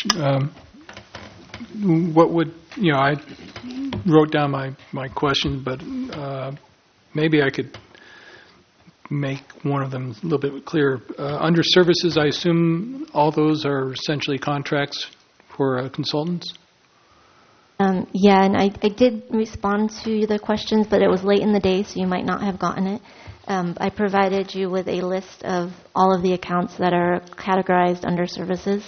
what would, I wrote down my question, but maybe I could make one of them a little bit clearer. Under services, I assume all those are essentially contracts for consultants? Yeah, and I did respond to the questions, but it was late in the day, so you might not have gotten it. I provided you with a list of all of the accounts that are categorized under services.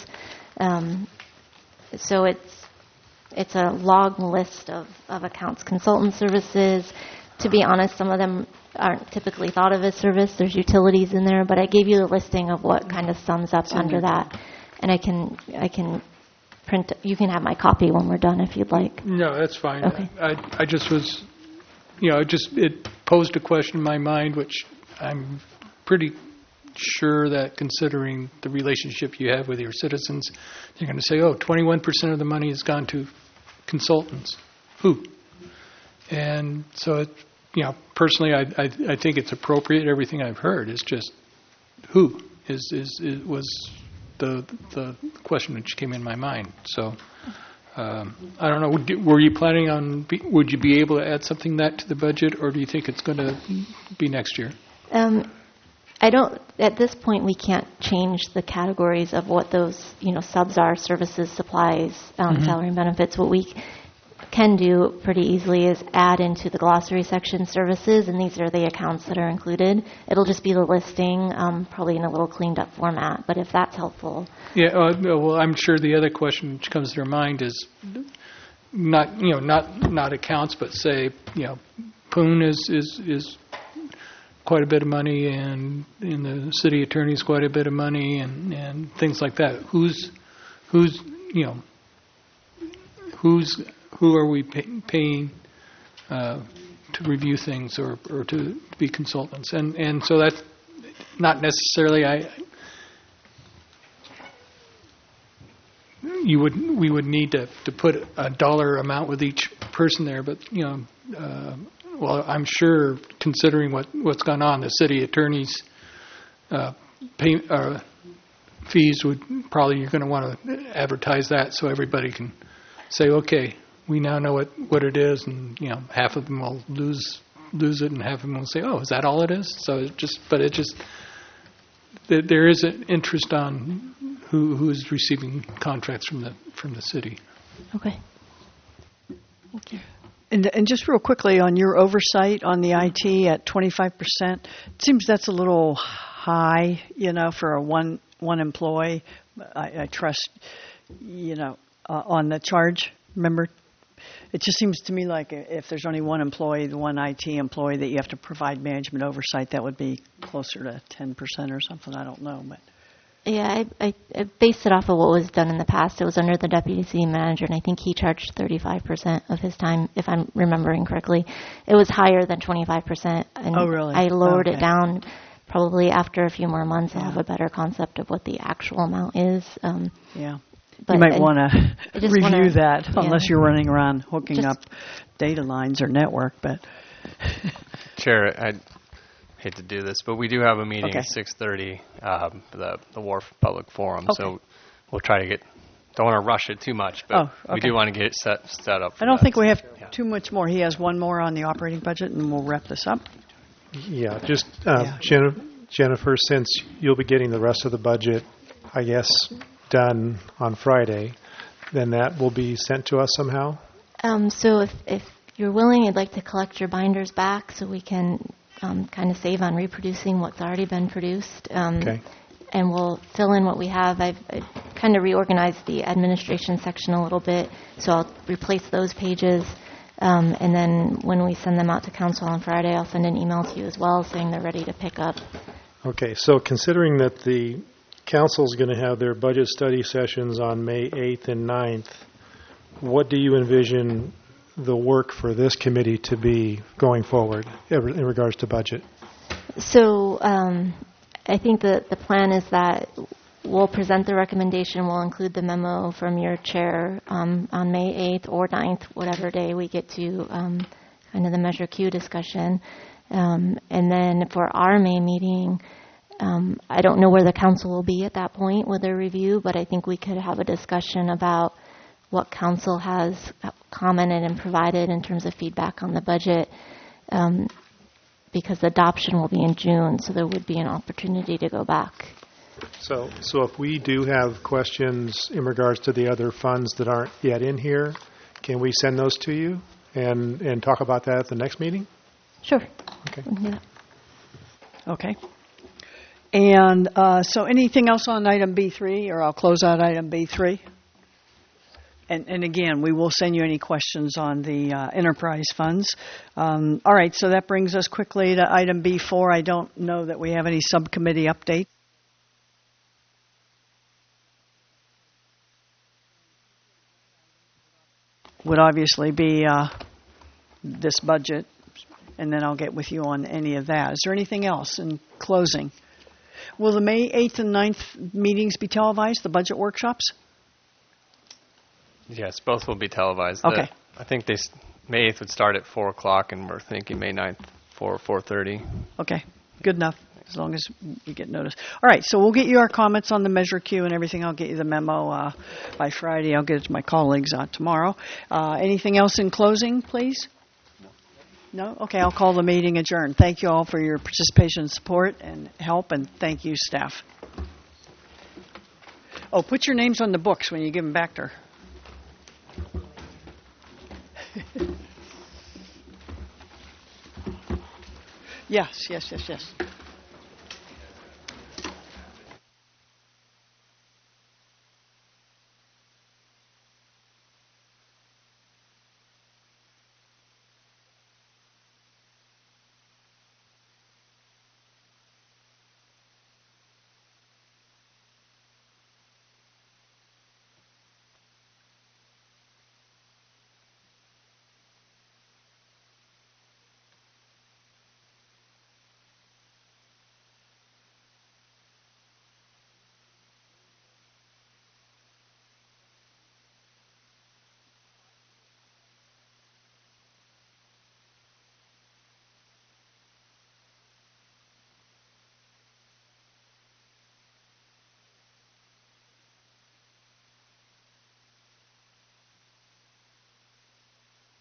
So it's a long list of accounts. Consultant services, to be honest, some of them aren't typically thought of as service. There's utilities in there, but I gave you the listing of what kind of sums up under that. And I can print, you can have my copy when we're done if you'd like. No, that's fine. Okay. I just was, it posed a question in my mind, which I'm pretty sure that considering the relationship you have with your citizens, you're going to say, 21% of the money has gone to consultants. Who? And so, personally, I think it's appropriate. Everything I've heard is just who was the question which came in my mind. So I don't know. Were you planning on? Would you be able to add something that to the budget, or do you think it's going to be next year? I don't. At this point, we can't change the categories of what those subs are: services, supplies, salary and benefits. What we can do pretty easily is add into the glossary section services, and these are the accounts that are included. It'll just be the listing, probably in a little cleaned up format, but if that's helpful. Yeah, well, I'm sure the other question which comes to your mind is not accounts, but say, Poon is quite a bit of money, and in the city attorney's quite a bit of money, and things like that. Who are we paying to review things or to be consultants? And so that's not necessarily we would need to put a dollar amount with each person there, but well, I'm sure considering what's gone on, the city attorney's fees would probably, you're going to want to advertise that so everybody can say, okay, we now know what it is, and half of them will lose it, and half of them will say, oh, is that all it is? So there is an interest on who is receiving contracts from the city. Okay. Thank you. And just real quickly on your oversight on the IT at 25%, it seems that's a little high, for a one employee. I trust, on the charge. Remember, it just seems to me like if there's only one employee, the one IT employee, that you have to provide management oversight, that would be closer to 10% or something. I don't know, but. Yeah, I based it off of what was done in the past. It was under the deputy city manager, and I think he charged 35% of his time, if I'm remembering correctly. It was higher than 25%. And oh, really? I lowered it down. Probably after a few more months, I'll have a better concept of what the actual amount is. Yeah. But you might want to review that, unless you're running around hooking up data lines or network. But Chair, I hate to do this, but we do have a meeting at 6:30, the Wharf Public Forum. So we'll try to don't want to rush it too much, but we do want to get it set up. I don't think we have too much more. He has one more on the operating budget, and we'll wrap this up. Yeah, just Jennifer, since you'll be getting the rest of the budget, I guess, done on Friday, then that will be sent to us somehow? So if you're willing, I'd like to collect your binders back so we can kind of save on reproducing what's already been produced. And we'll fill in what we have. I've kind of reorganized the administration section a little bit, so I'll replace those pages. And then when we send them out to council on Friday, I'll send an email to you as well saying they're ready to pick up. Okay, so considering that the council's going to have their budget study sessions on May 8th and 9th, what do you envision the work for this committee to be going forward in regards to budget? So I think the plan is that we'll present the recommendation. We'll include the memo from your chair on May 8th or 9th, whatever day we get to kind of the Measure Q discussion. And then for our May meeting, I don't know where the council will be at that point with their review, but I think we could have a discussion about what council has commented and provided in terms of feedback on the budget, because the adoption will be in June, so there would be an opportunity to go back. So if we do have questions in regards to the other funds that aren't yet in here, can we send those to you and talk about that at the next meeting? Sure. Okay. Yeah. Okay. And so anything else on item B3, or I'll close out item B3? And again, we will send you any questions on the enterprise funds. All right, so that brings us quickly to item B4. I don't know that we have any subcommittee update. Would obviously be this budget, and then I'll get with you on any of that. Is there anything else in closing? Will the May 8th and 9th meetings be televised, the budget workshops? Yes, both will be televised. Okay. I think May 8th would start at 4 o'clock, and we're thinking May 9th, 4:30. Okay, good enough, as long as we get notice. All right, so we'll get you our comments on the Measure Q and everything. I'll get you the memo by Friday. I'll get it to my colleagues tomorrow. Anything else in closing, please? No? Okay, I'll call the meeting adjourned. Thank you all for your participation, support, and help, and thank you, staff. Oh, put your names on the books when you give them back to her. Yes.